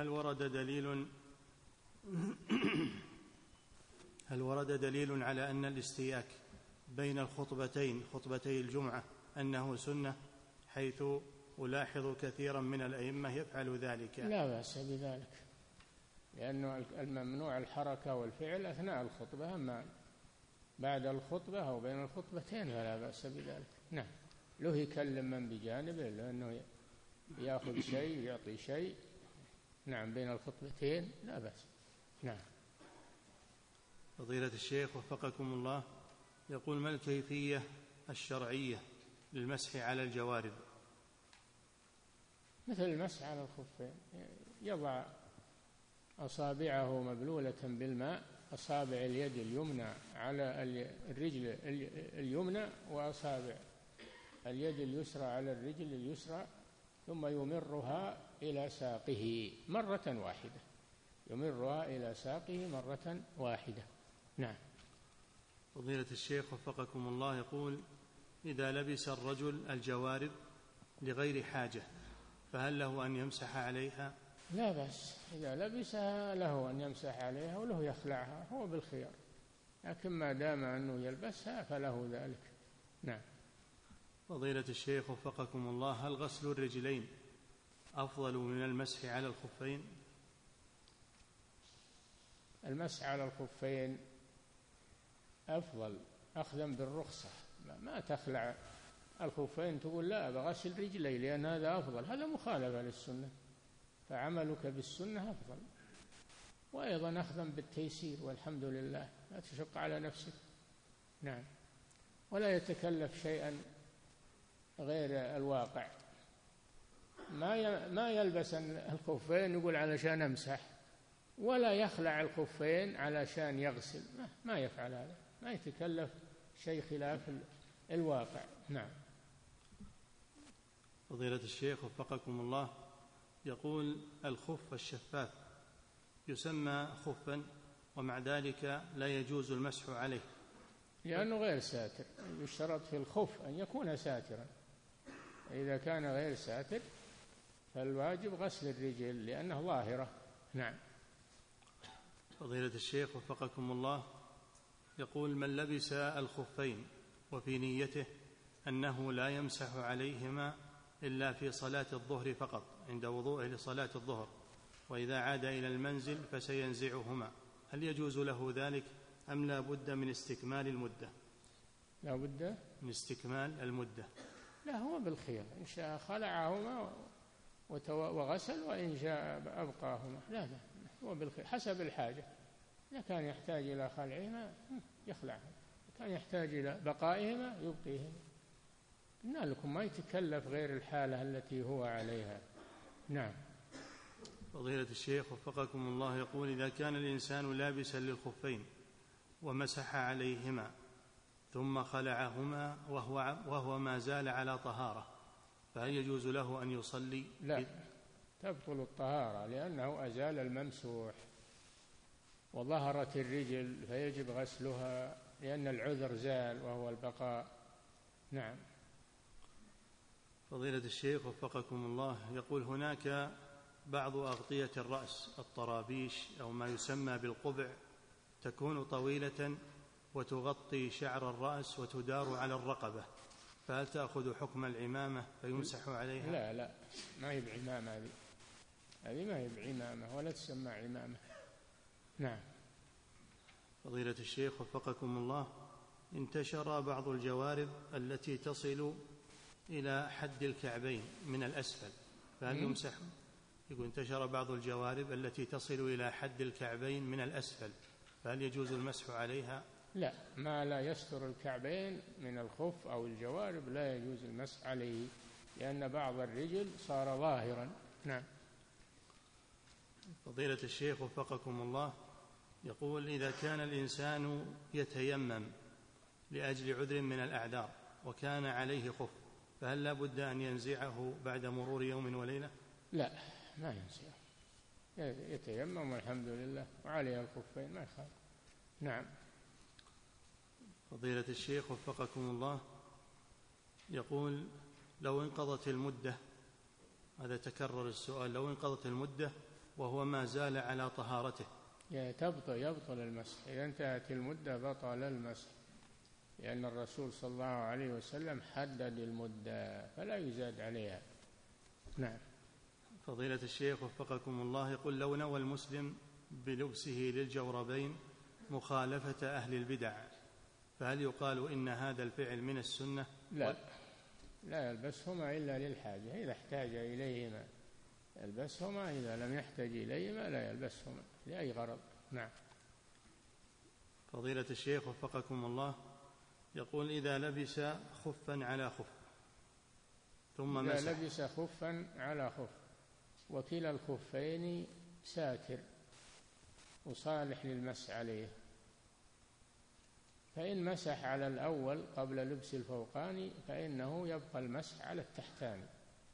هل ورد دليل على أن الاستياك بين الخطبتين، خطبتي الجمعة، أنه سنة، حيث ألاحظ كثيرا من الأئمة يفعل ذلك؟ لا بأس بذلك، لأنه الممنوع الحركة والفعل أثناء الخطبة، أما بعد الخطبة أو بين الخطبتين فلا بأس بذلك. نعم. له يكلم من بجانبه، لأنه يأخذ شيء ويعطي شيء. نعم، بين الخطبتين لا بأس. نعم. فضيلة الشيخ وفقكم الله، يقول: ما الكيفية الشرعية للمسح على الجوارب؟ مثل المسح على الخفين، يضع أصابعه مبلولة بالماء، أصابع اليد اليمنى على الرجل اليمنى، وأصابع اليد اليسرى على الرجل اليسرى، ثم يمرها إلى ساقه مرة واحدة، يمرها إلى ساقه مرة واحدة. نعم. فضيلة الشيخ وفقكم الله، يقول: إذا لبس الرجل الجوارب لغير حاجة، فهل له أن يمسح عليها؟ لا بأس، إذا لبسها له أن يمسح عليها وله يخلعها، هو بالخيار، لكن ما دام أنه يلبسها فله ذلك. نعم. فضيلة الشيخ وفقكم الله، هل غسل الرجلين أفضل من المسح على الخفين؟ المسح على الخفين أفضل أخذا بالرخصة، ما تخلع الخفين تقول لا بغسل رجلي لأن هذا أفضل، هذا مخالفة للسنة، فعملك بالسنة أفضل. وأيضا أخذا بالتيسير، والحمد لله، لا تشق على نفسك. نعم. ولا يتكلف شيئا غير الواقع، ما يلبس الخفين يقول علشان أمسح، ولا يخلع الخفين علشان يغسل، ما يفعل هذا، ما يتكلف شيء خلاف الواقع. نعم. فضيلة الشيخ وفقكم الله، يقول: الخف الشفاف يسمى خفا، ومع ذلك لا يجوز المسح عليه لأنه غير ساتر، يشترط في الخف أن يكون ساترا، إذا كان غير ساتر فالواجب غسل الرجل لأنه ظاهرة. نعم. فضيلة الشيخ وفقكم الله، يقول: من لبس الخفين وفي نيته أنه لا يمسح عليهما إلا في صلاة الظهر فقط، عند وضوءه لصلاة الظهر، وإذا عاد إلى المنزل فسينزعهما، هل يجوز له ذلك أم لا بد من استكمال المدة؟ لا بد من استكمال المدة. لا، هو بالخير، إن شاء خلعهما وغسل، وإن شاء أبقاهما. لا، هو بالخير حسب الحاجة، إذا كان يحتاج إلى خلعهما يخلعهما، إذا كان يحتاج إلى بقائهما يبقيهما. قلنا لكم ما يتكلف غير الحالة التي هو عليها. نعم. فضيلة الشيخ وفقكم الله، يقول: إذا كان الإنسان لابسا للخفين ومسح عليهما ثم خلعهما وهو ما زال على طهارة، فهل يجوز له أن يصلي؟ لا، تبطل الطهارة لأنه أزال الممسوح، وظهرت الرجل فيجب غسلها لأن العذر زال وهو البقاء. نعم. فضيلة الشيخ وفقكم الله، يقول هناك بعض أغطية الرأس الطرابيش أو ما يسمى بالقبع تكون طويلة وتغطي شعر الرأس وتدار على الرقبة، فهل تأخذ حكم العمامة فيمسح عليها؟ لا لا، ما هي بعمامة هذه ما هي بعمامة ولا تسمى عمامة. نعم. فضيلة الشيخ وفقكم الله، انتشر بعض الجوارب التي تصل إلى حد الكعبين من الأسفل، فهل يمسح؟ يقول انتشر بعض الجوارب التي تصل إلى حد الكعبين من الأسفل، فهل يجوز المسح عليها؟ لا، ما لا يستر الكعبين من الخف أو الجوارب لا يجوز المسح عليه، لأن بعض الرجل صار ظاهرا. نعم. فضيلة الشيخ وفقكم الله، يقول إذا كان الإنسان يتيمم لأجل عذر من الأعذار وكان عليه خف، فهل لا بد أن ينزعه بعد مرور يوم وليلة؟ لا، ما ينزعه، يتيمم والحمد لله وعليه الخفين ما يخالف. نعم. فضيلة الشيخ وفقكم الله، يقول لو انقضت المدة، هذا تكرر السؤال، لو انقضت المدة وهو ما زال على طهارته يبطل المسح. إذا انتهت المدة بطل المسح، لأن الرسول صلى الله عليه وسلم حدد المدة فلا يزاد عليها. نعم. فضيلة الشيخ وفقكم الله، يقول لو نوى المسلم بلبسه للجوربين مخالفة أهل البدع، فهل يقال إن هذا الفعل من السنة؟ لا يلبسهما إلا للحاجة، إذا احتاج إليهما يلبسهما، إذا لم يحتاج إليهما لا يلبسهما لأي غرض. نعم. فضيلة الشيخ وفقكم الله، يقول إذا لبس خفا على خف ثم مسح، إذا لبس خفا على خف وكلا الخفين ساتر وصالح للمسح عليه، فإن مسح على الأول قبل لبس الفوقاني فإنه يبقى المسح على التحتاني،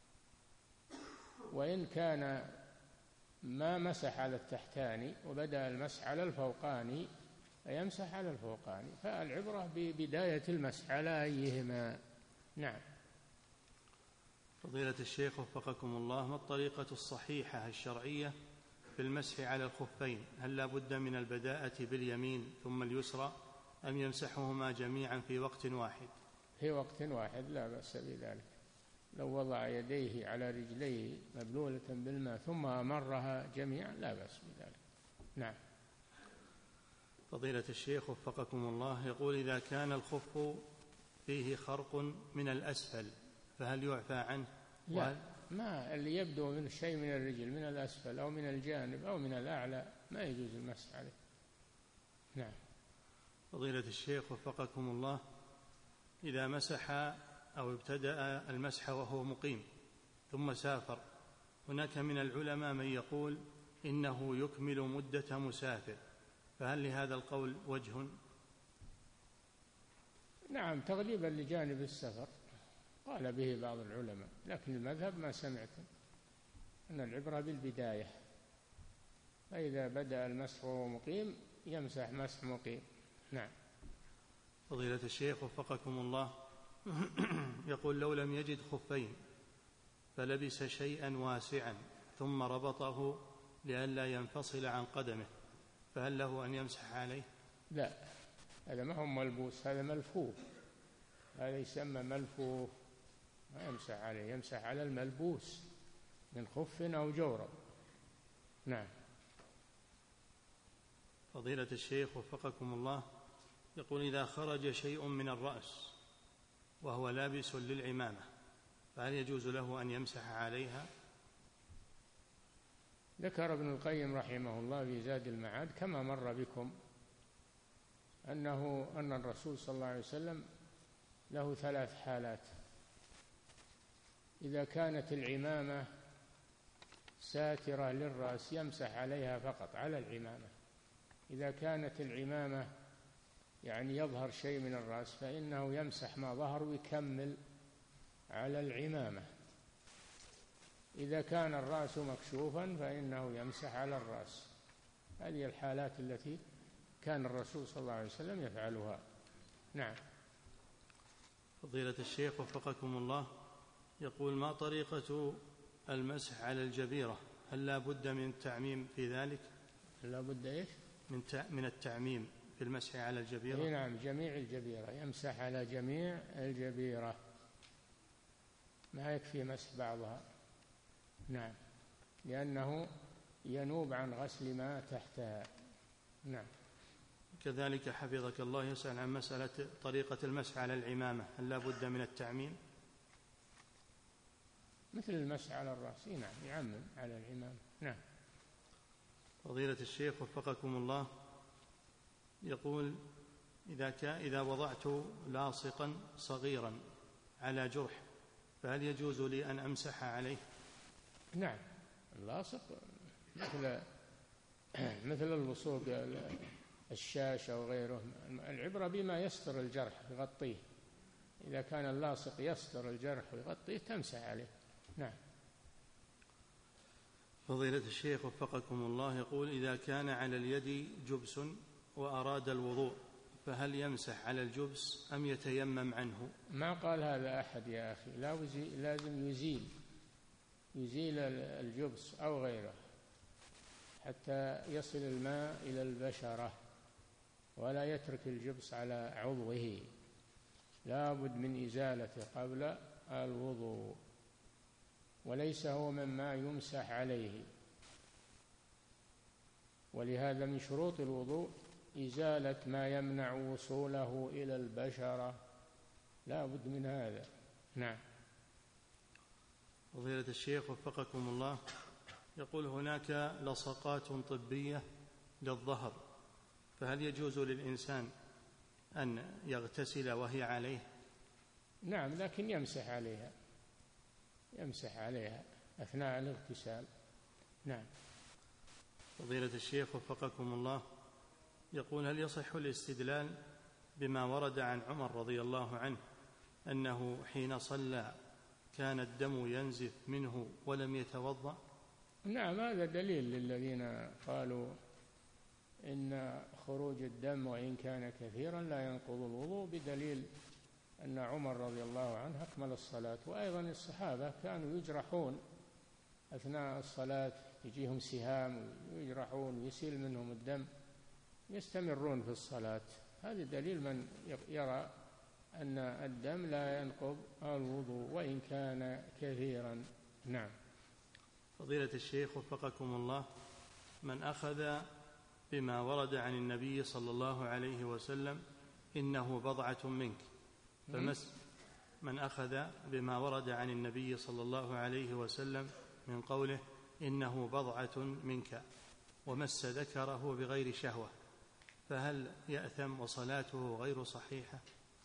وإن كان ما مسح على التحتاني وبدأ المسح على الفوقاني فيمسح على الفوقاني، فالعبرة ببداية المسح على أيهما. نعم. فضيلة الشيخ وفقكم الله، ما الطريقة الصحيحة الشرعية في المسح على الخفين؟ هل لا بد من البداءة باليمين ثم اليسرى أم يمسحهما جميعا في وقت واحد؟ في وقت واحد لا بأس بذلك، لو وضع يديه على رجليه مبلولة بالماء ثم أمرها جميعا لا بأس بذلك. نعم. فضيلة الشيخ وفقكم الله، يقول إذا كان الخف فيه خرق من الأسفل فهل يعفى عنه؟ لا، ما اللي يبدو من شيء من الرجل من الأسفل أو من الجانب أو من الأعلى ما يجوز المسح عليه. نعم. فضيلة الشيخ وفقكم الله، إذا مسح أو ابتدأ المسح وهو مقيم ثم سافر، هناك من العلماء من يقول إنه يكمل مدة مسافر، فهل لهذا القول وجه؟ نعم، تغليبا لجانب السفر قال به بعض العلماء، لكن المذهب ما سمعت أن العبرة بالبداية، فإذا بدأ المسح وهو مقيم يمسح مسح مقيم. نعم. فضيلة الشيخ وفقكم الله، يقول لو لم يجد خفين فلبس شيئا واسعا ثم ربطه لئلا ينفصل عن قدمه، فهل له أن يمسح عليه؟ لا، هذا ما هو ملبوس، هذا ملفوف، هذا يسمى ملفوف، ما يمسح عليه، يمسح على الملبوس من خف أو جورب. نعم. فضيلة الشيخ وفقكم الله، يقول إذا خرج شيء من الرأس وهو لابس للعمامة فهل يجوز له أن يمسح عليها؟ ذكر ابن القيم رحمه الله في زاد المعاد كما مر بكم أن الرسول صلى الله عليه وسلم له 3 حالات: إذا كانت العمامة ساترة للرأس يمسح عليها فقط على العمامة، إذا كانت العمامة يعني يظهر شيء من الرأس فإنه يمسح ما ظهر ويكمل على العمامة. إذا كان الرأس مكشوفا فإنه يمسح على الرأس. هذه الحالات التي كان الرسول صلى الله عليه وسلم يفعلها. نعم. فضيلة الشيخ وفقكم الله، يقول: ما طريقة المسح على الجبيرة؟ هل لا بد من التعميم في ذلك؟ لا بد إيش؟ من التعميم في المسح على الجبيرة. نعم، جميع الجبيرة، يمسح على جميع الجبيرة، ما يكفي مسح بعضها. نعم، لأنه ينوب عن غسل ما تحتها. نعم. كذلك حفظك الله يسأل عن مسألة طريقة المسح على العمامة، هل لا بد من التعميم؟ مثل المسح على الرأس. نعم، يعمم على العمامة. نعم. فضيلة الشيخ وفقكم الله، يقول: إذا وضعت لاصقا صغيرا على جرح فهل يجوز لي أن أمسح عليه؟ نعم، اللاصق مثل اللصوق الشاشة وغيره، العبرة بما يستر الجرح يغطيه. إذا كان اللاصق يستر الجرح ويغطيه تمسح عليه. نعم. فضيلة الشيخ وفقكم الله، يقول: إذا كان على اليد جبس وأراد الوضوء فهل يمسح على الجبس أم يتيمم عنه؟ ما قال هذا أحد يا أخي، لازم يزيل الجبس أو غيره حتى يصل الماء إلى البشرة، ولا يترك الجبس على عضوه، لا بد من إزالته قبل الوضوء، وليس هو مما يمسح عليه. ولهذا من شروط الوضوء إزالة ما يمنع وصوله إلى البشرة، لا بد من هذا. نعم. فضيلة الشيخ وفقكم الله، يقول: هناك لصقات طبية للظهر، فهل يجوز للإنسان أن يغتسل وهي عليه؟ نعم، لكن يمسح عليها أثناء الاغتسال. نعم. فضيلة الشيخ وفقكم الله، يقول: هل يصح الاستدلال بما ورد عن عمر رضي الله عنه أنه حين صلى كان الدم ينزف منه ولم يتوضأ؟ نعم، هذا دليل للذين قالوا إن خروج الدم وإن كان كثيرا لا ينقض الوضوء، بدليل أن عمر رضي الله عنه أكمل الصلاة. وأيضا الصحابة كانوا يجرحون أثناء الصلاة، يجيهم سهام ويجرحون ويسيل منهم الدم، يستمرون في الصلاة. هذا دليل من يرى أن الدم لا ينقض الوضوء وإن كان كثيرا. نعم. فضيلة الشيخ وفقكم الله، من أخذ بما ورد عن النبي صلى الله عليه وسلم إنه بضعة منك، من أخذ بما ورد عن النبي صلى الله عليه وسلم من قوله إنه بضعة منك ومس ذكره بغير شهوة، فهل يأثم وصلاته غير صحيحة؟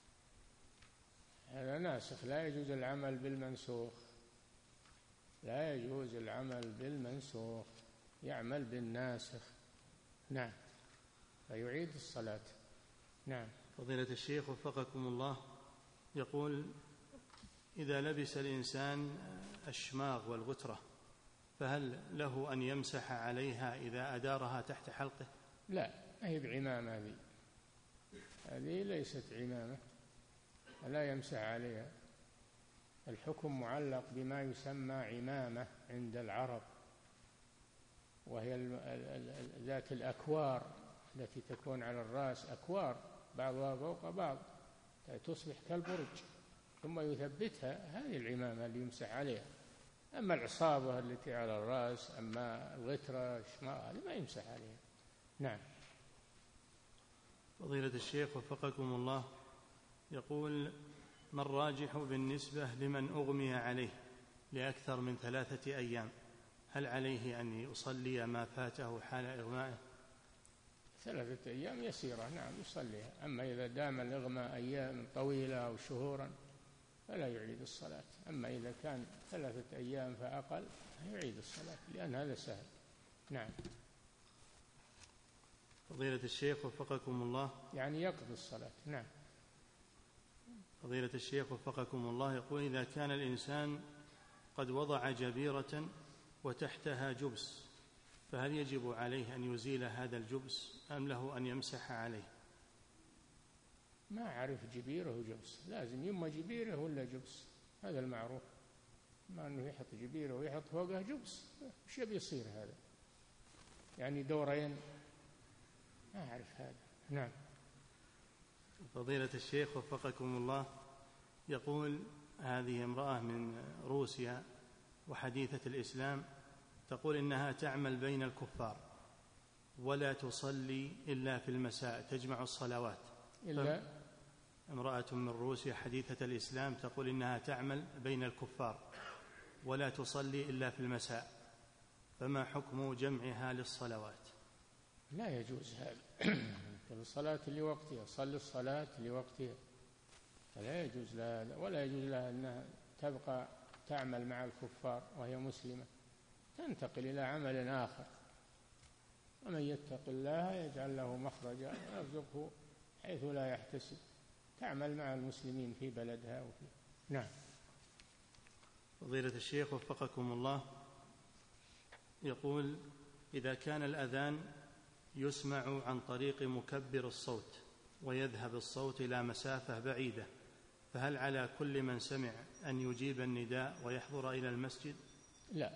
هذا ناسخ، لا يجوز العمل بالمنسوخ، لا يجوز العمل بالمنسوخ، يعمل بالناسخ. نعم، فيعيد الصلاة. نعم. فضيلة الشيخ وفقكم الله، يقول: إذا لبس الإنسان الشماغ والغترة فهل له أن يمسح عليها إذا أدارها تحت حلقه؟ لا، هي بعمامة، هذه ليست عمامة، لا يمسح عليها. الحكم معلق بما يسمى عمامة عند العرب، وهي ذات الأكوار التي تكون على الرأس، أكوار بعضها فوق بعض تصبح كالبرج ثم يثبتها، هذه العمامة اللي يمسح عليها. أما العصابة التي على الرأس، أما الغترة الشماغ، هذه ما يمسح عليها. نعم. فضيلة الشيخ وفقكم الله، يقول: ما الراجح بالنسبة لمن أغمي عليه لأكثر من 3 أيام؟ هل عليه أن يصلي ما فاته حال إغمائه؟ 3 أيام يسيرة، نعم يصليها. أما إذا دام الإغماء أيام طويلة أو شهورا فلا يعيد الصلاة. أما إذا كان 3 أيام فأقل يعيد الصلاة، لأن هذا سهل. نعم. فضيلة الشيخ وفقكم الله، يعني يقضي الصلاة. نعم. فضيلة الشيخ وفقكم الله، يقول: إذا كان الإنسان قد وضع جبيرة وتحتها جبس، فهل يجب عليه أن يزيل هذا الجبس أم له أن يمسح عليه؟ ما أعرف جبيرة وجبس، لازم يما جبيرة ولا جبس، هذا المعروف. ما أنه يحط جبيرة ويحط فوقها جبس، وش بيصير هذا؟ يعني دورين، ما أعرف هذا. نعم. فضيلة الشيخ وفقكم الله، يقول: هذه امرأة من روسيا وحديثة الإسلام، تقول إنها تعمل بين الكفار ولا تصلي إلا في المساء، تجمع الصلوات إلا. امرأة من روسيا حديثة الإسلام تقول إنها تعمل بين الكفار ولا تصلي إلا في المساء، فما حكم جمعها للصلوات؟ لا يجوز هذا. الصلاة لوقتها، صلي الصلاة لوقتها، فلا يجوز لها، ولا يجوز لها أنها تبقى تعمل مع الكفار وهي مسلمة، تنتقل إلى عمل آخر. ومن يتق الله يجعل له مخرجا ويرزقه حيث لا يحتسب، تعمل مع المسلمين في بلدها وفي. نعم. فضيلة الشيخ وفقكم الله، يقول: إذا كان الأذان يسمع عن طريق مكبر الصوت ويذهب الصوت إلى مسافة بعيدة، فهل على كل من سمع أن يجيب النداء ويحضر إلى المسجد؟ لا،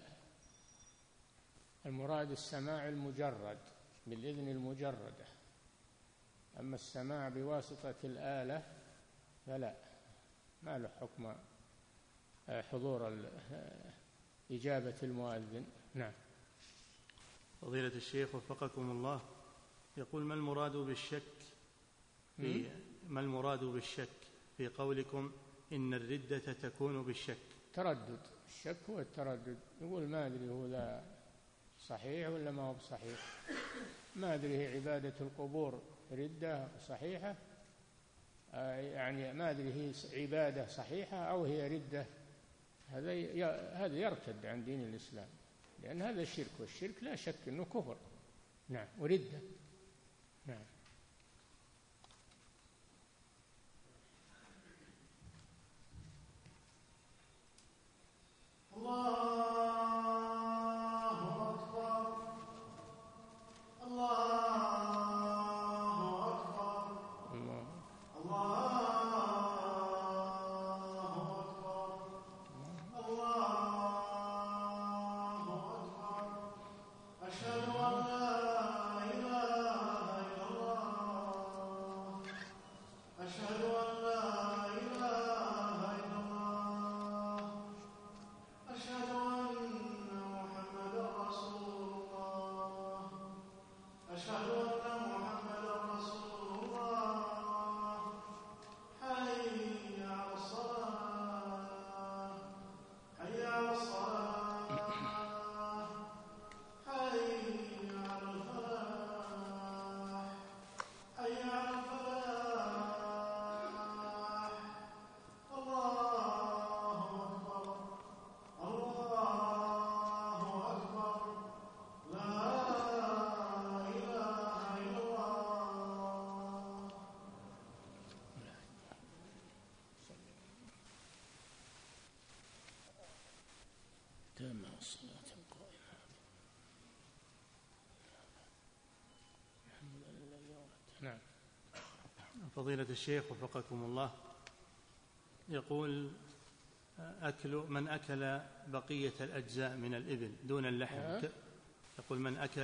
المراد السماع المجرد بالإذن المجردة، أما السماع بواسطة الآلة فلا، ما له حكم حضور إجابة المؤذن. نعم. فضيلة الشيخ وفقكم الله، يقول: ما المراد بالشك في قولكم إن الردة تكون بالشك؟ تردد، الشك هو التردد، يقول ما أدري هو ذا صحيح ولا ما هو بصحيح، ما أدري هي عبادة القبور ردة صحيحة، يعني ما أدري هي عبادة صحيحة أو هي ردة، هذا يرتد عن دين الإسلام، لأن هذا الشرك، والشرك لا شك أنه كفر. نعم، وردة. نعم. نعم. فضيلة الشيخ وفقكم الله، يقول: من أكل بقية الأجزاء من الإبل دون اللحم، يقول: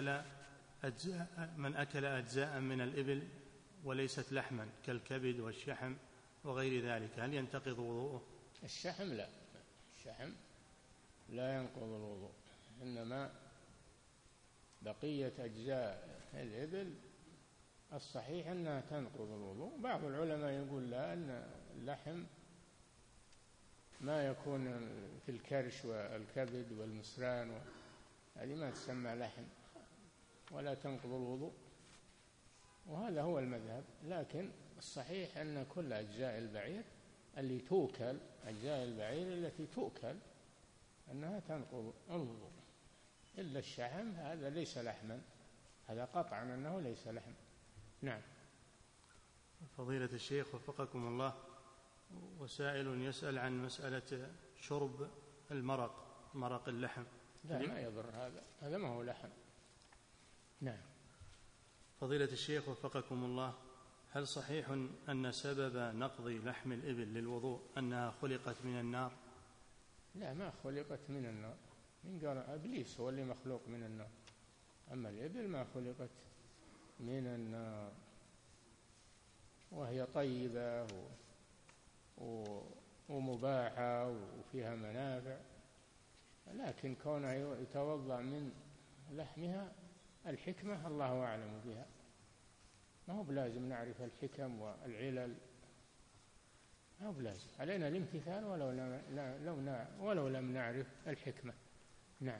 من أكل أجزاء من الإبل وليست لحما كالكبد والشحم وغير ذلك، هل ينتقض وضوءه؟ الشحم لا، الشحم لا ينقض الوضوء، إنما بقية أجزاء الإبل الصحيح أنها تنقض الوضوء. بعض العلماء يقول لا، أن اللحم ما يكون في الكرش والكبد والمسران هذه ما تسمى لحم ولا تنقض الوضوء، وهذا هو المذهب. لكن الصحيح أن كل أجزاء البعير اللي توكل، أجزاء البعير التي توكل أنها تنقض الوضوء، إلا الشحم هذا ليس لحما، هذا قطعا أنه ليس لحم. نعم. فضيلة الشيخ وفقكم الله، وسائل يسأل عن مسألة شرب المرق، مرق اللحم. لا ما يضر، هذا ما هو لحم. نعم. فضيلة الشيخ وفقكم الله، هل صحيح أن سبب نقض لحم الإبل للوضوء أنها خلقت من النار؟ لا، ما خلقت من النار. من قال إبليس هو اللي مخلوق من النار، أما الإبل ما خلقت من النار، وهي طيبة ومباحة وفيها منافع، لكن كونه يتوضأ من لحمها الحكمة الله أعلم بها، ما هو بلازم نعرف الحكم والعلل، ما هو بلازم، علينا الامتثال ولو لم نعرف الحكمة. نعم.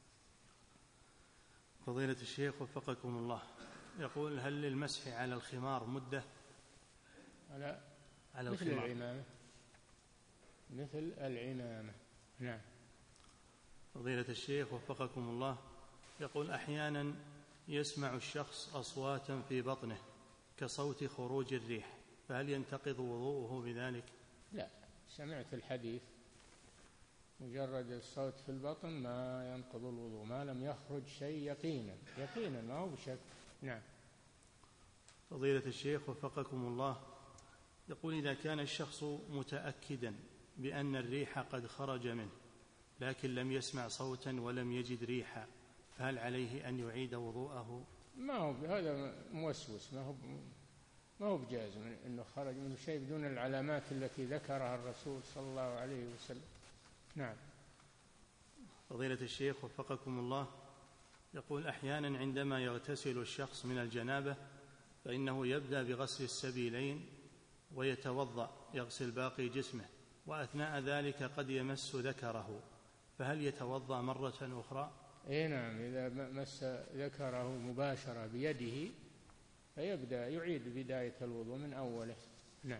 فضيلة الشيخ وفقكم الله، يقول هل للمسح على الخمار مدة؟ على مثل الخمار العمامة، مثل العمامة. نعم. فضيلة الشيخ وفقكم الله، يقول أحيانا يسمع الشخص أصواتا في بطنه كصوت خروج الريح، فهل ينتقض وضوءه بذلك؟ لا، سمعت الحديث، مجرد الصوت في البطن ما ينقض الوضوء ما لم يخرج شيء يقينا ما هو بشك. نعم. فضيلة الشيخ وفقكم الله، يقول إذا كان الشخص متأكدا بأن الريح قد خرج منه لكن لم يسمع صوتا ولم يجد ريحا، فهل عليه أن يعيد وضوءه؟ ما هو هذا موسوس، ما هو بجازم أنه خرج منه شيء بدون العلامات التي ذكرها الرسول صلى الله عليه وسلم. نعم. فضيلة الشيخ وفقكم الله، يقول أحيانا عندما يغتسل الشخص من الجنابة فإنه يبدأ بغسل السبيلين ويتوضأ يغسل باقي جسمه، وأثناء ذلك قد يمس ذكره، فهل يتوضأ مرة أخرى؟ نعم، إذا مس ذكره مباشرة بيده فيبدأ يعيد بداية الوضوء من أوله. نعم.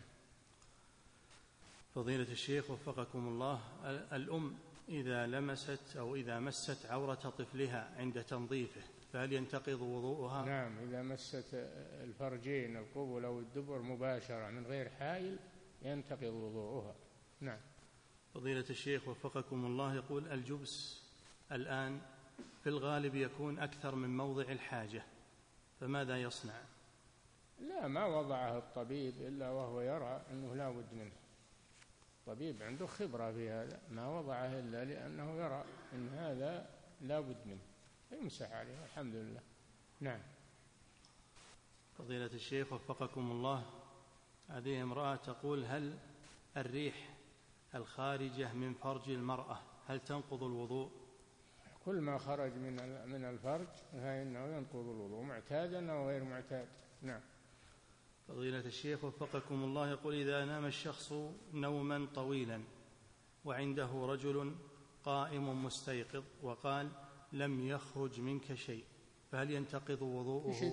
فضيلة الشيخ وفقكم الله، الأم إذا لمست أو إذا مست عورة طفلها عند تنظيفه فهل ينتقض وضوءها؟ نعم، إذا مست الفرجين القبل أو الدبر مباشرة من غير حائل ينتقض وضوءها. نعم. فضيلة الشيخ وفقكم الله، يقول الجبس الآن في الغالب يكون أكثر من موضع الحاجة، فماذا يصنع؟ لا، ما وضعه الطبيب إلا وهو يرى أنه لا بد منه، الطبيب عنده خبرة في هذا، ما وضعه إلا لأنه يرى أن هذا لا بد منه يمسح عليه الحمد لله. نعم. فضيلة الشيخ وفقكم الله، هذه امرأة تقول هل الريح الخارجة من فرج المرأة هل تنقض الوضوء؟ كل ما خرج من الفرج فإنه ينقض الوضوء، معتادا أو غير معتاد. نعم. فضيلة الشيخ وفقكم الله، يقول إذا نام الشخص نوما طويلا وعنده رجل قائم مستيقظ وقال لم يخرج منك شيء، فهل ينتقض وضوءه؟ وش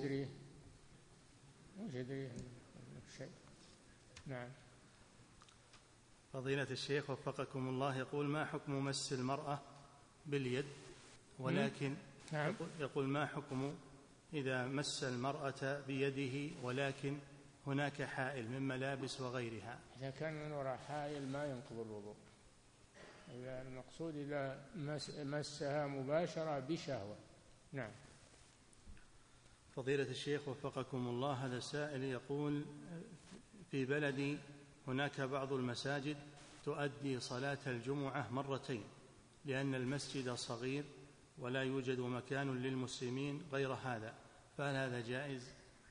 يدريه شيء. نعم. فضيلة الشيخ وفقكم الله، يقول ما حكم مس المرأة باليد ولكن نعم. يقول ما حكم إذا مس المرأة بيده ولكن هناك حائل من ملابس وغيرها؟ إذا كان من وراء حائل ما ينقض الوضوء، إذا المقصود إذا مسها مباشرة بشهوة. نعم. فضيلة الشيخ وفقكم الله، هذا سائل يقول في بلدي هناك بعض المساجد تؤدي صلاة الجمعة مرتين لأن المسجد صغير ولا يوجد مكان للمسلمين غير هذا، فهل هذا جائز؟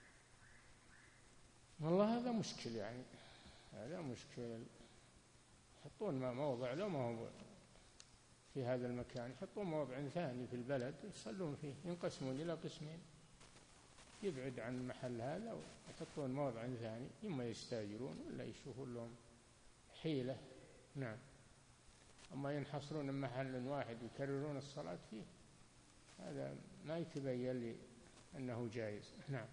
والله هذا مشكل، يعني هذا مشكل، يحطون موضع لو ما هو في هذا المكان، يحطون موضع ثاني في البلد يصلون فيه، ينقسمون إلى قسمين، يبعد عن المحل هذا ويحطون موضع ثاني، إما يستاجرون ولا يشوفون لهم حيلة. نعم. أما ينحصرون محل واحد يكررون الصلاة فيه، هذا ما يتبين لي أنه جائز. نعم.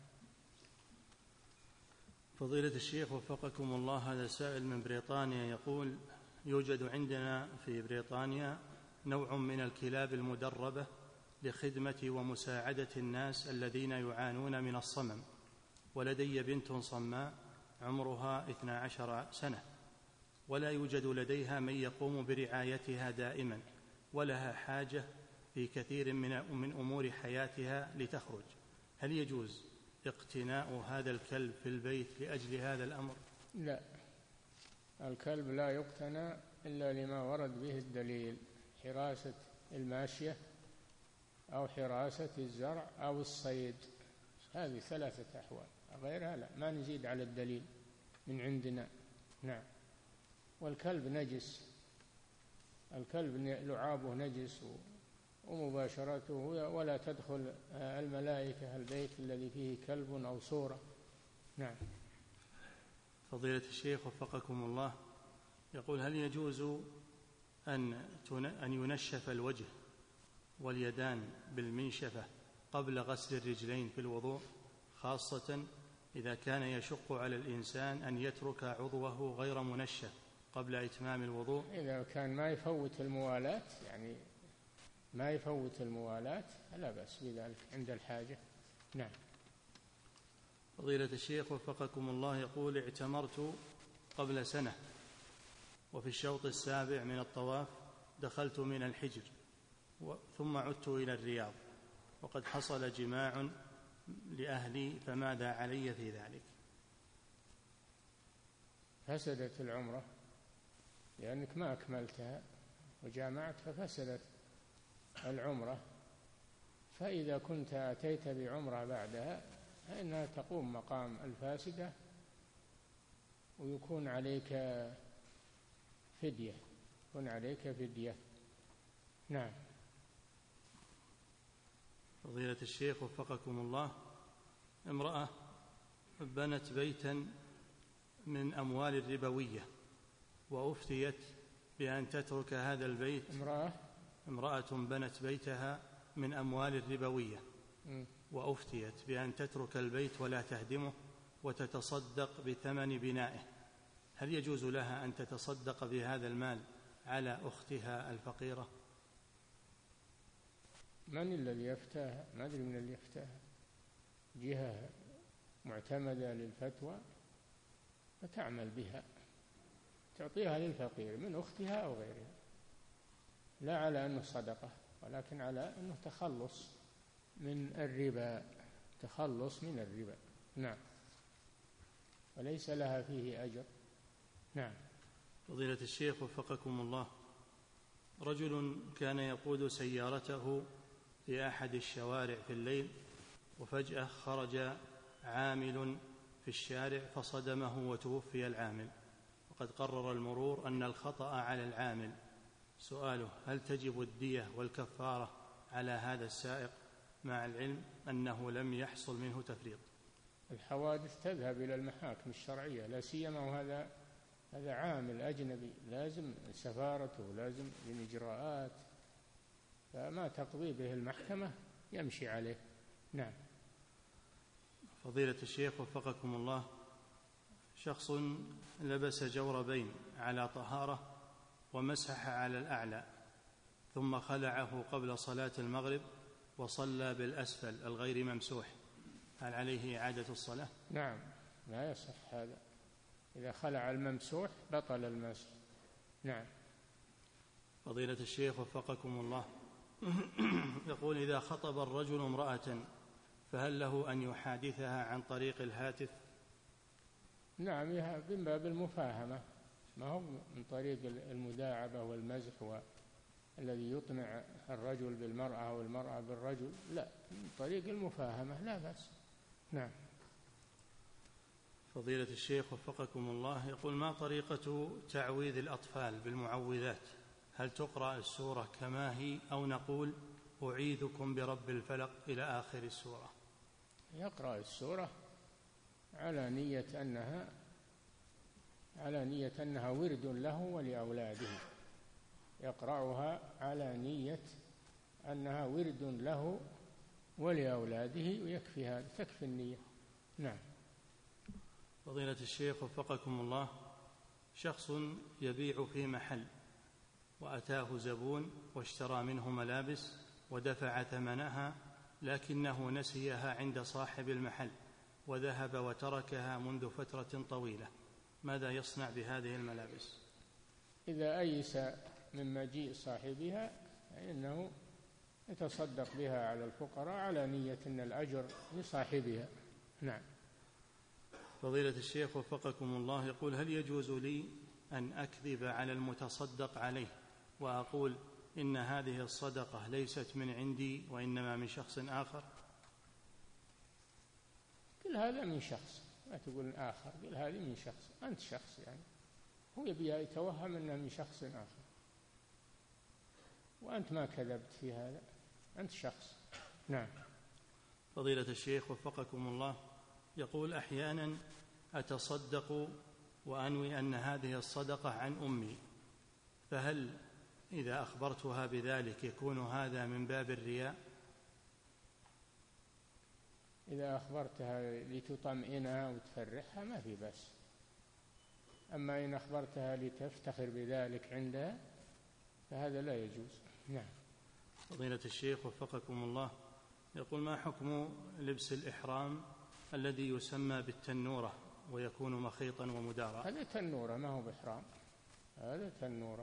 فضيلة الشيخ وفقكم الله، هذا سائل من بريطانيا يقول يوجد عندنا في بريطانيا نوع من الكلاب المدربة لخدمة ومساعدة الناس الذين يعانون من الصمم، ولدي بنت صماء عمرها 12 سنة، ولا يوجد لديها من يقوم برعايتها دائما، ولها حاجة في كثير من أمور حياتها لتخرج. هل يجوز اقتناء هذا الكلب في البيت لأجل هذا الأمر؟ لا، الكلب لا يقتنى إلا لما ورد به الدليل: حراسة الماشية أو حراسة الزرع أو الصيد، هذه 3 أحوال، غيرها لا، ما نزيد على الدليل من عندنا. نعم. والكلب نجس، الكلب لعابه نجس ومباشرته، ولا تدخل الملائكة البيت الذي فيه كلب أو صورة. نعم. فضيلة الشيخ وفقكم الله، يقول: هل يجوز أن ينشف الوجه واليدان بالمنشفة قبل غسل الرجلين في الوضوء، خاصة إذا كان يشق على الإنسان أن يترك عضوه غير منشف قبل إتمام الوضوء؟ إذا كان ما يفوت الموالاة، يعني ما يفوت الموالاة، لا بأس بذلك عند الحاجة. نعم. فضيلة الشيخ وفقكم الله، يقول: اعتمرت قبل سنة، وفي الشوط السابع من الطواف دخلت من الحجر ثم عدت إلى الرياض، وقد حصل جماع لأهلي، فماذا علي في ذلك؟ فسدت العمرة لأنك ما أكملتها وجامعت، ففسدت العمرة. فإذا كنت أتيت بعمرة بعدها فإنها تقوم مقام الفاسدة، ويكون عليك فدية، يكون عليك فدية. نعم. فضيلة الشيخ وفقكم الله، امرأة بنت بيتا من أموال الربوية، وأفتيت بأن تترك هذا البيت. امرأة بنت بيتها من أموال الربوية، وأفتيت بأن تترك البيت ولا تهدمه وتتصدق بثمن بنائه، هل يجوز لها أن تتصدق بهذا المال على أختها الفقيرة؟ من الذي يفتاها؟ ما أدري من الذي يفتاها، جهة معتمدة للفتوى فتعمل بها، تعطيها للفقير من أختها أو غيرها، لا على أنه صدقة، ولكن على أنه تخلص من الربا، تخلص من الربا. نعم. وليس لها فيه أجر. نعم. فضيلة الشيخ وفقكم الله، رجل كان يقود سيارته في أحد الشوارع في الليل، وفجأة خرج عامل في الشارع فصدمه وتوفي العامل، وقد قرر المرور أن الخطأ على العامل. سؤاله: هل تجب الدية والكفارة على هذا السائق مع العلم أنه لم يحصل منه تفريط؟ الحوادث تذهب إلى المحاكم الشرعية، لا سيما وهذا عامل أجنبي، لازم سفارته، لازم الإجراءات، فما تقضي به المحكمة يمشي عليه. نعم. فضيلة الشيخ وفقكم الله، شخص لبس جوربين على طهارة ومسح على الأعلى، ثم خلعه قبل صلاة المغرب وصلى بالأسفل الغير ممسوح، هل عليه إعادة الصلاة؟ نعم، لا يصح هذا، إذا خلع الممسوح بطل المسح. نعم. فضيلة الشيخ وفقكم الله، يقول: إذا خطب الرجل امرأة فهل له أن يحادثها عن طريق الهاتف؟ نعم، من باب المفاهمة، ما هو من طريق المداعبة والمزح الذي يطمع الرجل بالمرأة والمرأة بالرجل، لا، من طريق المفاهمة لا بأس. نعم. فضيلة الشيخ وفقكم الله، يقول: ما طريقة تعويذ الأطفال بالمعوذات؟ هل تقرأ السورة كما هي أو نقول أعيذكم برب الفلق إلى آخر السورة؟ يقرأ السورة على نية أنها ورد له ولأولاده، يقرأها على نية أنها ورد له ولأولاده، ويكفي هذا، تكفي النية. نعم. فضيلة الشيخ وفقكم الله، شخص يبيع في محل وأتاه زبون واشترى منه ملابس ودفع ثمنها لكنه نسيها عند صاحب المحل وذهب وتركها منذ فترة طويلة، ماذا يصنع بهذه الملابس؟ إذا أيس من مجيء صاحبها فإنه يتصدق بها على الفقراء على نية أن الأجر لصاحبها. نعم. فضيلة الشيخ وفقكم الله يقول: هل يجوز لي أن أكذب على المتصدق عليه وأقول إن هذه الصدقة ليست من عندي وإنما من شخص آخر؟ كل هذا من شخص، لا تقول آخر، كل هذه من شخص، أنت شخص، يعني هو يبي يتوهم أنها من شخص آخر، وأنت ما كذبت في هذا، أنت شخص. نعم. فضيلة الشيخ وفقكم الله يقول: أحيانا أتصدق وأنوي أن هذه الصدقة عن أمي، فهل إذا أخبرتها بذلك يكون هذا من باب الرياء؟ إذا أخبرتها لتطمئنها وتفرحها ما في بأس، أما إن أخبرتها لتفتخر بذلك عندها فهذا لا يجوز. نعم. فضيلة الشيخ وفقكم الله يقول: ما حكم لبس الإحرام الذي يسمى بالتنورة ويكون مخيطا ومدارا؟ هذا تنورة ما هو بإحرام، هذا تنورة،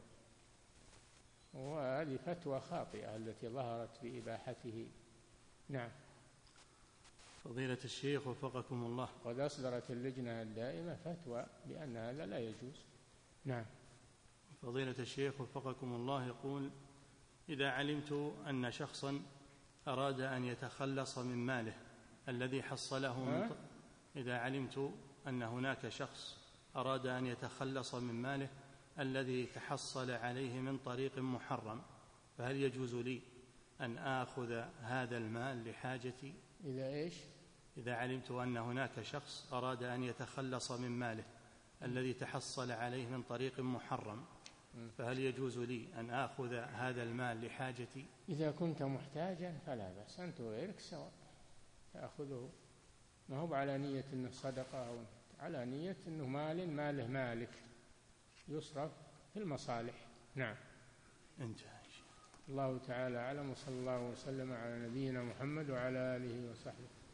وهذه فتوى خاطئة التي ظهرت بإباحته. نعم. فضيلة الشيخ وفقكم الله قد أصدرت اللجنة الدائمة فتوى بأن هذا لا يجوز. نعم. فضيلة الشيخ وفقكم الله يقول: إذا علمت أن شخصا أراد أن يتخلص من ماله الذي حصله إذا علمت أن هناك شخص أراد أن يتخلص من ماله الذي تحصل عليه من طريق محرم، فهل يجوز لي أن آخذ هذا المال لحاجتي؟ إذا إيش؟ إذا علمت أن هناك شخص أراد أن يتخلص من ماله الذي تحصل عليه من طريق محرم، فهل يجوز لي أن آخذ هذا المال لحاجتي؟ إذا كنت محتاجا فلا بأس، أنت وغيرك سواء تأخذه، ما هو على نية أنه صدقة، أو على نية أنه ماله مالك يصرف في المصالح. نعم. انتهى. الله تعالى أعلم، وصلى الله وسلم على نبينا محمد وعلى آله وصحبه.